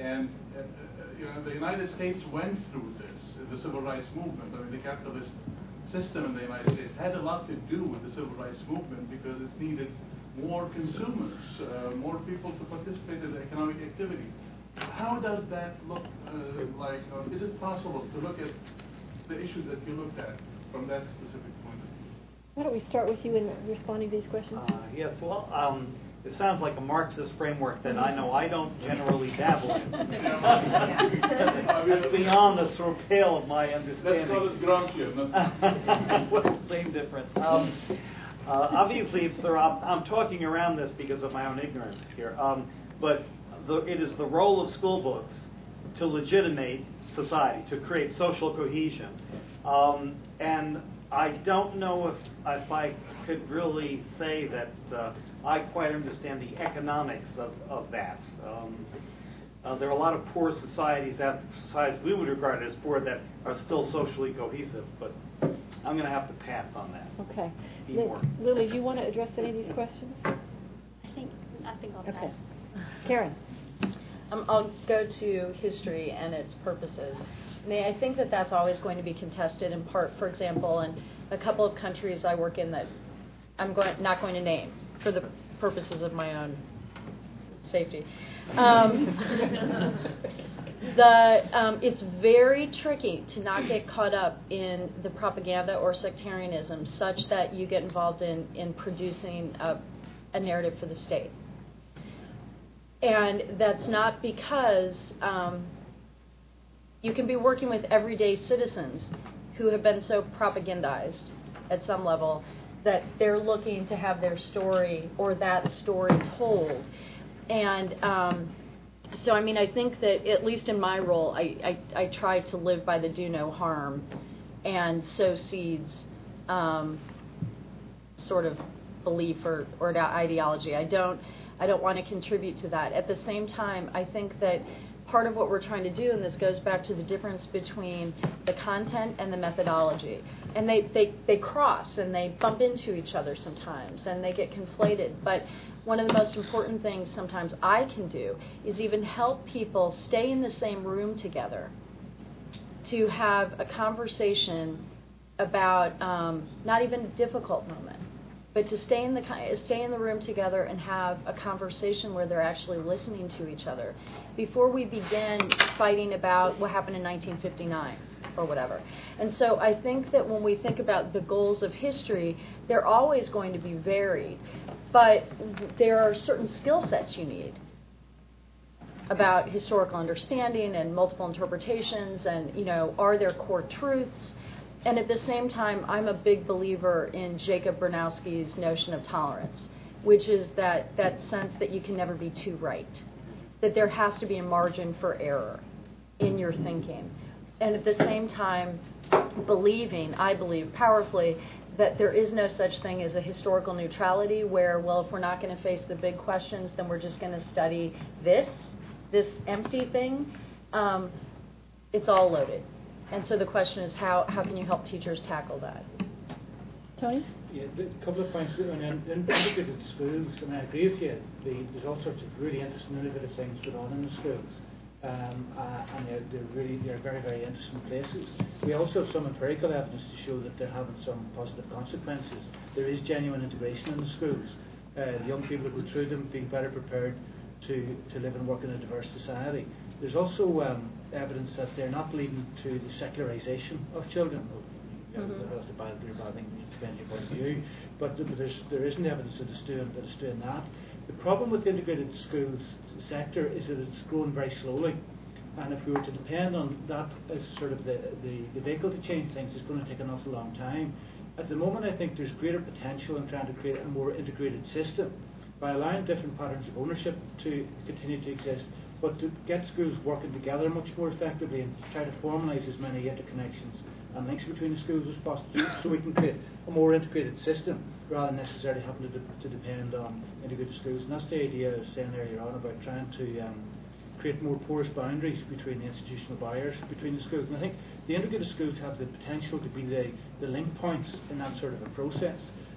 Speaker 17: And uh, you know, the United States went through this, the civil rights movement. I mean, the capitalist system in the United States had a lot to do with the civil rights movement because it needed more consumers, uh, more people to participate in economic activity. How does that look uh, like? Uh, is it possible to look at the issues that you looked at from that specific point of view?
Speaker 1: Why don't we start with you in responding to these questions?
Speaker 2: Uh, yes, well, um, it sounds like a Marxist framework that I know I don't generally dabble in. That's beyond the sort of pale of my understanding.
Speaker 17: Let's call it Gramsci.
Speaker 2: Well, same difference. Um, uh, obviously, it's the, I'm, I'm talking around this because of my own ignorance here. Um, but the, it is the role of school books to legitimate society, to create social cohesion. Um, and I don't know if, if I could really say that uh, I quite understand the economics of, of that. Um, uh, there are a lot of poor societies, that societies we would regard as poor, that are still socially cohesive, but I'm going to have to pass on that.
Speaker 1: Okay.
Speaker 2: Be
Speaker 1: Li-
Speaker 2: more.
Speaker 1: Lily, do you want to address any of these questions?
Speaker 5: I think I think I'll
Speaker 1: Okay.
Speaker 5: pass.
Speaker 1: Karen.
Speaker 4: Um, I'll go to history and its purposes. I mean, I think that that's always going to be contested in part, for example, in a couple of countries I work in that I'm going, not going to name for the purposes of my own safety. Um, the, um, it's very tricky to not get caught up in the propaganda or sectarianism such that you get involved in, in producing a, a narrative for the state. And that's not because um, you can be working with everyday citizens who have been so propagandized at some level that they're looking to have their story or that story told. And um, so, I mean, I think that, at least in my role, I, I, I try to live by the do no harm and sow seeds um, sort of belief or, or ideology. I don't, I don't want to contribute to that. At the same time, I think that part of what we're trying to do, and this goes back to the difference between the content and the methodology, and they, they, they cross and they bump into each other sometimes and they get conflated. But one of the most important things sometimes I can do is even help people stay in the same room together to have a conversation about um, not even a difficult moment, but to stay in the stay in the room together and have a conversation where they're actually listening to each other before we begin fighting about what happened in nineteen fifty-nine or whatever. And so I think that when we think about the goals of history, they're always going to be varied, but there are certain skill sets you need about historical understanding and multiple interpretations, and, you know, are there core truths? And at the same time, I'm a big believer in Jacob Bernowski's notion of tolerance, which is that, that sense that you can never be too right, that there has to be a margin for error in your thinking. And at the same time, believing, I believe powerfully, that there is no such thing as a historical neutrality where, well, if we're not going to face the big questions, then we're just going to study this, this empty thing. Um, it's all loaded. And so the question is, how, how can you help teachers tackle that?
Speaker 1: Tony?
Speaker 3: Yeah, a couple of points. In, in integrated schools, and I agree with you, the, there's all sorts of really interesting, innovative things going on in the schools. Um, uh, and they're, they're really they're very, very interesting places. We also have some empirical evidence to show that they're having some positive consequences. There is genuine integration in the schools. Uh, the young people who go through them being better prepared to, to live and work in a diverse society. There's also um, evidence that they're not leading to the secularization of children. You know, mm-hmm. That's a bad or bad thing, depending on your point of view. But there's, there isn't evidence that it's doing, that it's doing that. The problem with the integrated schools sector is that it's growing very slowly. And if we were to depend on that as sort of the, the, the vehicle to change things, it's going to take an awful long time. At the moment, I think there's greater potential in trying to create a more integrated system by allowing different patterns of ownership to continue to exist, but to get schools working together much more effectively and try to formalise as many interconnections and links between the schools as possible, so we can create a more integrated system rather than necessarily having to, de- to depend on integrated schools. And that's the idea I was saying earlier on about trying to um, create more porous boundaries between the institutional barriers between the schools. And I think the integrated schools have the potential to be the, the link points in that sort of a process.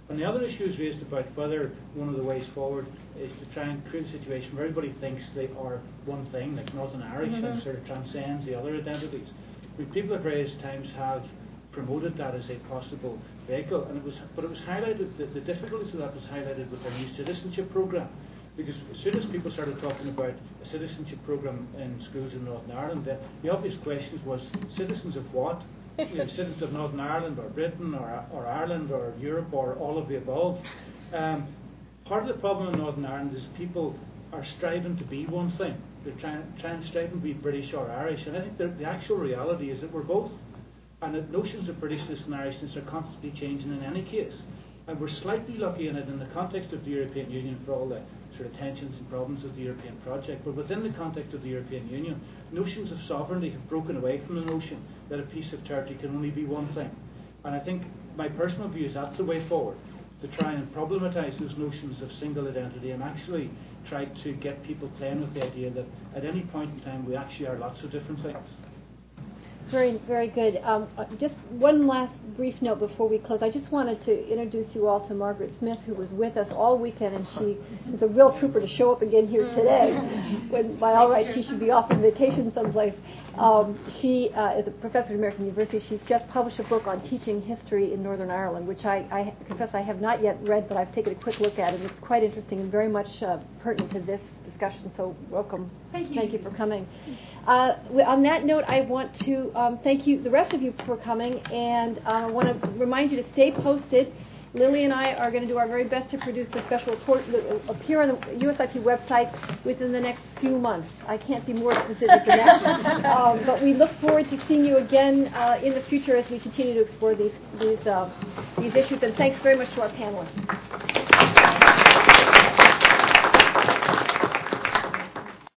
Speaker 3: And the other issue is raised about whether one of the ways forward is to try and create a situation where everybody thinks they are one thing, like Northern Irish,
Speaker 1: Mm-hmm.
Speaker 3: and sort of transcends the other identities. I mean, people at various times have promoted that as a possible vehicle, and it was, but it was highlighted, the, the difficulties of that was highlighted with the new citizenship programme, because as soon as people started talking about a citizenship programme in schools in Northern Ireland, the, the obvious questions was, citizens of what? You know, citizens of Northern Ireland or Britain or, or Ireland or Europe or all of the above. Um, part of the problem in Northern Ireland is people are striving to be one thing. They're trying, trying striving to be British or Irish, and I think the, the actual reality is that we're both. And the notions of Britishness and Irishness are constantly changing in any case. And we're slightly lucky in it in the context of the European Union for all the sort of tensions and problems of the European project. But within the context of the European Union, notions of sovereignty have broken away from the notion that a piece of territory can only be one thing. And I think my personal view is that's the way forward, to try and problematize those notions of single identity and actually try to get people playing with the idea that at any point in time we actually are lots of different things.
Speaker 1: Very, very good. Um, uh, just one last brief note before we close. I just wanted to introduce you all to Margaret Smith, who was with us all weekend, and she is a real trooper to show up again here today, when by all rights she should be off on vacation someplace. Um, she uh, is a professor at American University. She's just published a book on teaching history in Northern Ireland, which I, I confess I have not yet read, but I've taken a quick look at it. It's quite interesting and very much uh, pertinent to this discussion, so welcome.
Speaker 10: Thank you.
Speaker 1: Thank you for coming. Uh, on that note, I want to um, thank you, the rest of you, for coming, and uh, I want to remind you to stay posted. Lily and I are going to do our very best to produce a special report that will appear on the U S I P website within the next few months. I can't be more specific than that. um, but we look forward to seeing you again uh, in the future as we continue to explore these these, uh, these issues. And thanks very much to our panelists.